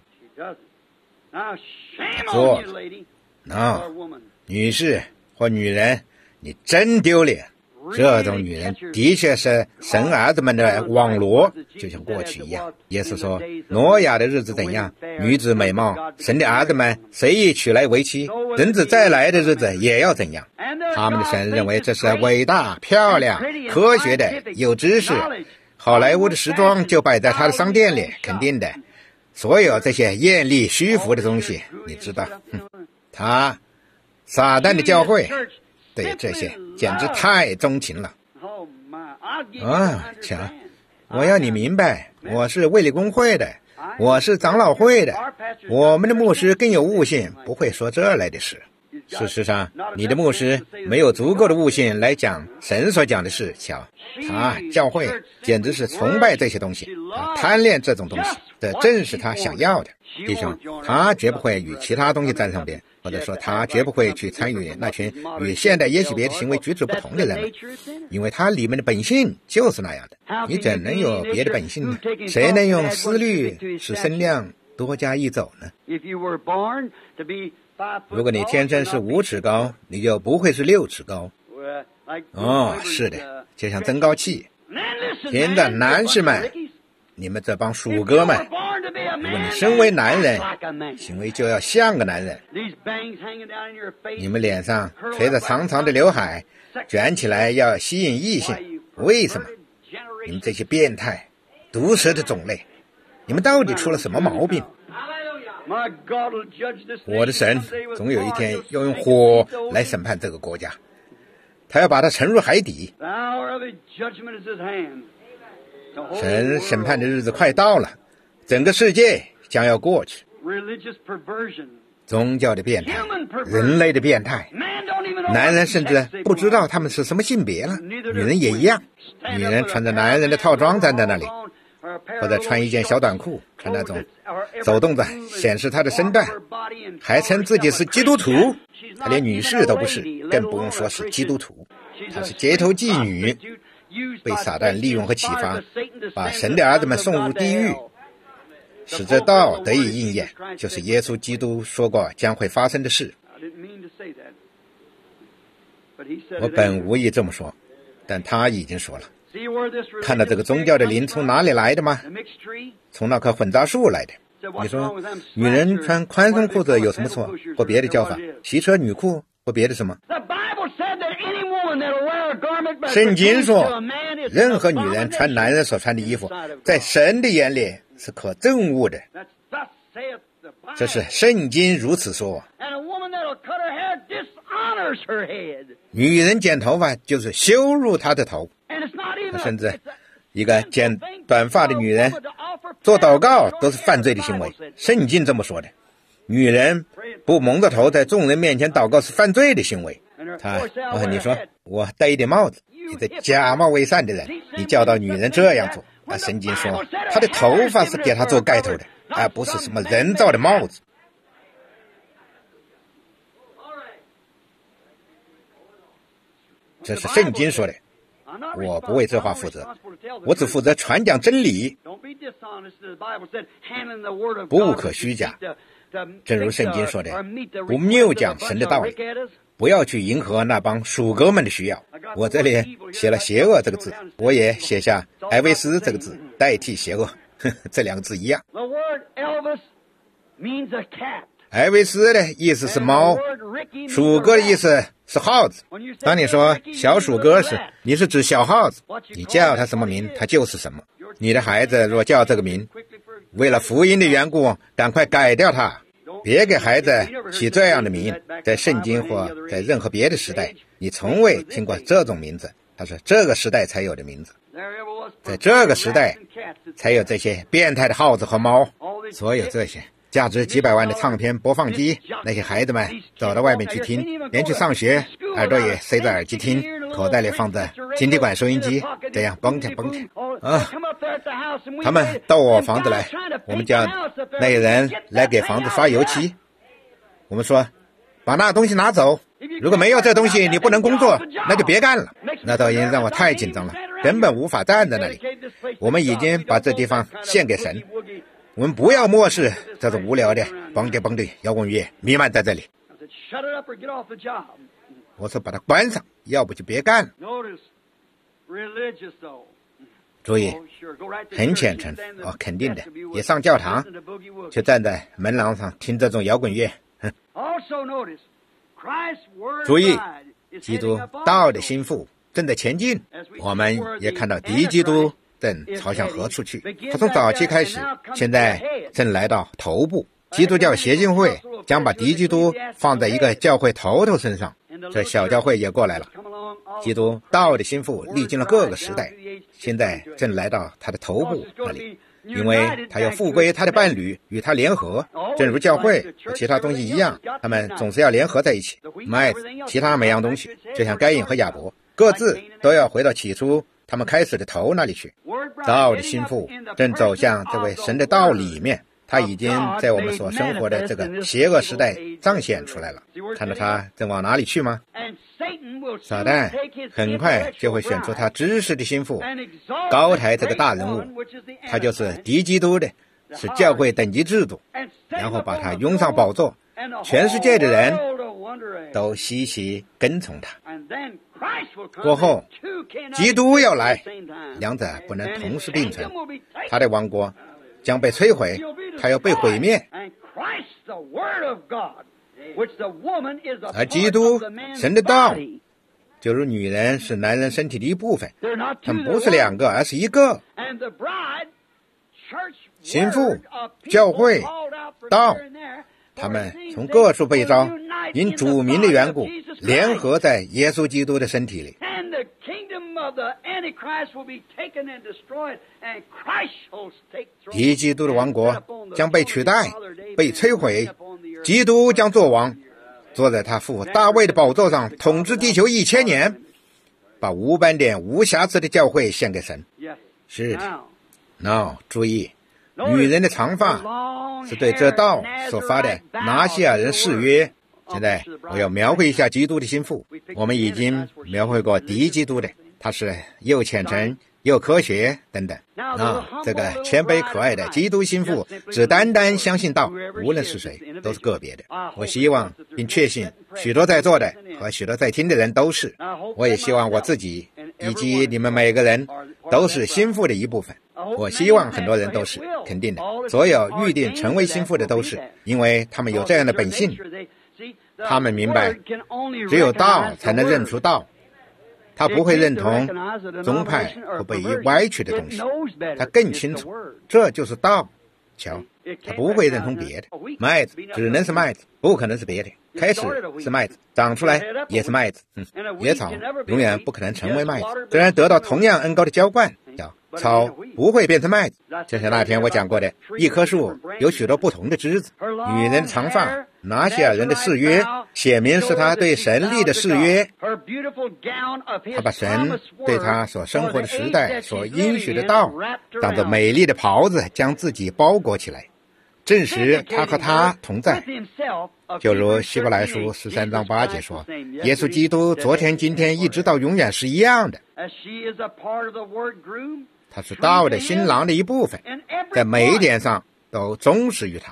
做那女士或女人，你真丢脸！这种女人的确是神儿子们的网罗，就像过去一样。耶稣说，挪亚的日子怎样，女子美貌，神的儿子们谁亦娶来为妻，人子再来的日子也要怎样。他们的神认为这是伟大、漂亮、科学的，有知识。好莱坞的时装就摆在他的商店里，肯定的。所有这些艳丽虚浮的东西，你知道，他撒旦的教会对这些简直太钟情了。瞧，我要你明白，我是卫理公会的，我是长老会的，我们的牧师更有悟性，不会说这类的事。事实上，你的牧师没有足够的悟性来讲神所讲的事。瞧，他教会简直是崇拜这些东西，他贪恋这种东西，这正是他想要的。弟兄，他绝不会与其他东西站上边，或者说他绝不会去参与那群与现代耶洗别的行为举止不同的人们，因为他里面的本性就是那样的。你怎能有别的本性呢？谁能用思虑使身量多加一走呢？如果你天生是5尺高，你就不会是6尺高。是的，就像增高器。听着，男士们，你们这帮鼠哥们，如果你身为男人，行为就要像个男人。你们脸上垂着长长的刘海，卷起来要吸引异性，为什么？你们这些变态、毒蛇的种类，你们到底出了什么毛病？我的神总有一天要用火来审判这个国家，他要把它沉入海底。神审判的日子快到了，整个世界将要过去。宗教的变态，人类的变态，男人甚至不知道他们是什么性别了，女人也一样。女人穿着男人的套装站在那里，或者穿一件小短裤，穿那种走动着显示她的身段，还称自己是基督徒。她连女士都不是，更不用说是基督徒。她是街头妓女，被撒旦利用和启发，把神的儿子们送入地狱，使这道得以应验，就是耶稣基督说过将会发生的事。我本无意这么说，但他已经说了。看到这个宗教的灵从哪里来的吗？从那棵混杂树来的。你说女人穿宽松裤子有什么错，或别的叫法，骑车女裤或别的什么？圣经说，任何女人穿男人所穿的衣服，在神的眼里是可憎恶的。这是圣经如此说。女人剪头发就是羞辱她的头，甚至一个剪短发的女人做祷告都是犯罪的行为。圣经这么说的，女人不蒙着头在众人面前祷告是犯罪的行为。你说我戴一顶帽子，你这假冒伪善的人，你教导女人这样做。圣经说她的头发是给她做盖头的，而不是什么人造的帽子。这是圣经说的，我不为这话负责，我只负责传讲真理，不可虚假。正如圣经说的，不谬讲神的道理，不要去迎合那帮属狗们的需要。我这里写了邪恶这个字，我也写下艾维斯这个字代替邪恶，这两个字一样。艾维斯的意思是猫，鼠哥的意思是耗子。当你说小鼠哥时，你是指小耗子，你叫他什么名他就是什么。你的孩子若叫这个名，为了福音的缘故赶快改掉它， 别给孩子起这样的名，在圣经或在任何别的时代，你从未听过这种名字，它是这个时代才有的名字。在这个时代才有这些变态的耗子和猫，所有这些价值几百万的唱片播放机，那些孩子们走到外面去听，连去上学耳朵也塞着耳机听，口袋里放着晶体管收音机，这样蹦跳蹦跳他们到我房子来，我们叫那些人来给房子刷油漆，我们说把那东西拿走，如果没有这东西你不能工作，那就别干了。那倒因让我太紧张了，根本无法站在那里。我们已经把这地方献给神，我们不要漠视这种无聊的蹦迪蹦迪摇滚乐弥漫在这里。我说把它关上，要不就别干了。注意，很虔诚肯定的，也上教堂，却站在门廊上听这种摇滚乐。注意，基督道的心腹正在前进，我们也看到敌基督正朝向何处去。他从早期开始，现在正来到头部。基督教协进会将把敌基督放在一个教会头身上，这小教会也过来了。基督道的心腹历经了各个时代，现在正来到他的头部那里，因为他要复归他的伴侣，与他联合，正如教会和其他东西一样，他们总是要联合在一起。麦子，其他每样东西，就像该隐和亚伯，各自都要回到起初他们开始的头那里去。道的心腹正走向这位神的道里面，他已经在我们所生活的这个邪恶时代彰显出来了。看到他正往哪里去吗？撒旦很快就会选出他知识的心腹，高抬这个大人物，他就是敌基督的，是教会等级制度，然后把他拥上宝座，全世界的人都稀奇跟从他。过后基督要来，两者不能同时并存，他的王国将被摧毁，他要被毁灭。而基督神的道就如女人是男人身体的一部分，他们不是两个，而是一个。心腹教会道，他们从各处被召，因主名的缘故联合在耶稣基督的身体里。敌基督的王国将被取代，被摧毁，基督将做王，坐在他父大卫的宝座上，统治地球1000年，把无斑点无瑕疵的教会献给神。是的，注意，女人的长发是对这道所发的拿西亚人誓约。现在我要描绘一下基督的心腹。我们已经描绘过敌基督的，他是又虔诚又科学等等。这个谦卑可爱的基督心腹只单单相信道，无论是谁都是个别的。我希望并确信许多在座的和许多在听的人都是，我也希望我自己以及你们每个人都是心腹的一部分。我希望很多人都是，肯定的，所有预定成为心腹的都是，因为他们有这样的本性。他们明白只有道才能认出道，他不会认同宗派和被歪曲的东西，他更清楚这就是道。瞧，他不会认同别的，麦子只能是麦子，不可能是别的。开始是麦子，长出来也是麦子。野草永远不可能成为麦子，虽然得到同样恩膏的浇灌，草不会变成麦子。就像那天我讲过的，一棵树有许多不同的枝子。女人的长发，拿西亚人的誓约，写明是他对神力的誓约。他把神对他所生活的时代所应许的道，当作美丽的袍子将自己包裹起来，证实他和他同在。就如希伯来书13章8节说，耶稣基督昨天今天一直到永远是一样的。他是道的新郎的一部分，在每一点上都忠实于他。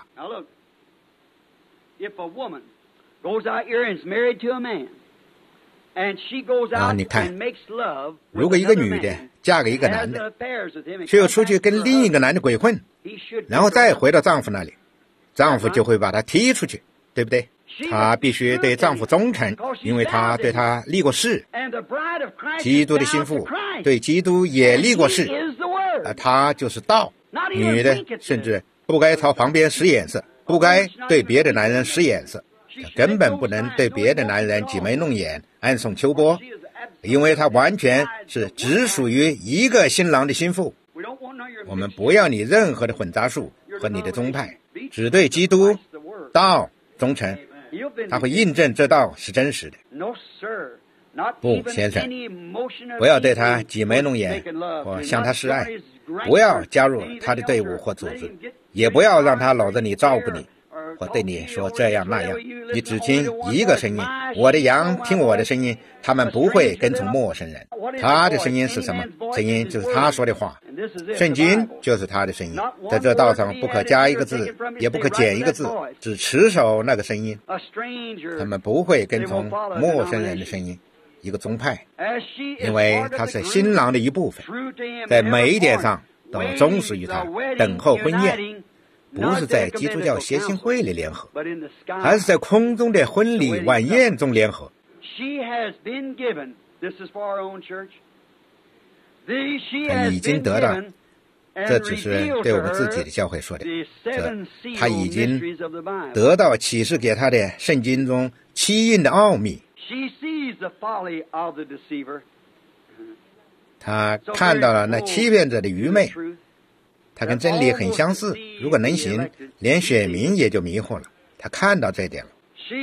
你看，如果一个女的嫁给一个男的，却又出去跟另一个男的鬼混，然后再回到丈夫那里，丈夫就会把她踢出去，对不对？她必须对丈夫忠诚，因为她对他立过誓。基督的心腹对基督也立过誓，而他就是道。女的甚至不该朝旁边使眼色， 不该对别的男人使眼色，她根本不能对别的男人挤眉弄眼、暗送秋波，因为她完全是只属于一个新郎的心腹。我们不要你任何的混杂术和你的宗派，只对基督道忠诚，他会印证这道是真实的。不，先生，不要对他挤眉弄眼或向他示爱，不要加入他的队伍或组织，也不要让他搂着你照顾你，或对你说这样那样。你只听一个声音，我的羊听我的声音，他们不会跟从陌生人。他的声音是什么？声音就是他说的话，圣经就是他的声音，在这道上不可加一个字，也不可减一个字，只持守那个声音。他们不会跟从陌生人的声音，一个宗派，因为他是新郎的一部分，在每一点上都忠实于他，等候婚宴，不是在基督教协信会里联合，还是在空中的婚礼晚宴中联合。他已经得到，这只是对我们自己的教会说的，他已经得到启示给他的圣经中七印的奥秘。他看到了那欺骗者的愚昧，他跟真理很相似，如果能行，连选民也就迷惑了。他看到这一点了，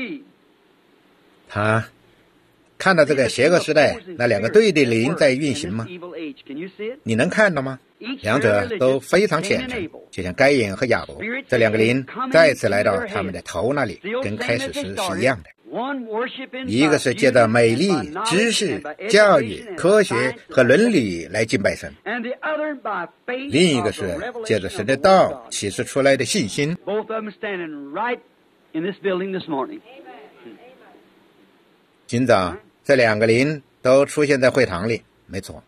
他看到这个邪恶时代那两个对的灵在运行吗？你能看到吗？两者都非常虔诚，就像该隐和亚伯，这两个灵再次来到他们的头那里，跟开始时是一样的。一个是借着美丽、知识、教育、科学和伦理来敬拜神，另一个是借着神的道启示出来的信心。今早这两个灵都出现在会堂里，没错。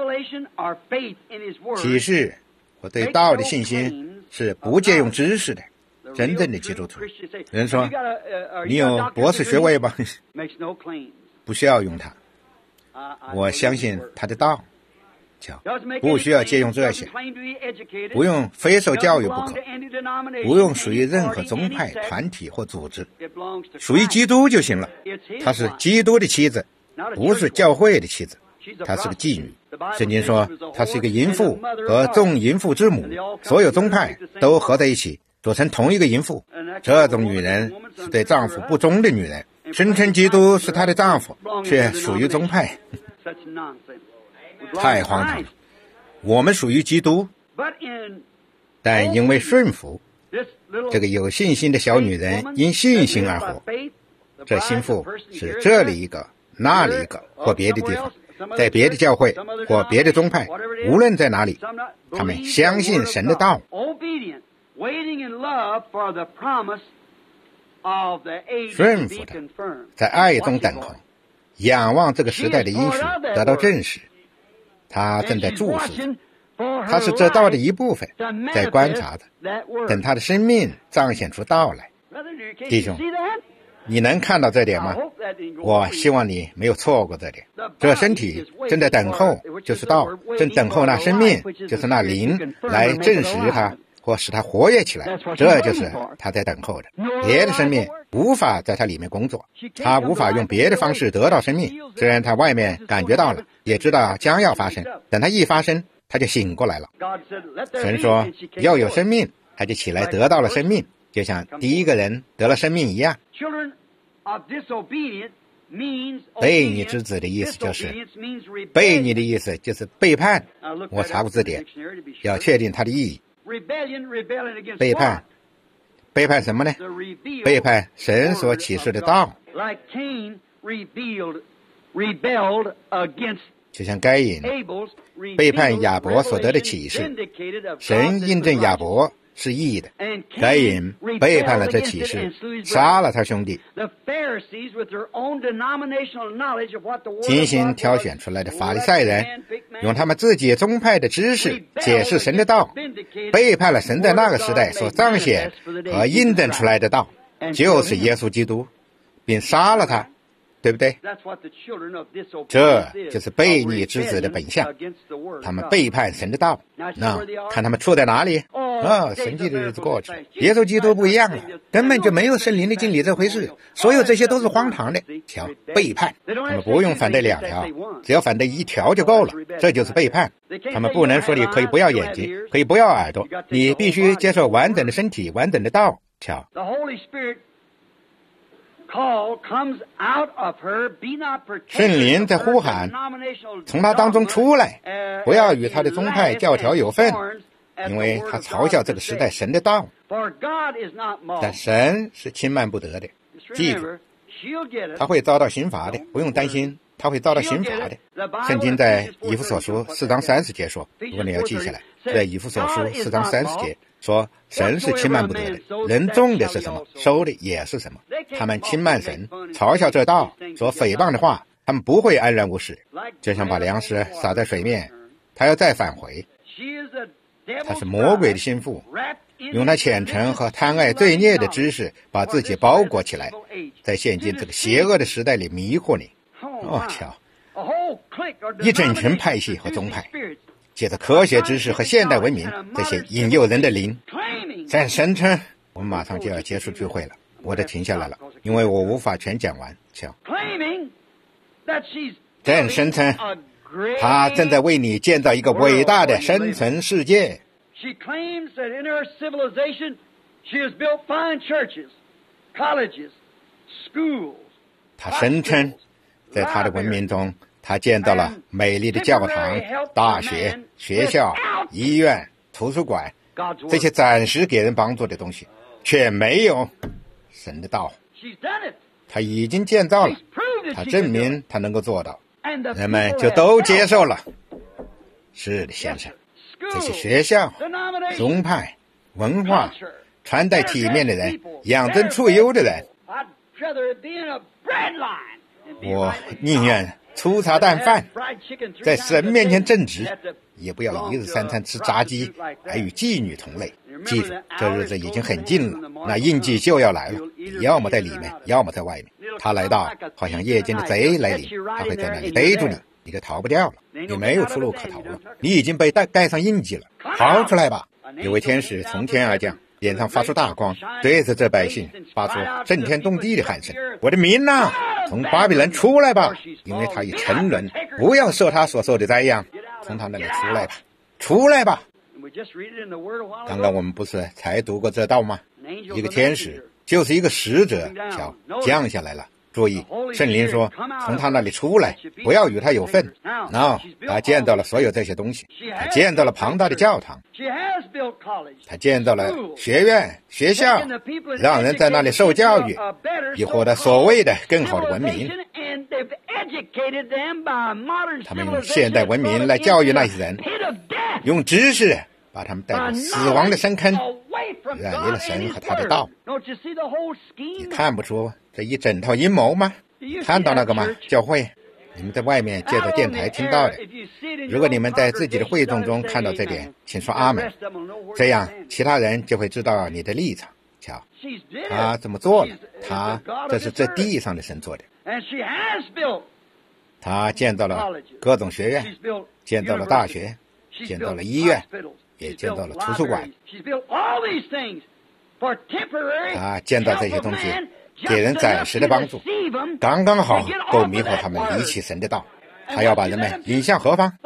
启示或对道的信心是不借用知识的，真正的基督徒。人说你有博士学位吧？不需要用它，我相信他的道，不需要借用这些，不用非受教育不可，不用属于任何宗派、团体或组织，属于基督就行了。她是基督的妻子，不是教会的妻子，她是个妓女。圣经说她是一个淫妇和众淫妇之母，所有宗派都合在一起组成同一个淫妇。这种女人是对丈夫不忠的女人，声称基督是她的丈夫，却属于宗派，太荒唐了。我们属于基督，但因为顺服，这个有信心的小女人因信心而活。这心腹是这里一个，那里一个，或别的地方，在别的教会或别的宗派，无论在哪里，他们相信神的道，顺服的，在爱中等候，仰望这个时代的应许得到证实。他正在注视着，他是这道的一部分，在观察着，等他的生命彰显出道来。弟兄，你能看到这点吗？我希望你没有错过这点。这身体正在等候，就是道，正等候那生命，就是那灵来证实它或使它活跃起来，这就是他在等候的。别的生命无法在它里面工作，他无法用别的方式得到生命，虽然他外面感觉到了，也知道将要发生，等他一发生，他就醒过来了。神说要有生命，他就起来得到了生命，就像第一个人得了生命一样。悖逆之子的意思就是，悖逆的意思就是背叛。我查过字典，要确定它的意义。背叛，背叛什么呢？背叛神所启示的道，就像该隐背叛亚伯所得的启示，神印证亚伯是义的，该隐背叛了这启示，杀了他兄弟。精心挑选出来的法利赛人用他们自己宗派的知识解释神的道，背叛了神在那个时代所彰显和印证出来的道，就是耶稣基督，并杀了他， 对不对？这就是悖逆之子的本相，他们背叛神的道。那看他们处在哪里？神迹的日子过去，耶稣基督不一样了，根本就没有圣灵的经历这回事，所有这些都是荒唐的。瞧，背叛，他们不用反对2条，只要反对1条就够了，这就是背叛。他们不能说你可以不要眼睛，可以不要耳朵，你必须接受完整的身体，完整的道。瞧，圣灵在呼喊，从他当中出来，不要与他的宗派教条有份，因为他嘲笑这个时代神的道。但神是轻慢不得的，记住，他会遭到刑罚的，不用担心，他会遭到刑罚的。圣经在以弗所书4章30节说，如果你要记下来，在以弗所书4章30节说，神是轻慢不得的，人种的是什么，收的也是什么。他们轻慢神，嘲笑这道，说诽谤的话，他们不会安然无事，就像把粮食撒在水面，他要再返回。他是魔鬼的心腹，用他虔诚和贪爱罪孽的知识把自己包裹起来，在现今这个邪恶的时代里迷惑你。瞧，一整群派系和宗派借着科学知识和现代文明这些引诱人的灵，在声称我们马上就要结束聚会了，我得停下来了，因为我无法全讲完。瞧，正声称他正在为你建造一个伟大的生存世界。他声称在他的文明中，他建造了美丽的教堂、大学、学校、医院、图书馆，这些暂时给人帮助的东西，却没有神的道。他已经建造了，他证明他能够做到，人们就都接受了。是的，先生，这些学校、宗派、文化、穿戴体面的人、养尊处优的人，我宁愿粗茶淡饭，在神面前正直，也不要一日3餐吃炸鸡，还与妓女同类。记住，这日子已经很近了，那印记就要来了，要么在里面，要么在外面。他来到好像夜间的贼来临，他会在那里逮住你，你就逃不掉了，你没有出路可逃了，你已经被盖上印记了，逃出来吧。有位天使从天而降，脸上发出大光，对着这百姓发出震天动地的喊声，我的民啊，从巴比伦出来吧，因为他已沉沦，不要受他所受的灾殃，从他那里出来吧，出来吧。刚刚我们不是才读过这道吗？一个天使就是一个使者，瞧，降下来了。注意，圣灵说从他那里出来，不要与他有份。他建造了所有这些东西，他建造了庞大的教堂，他建造了学院、学校，让人在那里受教育，以获得所谓的更好的文明。他们用现代文明来教育那些人，用知识把他们带到死亡的深坑，远离了神和他的道。你看不出这一整套阴谋吗？看到那个吗？教会，你们在外面借着电台听到的，如果你们在自己的会众中看到这点，请说阿们，这样其他人就会知道你的立场。瞧，他这么做了，这是这地上的神做的。他建造了各种学院，建造了大学，建造了医院，也建造了图书馆。他建造这些东西给人暂时的帮助，刚刚好够迷惑他们离弃神的道。他要把人们引向何方？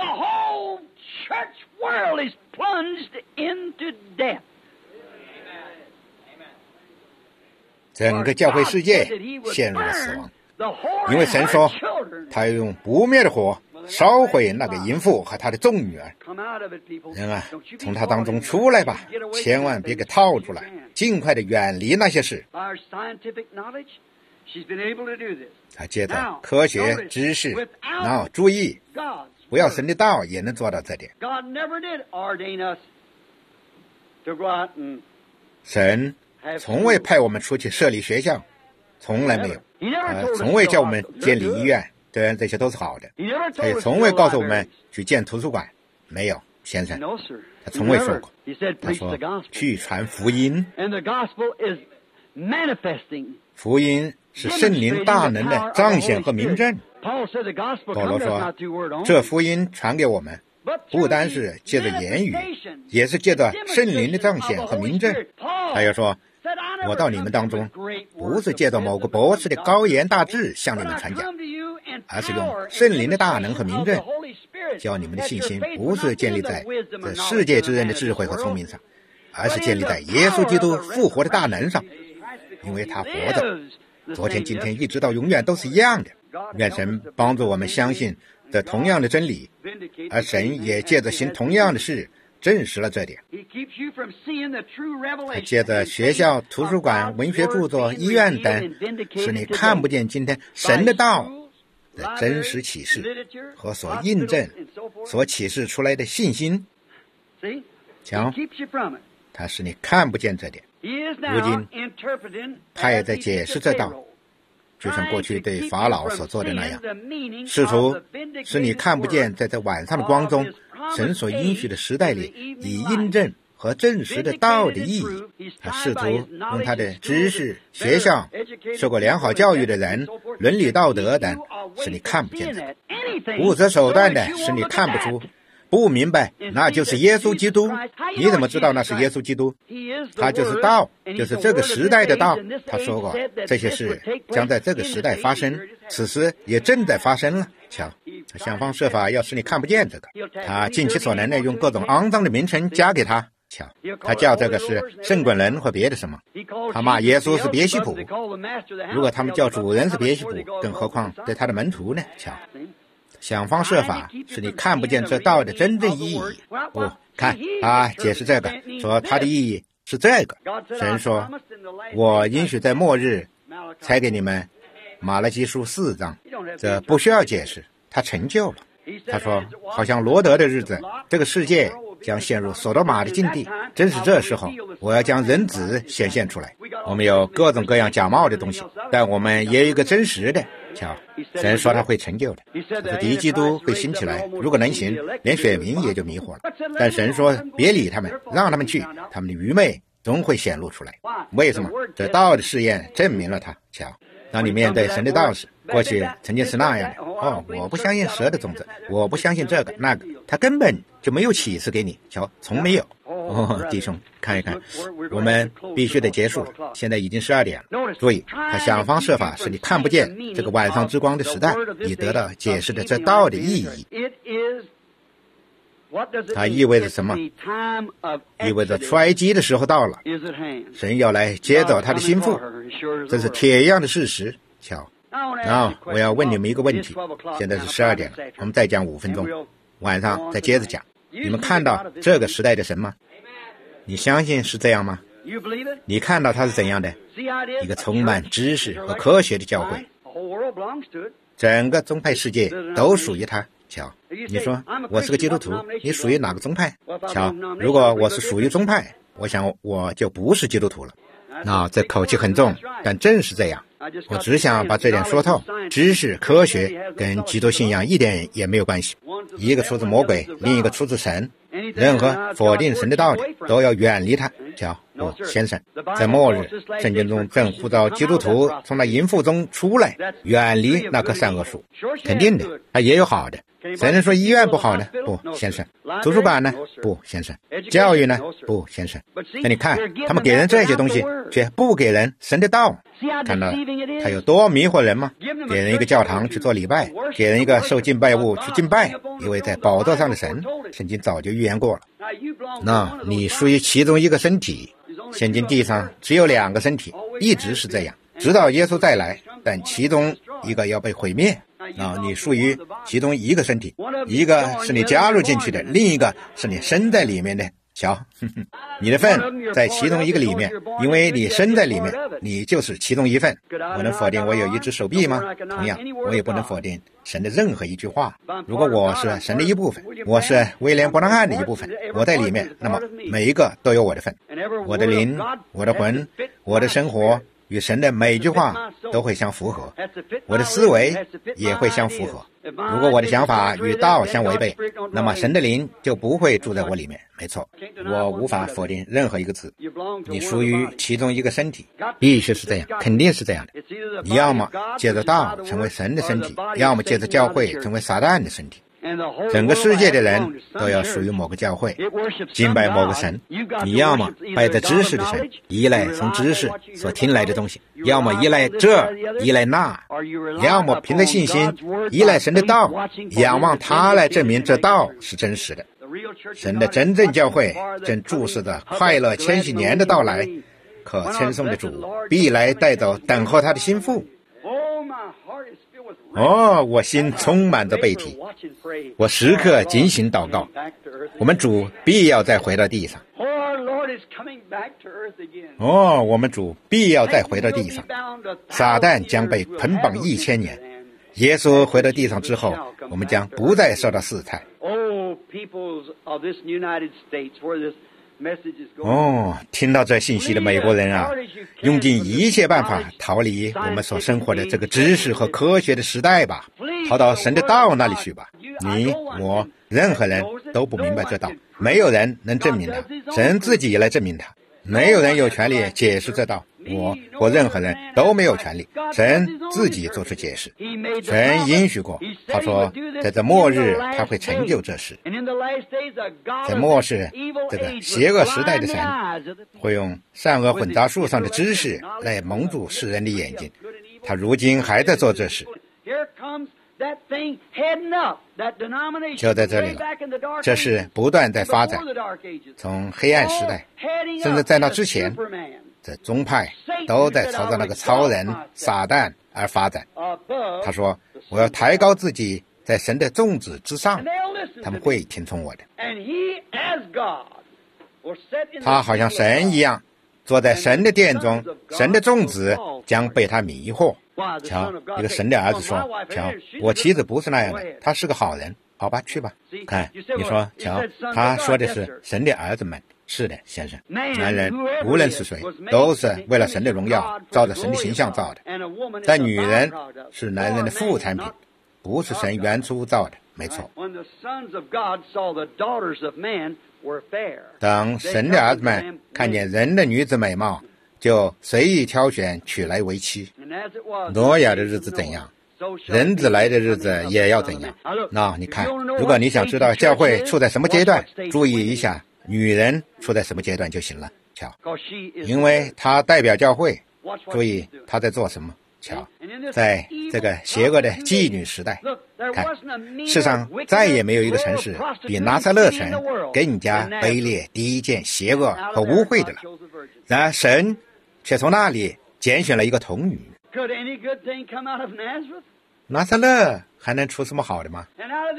整个教会世界陷入了死亡，因为神说他要用不灭的火烧毁那个淫妇和他的众女儿。人啊，从他当中出来吧，千万别给套住了，尽快的远离那些事。他借着科学知识，注意，不要神的道也能做到这点。神从未派我们出去设立学校，从来没有。从未叫我们建立医院，当然这些都是好的。他也从未告诉我们去建图书馆，没有，先生，他从未说过。他说去传福音， 福音是圣灵大能的彰显和明证。保罗说，这福音传给我们，不单是借着言语，也是借着圣灵的彰显和明证。他又说，我到你们当中，不是借着某个博士的高言大志向你们传讲，而是用圣灵的大能和明证，叫你们的信心不是建立在这世界之人的智慧和聪明上，而是建立在耶稣基督复活的大能上，因为他活着，昨天今天一直到永远都是一样的。愿神帮助我们相信这同样的真理，而神也借着行同样的事证实了这点。他借着学校、图书馆、文学著作、医院等，使你看不见今天神的道的真实启示和所印证、所启示出来的信心。瞧，他使你看不见这点。如今他也在解释这道，就像过去对法老所做的那样，试图使你看不见在这晚上的光中神所应许的时代里以印证和证实的道的意义。他试图用他的知识、学校、受过良好教育的人、伦理道德等使你看不见的，不择手段的使你看不出，不明白那就是耶稣基督。你怎么知道那是耶稣基督？他就是道，就是这个时代的道。他说过这些事将在这个时代发生，此时也正在发生了。瞧，他想方设法要使你看不见这个，他尽其所能的用各种肮脏的名称加给他。瞧，他叫这个是圣滚人或别的什么，他骂耶稣是别西卜。如果他们叫主人是别西卜，更何况对他的门徒呢？瞧，想方设法使你看不见这道的真正意义。不，看他解释这个，说他的意义是这个。神说，我应许在末日才给你们马拉基书4章，这不需要解释，他成就了。他说，好像罗德的日子，这个世界将陷入索多玛的境地，正是这时候我要将人子显现出来。我们有各种各样假冒的东西，但我们也有一个真实的。瞧，神说他会成就的，他说敌基督会兴起来，如果能行，连选民也就迷惑了。但神说别理他们，让他们去，他们的愚昧终会显露出来。为什么？这道的试验证明了他。瞧，当你面对神的道时，过去曾经是那样的，我不相信蛇的种子，我不相信这个那个，他根本就没有启示给你。瞧，从没有。弟兄，看一看，我们必须得结束了，现在已经12点了。注意，他想方设法使你看不见这个晚上之光的时代，以得到解释的这道的意义。它意味着什么？意味着出埃及的时候到了，神要来接走他的心腹，这是铁一样的事实。瞧，我要问你们一个问题，现在是12点了，我们再讲5分钟，晚上再接着讲。你们看到这个时代的神吗？你相信是这样吗？你看到它是怎样的？一个充满知识和科学的教会，整个宗派世界都属于它。瞧，你说我是个基督徒，你属于哪个宗派？瞧，如果我是属于宗派，我想我就不是基督徒了。那这口气很重，但正是这样。我只想把这点说透，知识、科学跟基督信仰一点也没有关系，一个出自魔鬼，另一个出自神。任何否定神的道理都要远离它。瞧，先生，在末日圣经中正呼召基督徒从那淫妇中出来，远离那棵善恶树。肯定的，它也有好的。谁能说医院不好呢？不，先生。图书馆呢？不，先生。教育呢？不，先生。那你看，他们给人这些东西，却不给人神的道。看到他有多迷惑人吗？给人一个教堂去做礼拜，给人一个受敬拜物去敬拜，一位在宝座上的神，圣经早就预言过了。那你属于其中一个身体，现今地上只有2个身体，一直是这样，直到耶稣再来，但其中一个要被毁灭。那你属于其中一个身体，一个是你加入进去的，另一个是你身在里面的。瞧，你的份在其中一个里面，因为你身在里面，你就是其中一份。我能否定我有一只手臂吗？同样，我也不能否定神的任何一句话。如果我是神的一部分，我是威廉·伯南汉的一部分，我在里面，那么每一个都有我的份。我的灵，我的魂，我的生活与神的每一句话都会相符合，我的思维也会相符合。如果我的想法与道相违背，那么神的灵就不会住在我里面。没错，我无法否定任何一个字。你属于其中一个身体，必须是这样，肯定是这样的。你要么借着道成为神的身体，要么借着教会成为撒旦的身体。整个世界的人都要属于某个教会，敬拜某个神。你要么拜着知识的神，依赖从知识所听来的东西，要么依赖这依赖那，要么凭着信心依赖神的道，仰望他来证明这道是真实的。神的真正教会正注视着快乐千禧年的到来，可称颂的主必来带走等候他的心腹。我心充满着悲啼，我时刻警醒祷告，我们主必要再回到地上。我们主必要再回到地上，撒旦将被捆绑1000年，耶稣回到地上之后，我们将不再受到试探。听到这信息的美国人啊，用尽一切办法逃离我们所生活的这个知识和科学的时代吧，逃到神的道那里去吧。你我任何人都不明白这道，没有人能证明它，神自己也来证明它。没有人有权利解释这道，我或任何人都没有权利，神自己做出解释。神应许过，他说在这末日他会成就这事。在末世这个邪恶时代的神会用善恶混杂树上的知识来蒙住世人的眼睛，他如今还在做这事。就在这里了，这是不断在发展，从黑暗时代甚至在那之前，这宗派都在朝着那个超人撒旦而发展。他说我要抬高自己在神的众子之上，他们会听从我的。他好像神一样坐在神的殿中，神的众子将被他迷惑。瞧，一个神的儿子说，瞧，我妻子不是那样的，她是个好人。好吧，去吧。看，你说，瞧，他说的是神的儿子们。是的，先生，男人无论是谁都是为了神的荣耀，照着神的形象造的，但女人是男人的副产品，不是神原初造的。没错，当神的儿子们看见人的女子美貌，就随意挑选娶来为妻。挪亚的日子怎样，人子来的日子也要怎样。那你看，如果你想知道教会处在什么阶段，注意一下女人处在什么阶段就行了。瞧，因为她代表教会，注意她在做什么。瞧，在这个邪恶的妓女时代，看，世上再也没有一个城市比拿撒勒城更加卑劣、低贱、邪恶和污秽的了。然而神却从那里拣选了一个童女。拿撒勒还能出什么好的吗？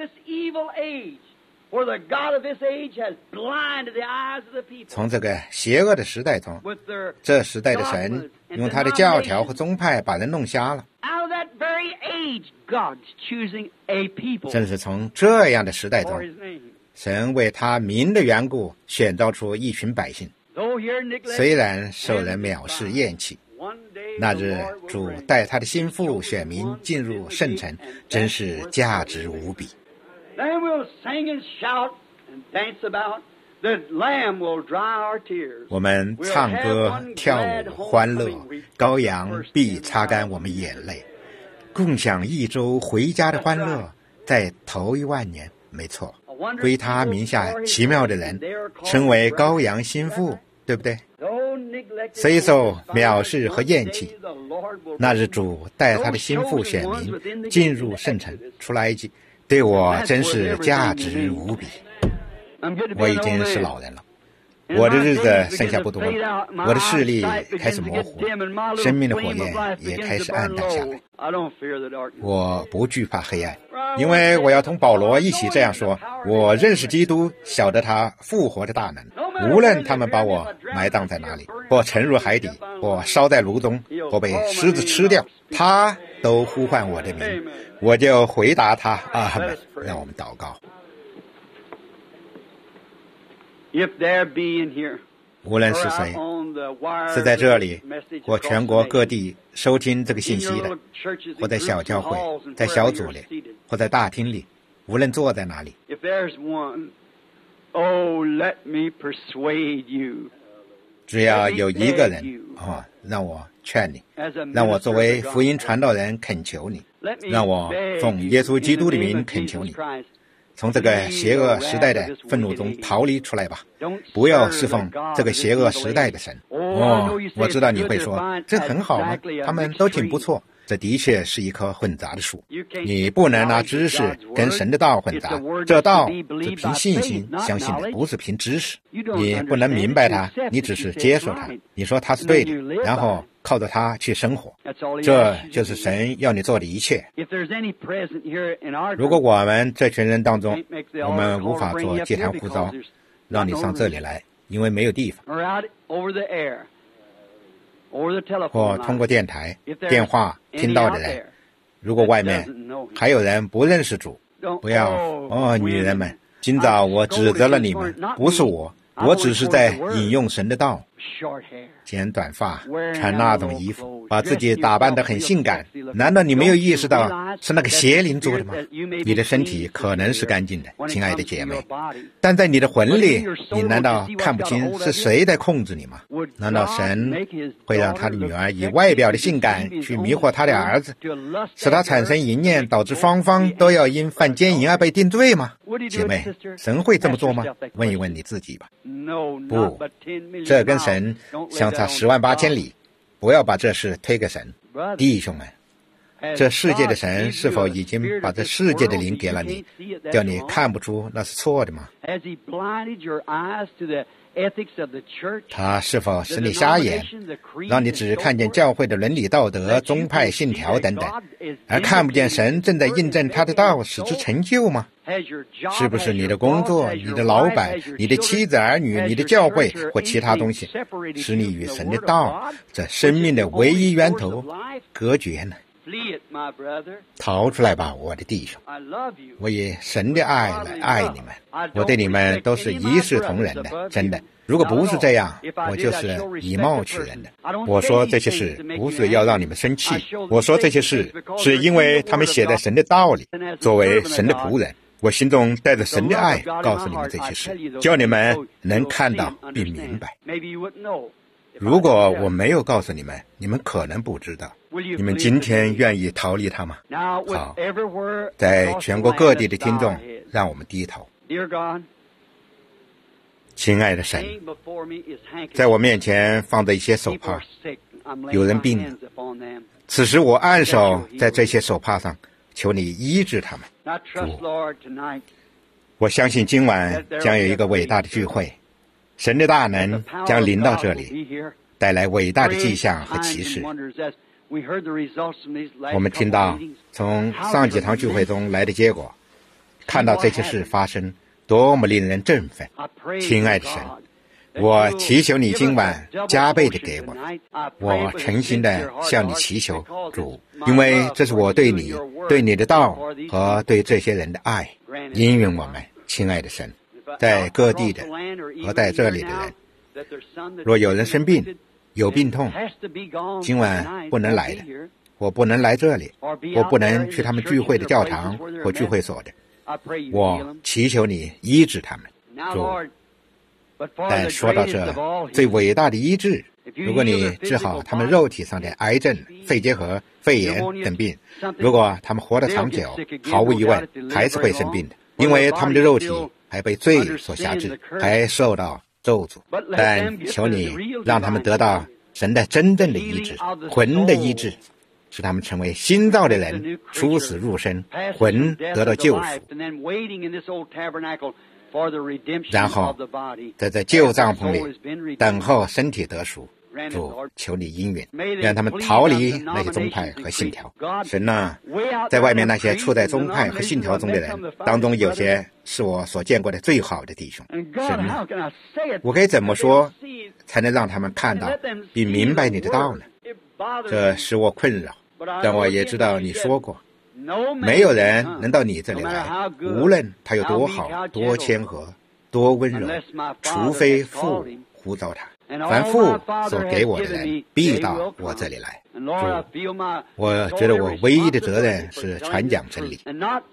从这个邪恶的时代中，这时代的神用他的教条和宗派把人弄瞎了。正是从这样的时代中，神为他名的缘故选召出一群百姓，虽然受人藐视厌弃，那日主带他的心腹选民进入圣城，真是价值无比。我们唱歌跳舞欢乐，羔羊必擦干我们眼泪，共享一周回家的欢乐，在头1万年。没错，归他名下奇妙的人称为羔羊心腹，对不对？虽受藐视和厌弃，那日主带他的心腹选民进入圣城，出埃及，对我真是价值无比。我已经是老人了，我的日子剩下不多了，我的视力开始模糊，生命的火焰也开始暗淡下来。我不惧怕黑暗，因为我要同保罗一起这样说，我认识基督，晓得他复活的大能，无论他们把我埋葬在哪里，或沉入海底，或烧在炉中，或被狮子吃掉，他都呼唤我的名，我就回答他，阿们。让我们祷告。 无论是谁，是在这里或全国各地收听这个信息的，或在小教会、在小组里，或在大厅里，无论坐在哪里。只要有一个人让我劝你，让我作为福音传道人恳求你，让我奉耶稣基督的名恳求你，从这个邪恶时代的愤怒中逃离出来吧，不要侍奉这个邪恶时代的神。我知道你会说，这很好吗？他们都挺不错。这的确是一棵混杂的树，你不能拿知识跟神的道混杂，这道是凭信心相信的，不是凭知识。你不能明白它，你只是接受它，你说它是对的，然后靠着它去生活，这就是神要你做的一切。如果我们这群人当中，我们无法做祭坛呼召，让你上这里来，因为没有地方，或通过电台、电话听到的人，如果外面还有人不认识主，不要女人们，今早我指责了你们，不是我只是在引用神的道。剪短发，穿那种衣服，把自己打扮得很性感，难道你没有意识到是那个邪灵做的吗？你的身体可能是干净的，亲爱的姐妹，但在你的魂里，你难道看不清是谁在控制你吗？难道神会让他的女儿以外表的性感去迷惑他的儿子，使他产生淫念，导致双方都要因犯奸淫而被定罪吗？姐妹，神会这么做吗？问一问你自己吧。不，这跟神相差108000里，不要把这事推给神。弟兄们，这世界的神是否已经把这世界的灵给了你，叫你看不出那是错的吗？他是否使你瞎眼，让你只看见教会的伦理道德、宗派信条等等，而看不见神正在印证他的道，使之成就吗？是不是你的工作、你的老板、你的妻子儿女、你的教会或其他东西，使你与神的道，这生命的唯一源头隔绝呢？逃出来吧，我的弟兄！我以神的爱来爱你们，我对你们都是一视同仁的，真的。如果不是这样，我就是以貌取人的。我说这些事不是要让你们生气，我说这些事是因为他们写在神的道里。作为神的仆人，我心中带着神的爱告诉你们这些事，叫你们能看到并明白。如果我没有告诉你们，你们可能不知道。你们今天愿意逃离他吗？好，在全国各地的听众，让我们低头。亲爱的神，在我面前放着一些手帕，有人病了，此时我按手在这些手帕上，求你医治他们。主，我相信今晚将有一个伟大的聚会，神的大能将临到这里，带来伟大的迹象和奇事。我们听到从上几堂聚会中来的结果，看到这些事发生，多么令人振奋！亲爱的神，我祈求你今晚加倍的给我，我诚心的向你祈求，主，因为这是我对你、对你的道和对这些人的爱。应允我们，亲爱的神，在各地的和在这里的人，若有人生病、有病痛，今晚不能来的，我不能来这里，我不能去他们聚会的教堂或聚会所的，我祈求你医治他们，主。但说到这最伟大的医治，如果你治好他们肉体上的癌症、肺结核、肺炎等病，如果他们活得长久，毫无疑问还是会生病的，因为他们的肉体还被罪所辖制，还受到咒诅。但求你让他们得到神的真正的医治，魂的医治，使他们成为新造的人，出死入生，魂得到救赎，然后在这旧帐篷里等候身体得赎。主，求你应允，让他们逃离那些宗派和信条。神啊，在外面那些处在宗派和信条中的人当中，有些是我所见过的最好的弟兄。神啊，我该怎么说才能让他们看到并明白你的道呢？这使我困扰，但我也知道你说过，没有人能到你这里来，无论他有多好、多谦和、多温柔，除非父呼召他。凡父所给我的人，必到我这里来。主，我觉得我唯一的责任是传讲真理，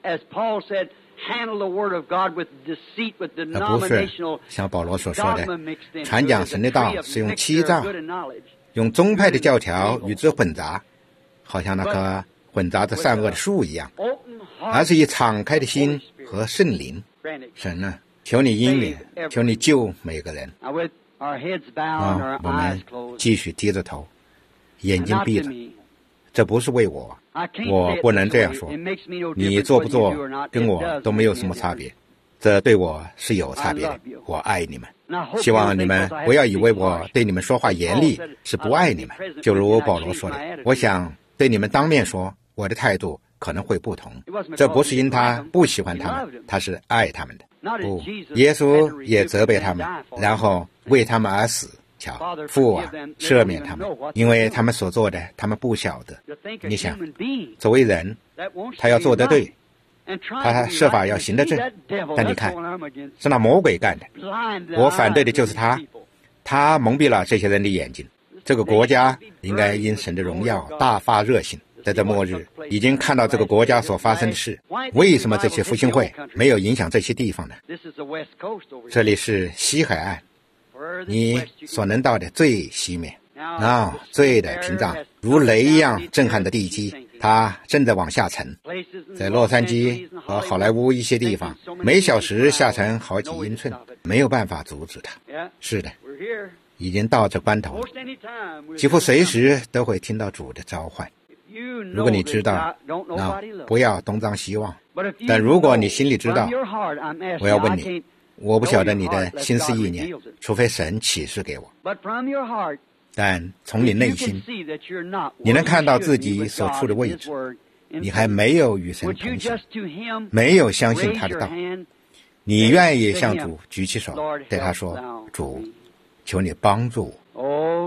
而不是像保罗所说的，传讲神的道是用欺诈、用宗派的教条与之混杂，好像那棵混杂着善恶的树一样，而是以敞开的心和圣灵。神啊，求你应允，求你救每个人。我们继续低着头，眼睛闭着。这不是为我，我不能这样说。你做不做跟我都没有什么差别，这对我是有差别的。我爱你们，希望你们不要以为我对你们说话严厉是不爱你们。就如保罗说的，我想对你们当面说，我的态度可能会不同。这不是因他不喜欢他们，他是爱他们的。不，耶稣也责备他们，然后为他们而死。瞧，父啊，赦免他们，因为他们所做的，他们不晓得。你想，作为人，他要做得对，他设法要行得正，但你看，是那魔鬼干的。我反对的就是他蒙蔽了这些人的眼睛。这个国家应该因神的荣耀大发热心，在这末日已经看到这个国家所发生的事。为什么这些复兴会没有影响这些地方呢？这里是西海岸，你所能到的最西面，最的屏障如雷一样震撼的地基，它正在往下沉。在洛杉矶和好莱坞一些地方，每小时下沉好几英寸，没有办法阻止它。是的，已经到这关头了，几乎随时都会听到主的召唤。如果你知道，不要东张西望。但如果你心里知道，我要问你，我不晓得你的心思意念，除非神启示给我。但从你内心，你能看到自己所处的位置，你还没有与神同行，没有相信他的道，你愿意向主举起手，对他说：主，求你帮助我。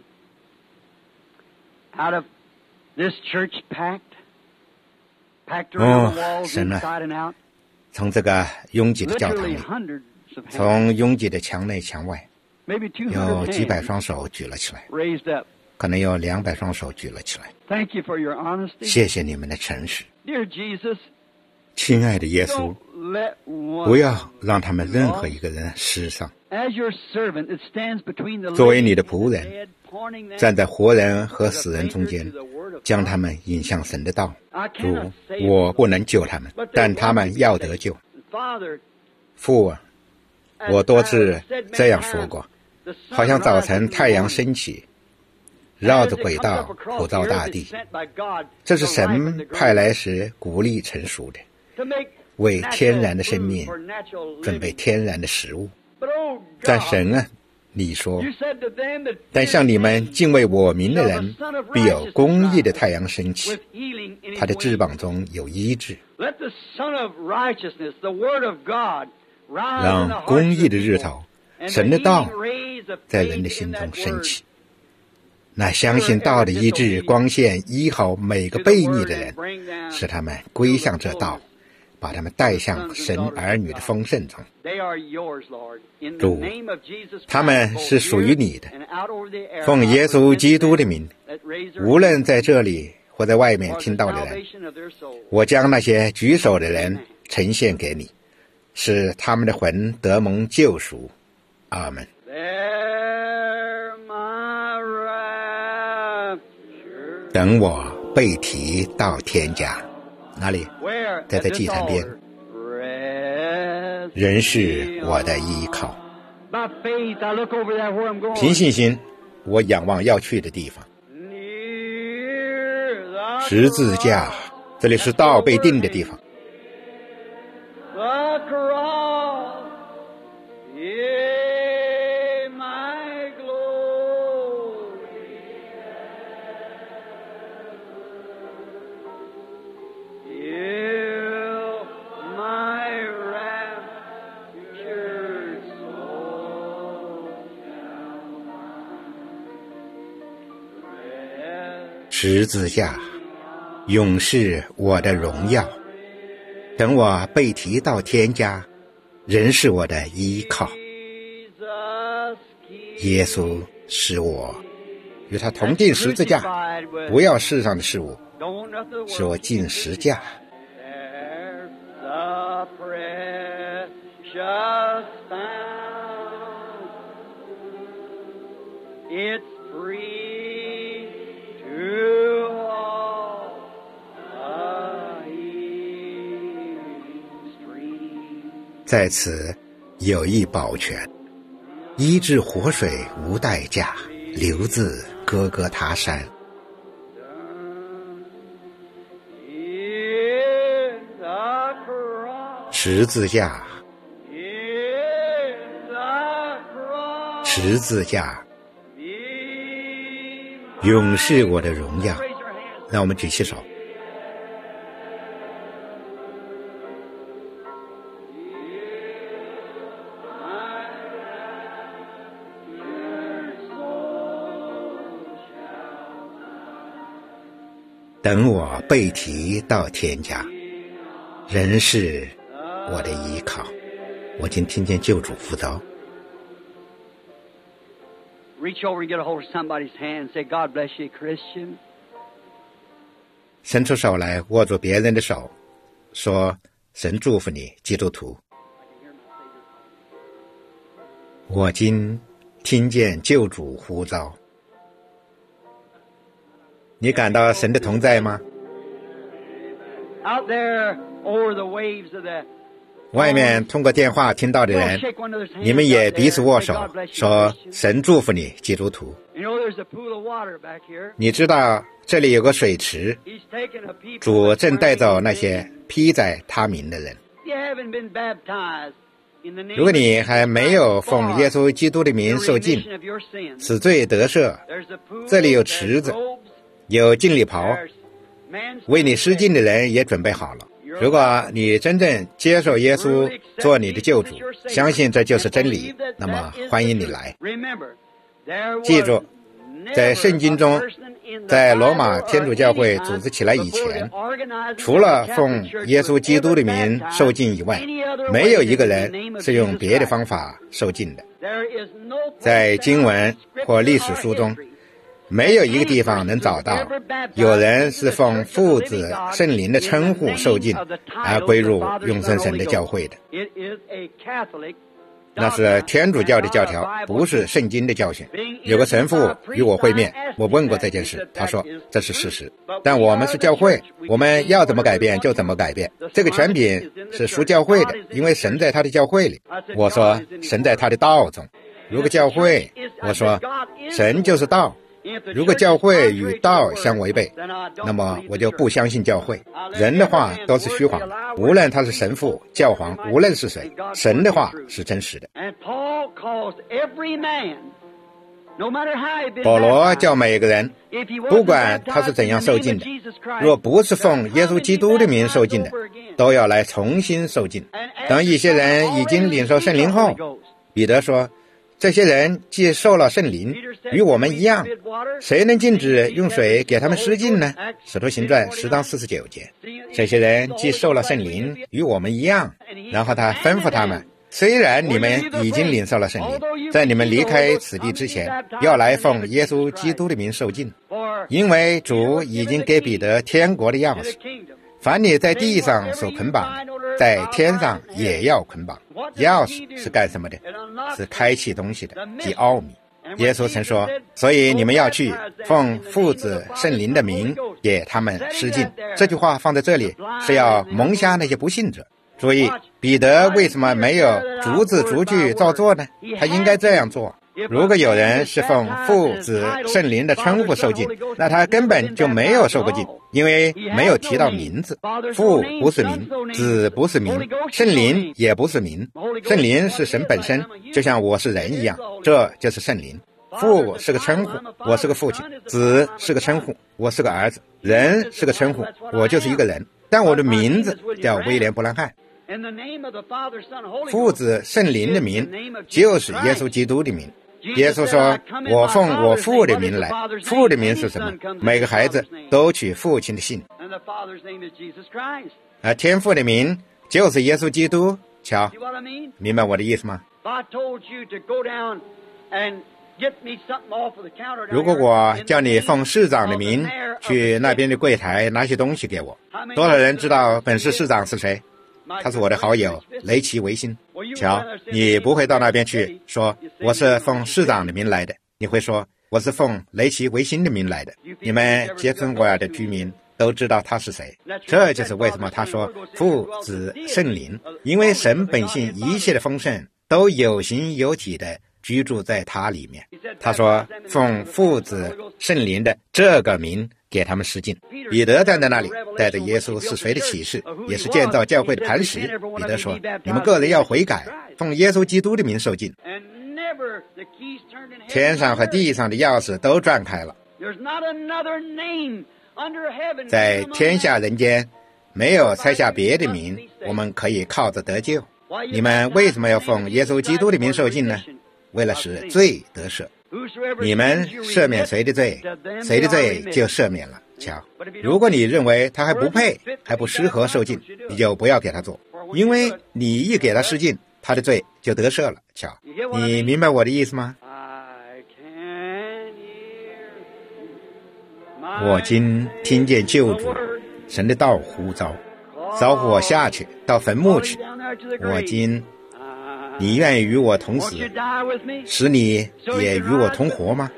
神啊，从这个拥挤的教堂里，从拥挤的墙内墙外，有几百双手举了起来，可能有200双手举了起来。谢谢你们的诚实。亲爱的耶稣，不要让他们任何一个人失丧。作为你的仆人，站在活人和死人中间，将他们引向神的道。主，我不能救他们，但他们要得救。父啊，我多次这样说过，好像早晨太阳升起，绕着轨道普照大地，这是神派来时鼓励成熟的，为天然的生命准备天然的食物。但神啊，你说，但像你们敬畏我名的人，必有公义的太阳升起，他的翅膀中有医治。让公义的日头，神的道在人的心中升起，那相信道的医治光线医好每个悖逆的人，使他们归向这道，把他们带向神儿女的丰盛中。主，他们是属于你的，奉耶稣基督的名，无论在这里或在外面听到的人，我将那些举手的人呈现给你，使他们的魂得蒙救赎。阿们。等我被提到天家，哪里？在这祭坛边。人是我的依靠。凭信心，我仰望要去的地方。十字架，这里是道被定的地方。十字架，永是我的荣耀。等我被提到天家，人是我的依靠。 耶稣使我与他同定十字架，不要世上的事物，使我进十架。 It's free to all a healing stream. 在此有一宝泉，医治活水无代价，流自哥哥他山。十字架，十字架，永是我的荣耀。让我们举起手。等我被提到天家，人是我的依靠。我今听见救主呼召。 Reach over and get a hold of somebody's hand and say, God bless you, Christian. 伸出手来握住别人的手，说神祝福你，基督徒。我今听见救主呼召。你感到神的同在吗？ Out there over the waves of the 外面通过电话听到的人，你们也彼此握手，说神祝福你，基督徒。你知道这里有个水池，主正带走那些披在他名的人。如果你还没有奉耶稣基督的名受浸，死罪得赦，这里有池子，有浸礼袍，为你施浸的人也准备好了。如果你真正接受耶稣做你的救主，相信这就是真理，那么欢迎你来。记住，在圣经中，在罗马天主教会组织起来以前，除了奉耶稣基督的名受浸以外，没有一个人是用别的方法受浸的。在经文或历史书中，没有一个地方能找到有人是奉父子圣灵的称呼受浸而归入永生神的教会的。那是天主教的教条，不是圣经的教训。有个神父与我会面，我问过这件事，他说这是事实，但我们是教会，我们要怎么改变就怎么改变，这个权柄是属教会的，因为神在他的教会里。我说神在他的道中。如果教会，我说神就是道，如果教会与道相违背，那么我就不相信教会。人的话都是虚谎的，无论他是神父、教皇，无论是谁，神的话是真实的。保罗叫每个人，不管他是怎样受浸的，若不是奉耶稣基督的名受浸的，都要来重新受浸。等一些人已经领受圣灵后，彼得说，这些人既受了圣灵，与我们一样，谁能禁止用水给他们施浸呢？使徒行传10章49节。这些人既受了圣灵，与我们一样。然后他吩咐他们，虽然你们已经领受了圣灵，在你们离开此地之前，要来奉耶稣基督的名受浸，因为主已经给彼得天国的钥匙。凡你在地上所捆绑的，在天上也要捆绑。钥匙是干什么的？是开启东西的，即奥秘。耶稣曾说，所以你们要去奉父子圣灵的名给他们施浸。这句话放在这里是要蒙瞎那些不信者。注意，彼得为什么没有逐字逐句照做呢？他应该这样做。如果有人是奉父子圣灵的称呼受浸，那他根本就没有受过浸，因为没有提到名字。父不是名，子不是名，圣灵也不是名。圣灵是神本身，就像我是人一样，这就是圣灵。父是个称呼，我是个父亲；子是个称呼，我是个儿子；人是个称呼，我就是一个人。但我的名字叫威廉·伯兰汉。父子圣灵的名就是耶稣基督的名。耶稣说，我奉我父的名来。父的名是什么？每个孩子都取父亲的姓，而天父的名就是耶稣基督。瞧，明白我的意思吗？ 如果我叫你奉市长的名去那边的柜台拿些东西给我，多少人知道本市市长是谁？他是我的好友雷奇维新。瞧，你不会到那边去说我是奉市长的名来的，你会说我是奉雷奇维新的名来的。你们杰森维尔的居民都知道他是谁。这就是为什么他说父子圣灵，因为神本性一切的丰盛都有形有体的居住在他里面。他说奉父子圣灵的这个名给他们施浸。彼得站在那里带着耶稣是谁的启示，也是建造教会的磐石。彼得说，你们个人要悔改，奉耶稣基督的名受浸。天上和地上的钥匙都转开了，在天下人间没有拆下别的名，我们可以靠着得救。你们为什么要奉耶稣基督的名受浸呢？为了使罪得赦。你们赦免谁的罪，谁的罪就赦免了。瞧，如果你认为他还不配，还不适合受浸，你就不要给他做，因为你一给他施浸，他的罪就得赦了。瞧，你明白我的意思吗？我今听见救主神的道呼召，招呼我下去到坟墓去。我今，你愿与我同死，使你也与我同活吗？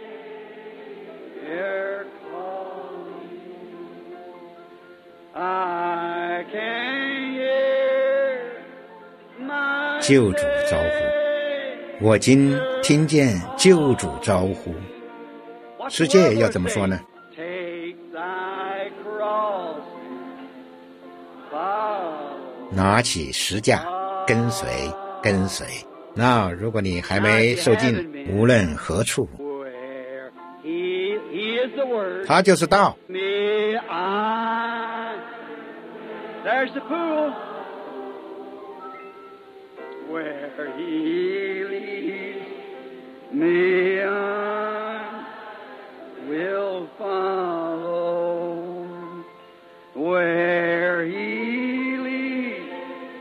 救主招呼，我今听见救主招呼。世界要怎么说呢？拿起十架，跟随，跟随。那如果你还没受浸，无论何处，他就是道。 There's the pool where he leads me on, will follow where he leads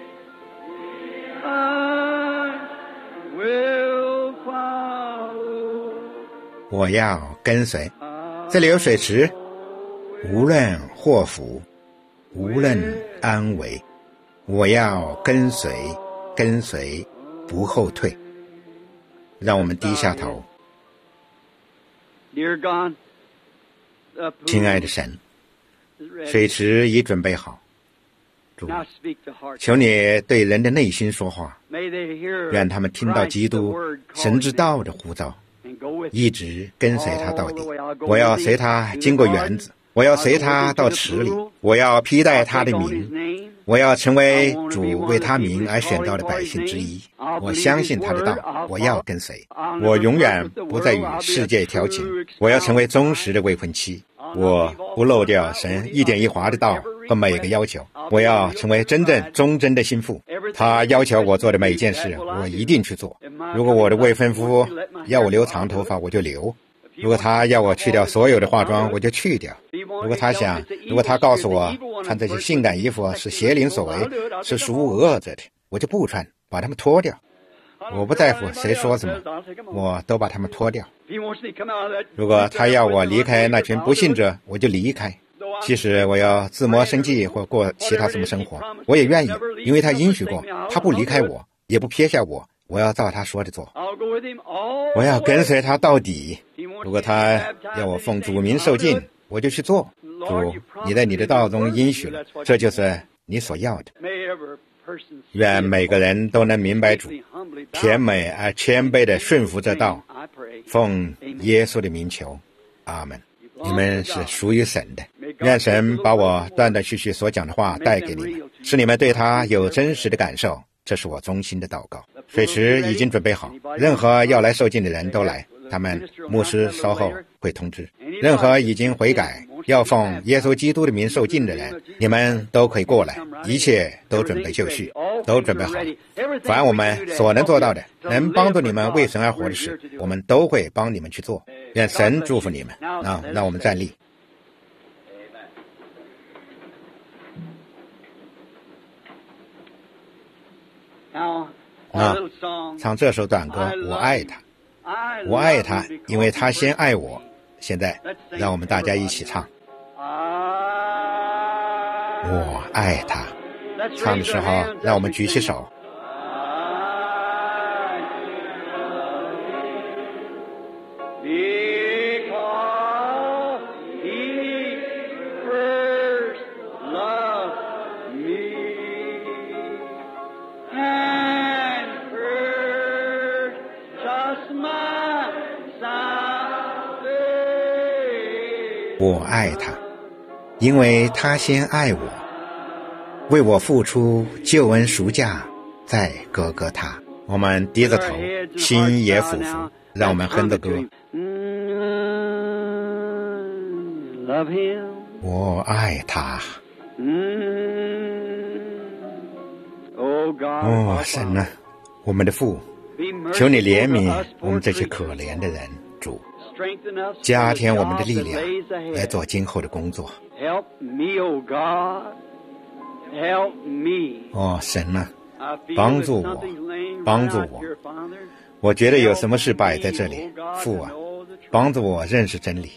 I will follow。 我要跟随。这里有水池，无论祸福，无论安危，我要跟随，跟随，不后退。让我们低下头。亲爱的神，水池已准备好。主，求你对人的内心说话，愿他们听到基督神之道的呼召，一直跟随他到底。我要随他经过园子，我要随他到池里，我要披戴他的名，我要成为主为他名而选到的百姓之一。我相信他的道，我要跟随。我永远不再与世界调情，我要成为忠实的未婚妻。我不漏掉神一点一划的道和每个要求，我要成为真正忠贞的心腹。他要求我做的每一件事，我一定去做。如果我的未婚夫要我留长头发，我就留；如果他要我去掉所有的化妆，我就去掉；如果他告诉我穿这些性感衣服是邪灵所为，是属恶者的，我就不穿，把它们脱掉。我不在乎谁说什么，我都把他们脱掉。如果他要我离开那群不信者，我就离开。即使我要自谋生计或过其他什么生活，我也愿意，因为他应许过，他不离开我，也不撇下我，我要照他说的做，我要跟随他到底。如果他要我奉主名受浸，我就去做。主，你在你的道中应许了，这就是你所要的。愿每个人都能明白主，甜美而谦卑地顺服这道，奉耶稣的名求，阿们。你们是属于神的，愿神把我断断续续所讲的话带给你们，使你们对他有真实的感受。这是我衷心的祷告。水池已经准备好，任何要来受浸的人都来，他们牧师稍后会通知。任何已经悔改要奉耶稣基督的名受浸的人，你们都可以过来，一切都准备就绪，都准备好了。凡我们所能做到的，能帮助你们为神而活的事，我们都会帮你们去做。愿神祝福你们。让我们站立。唱这首短歌，我爱他。 我爱他，因为他先爱我。现在让我们大家一起唱。我爱他。唱的时候让我们举起手。我爱他，因为他先爱我，为我付出救恩赎价，在哥哥他。我们低着头，心也俯伏，让我们哼着歌。我爱他。哦，神啊，我们的父，求你怜悯我们这些可怜的人，主，加添我们的力量来做今后的工作。哦，神啊，帮助我，帮助我。我觉得有什么事摆在这里，父啊，帮助我认识真理。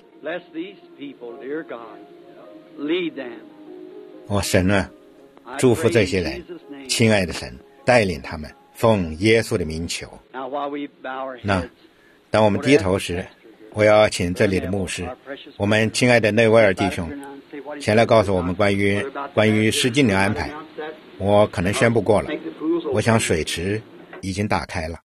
哦，神啊，祝福这些人，亲爱的神，带领他们，奉耶稣的名求。那当我们低头时，我要请这里的牧师，我们亲爱的内威尔弟兄，前来告诉我们关于诗经的安排。我可能宣布过了，我想水池已经打开了。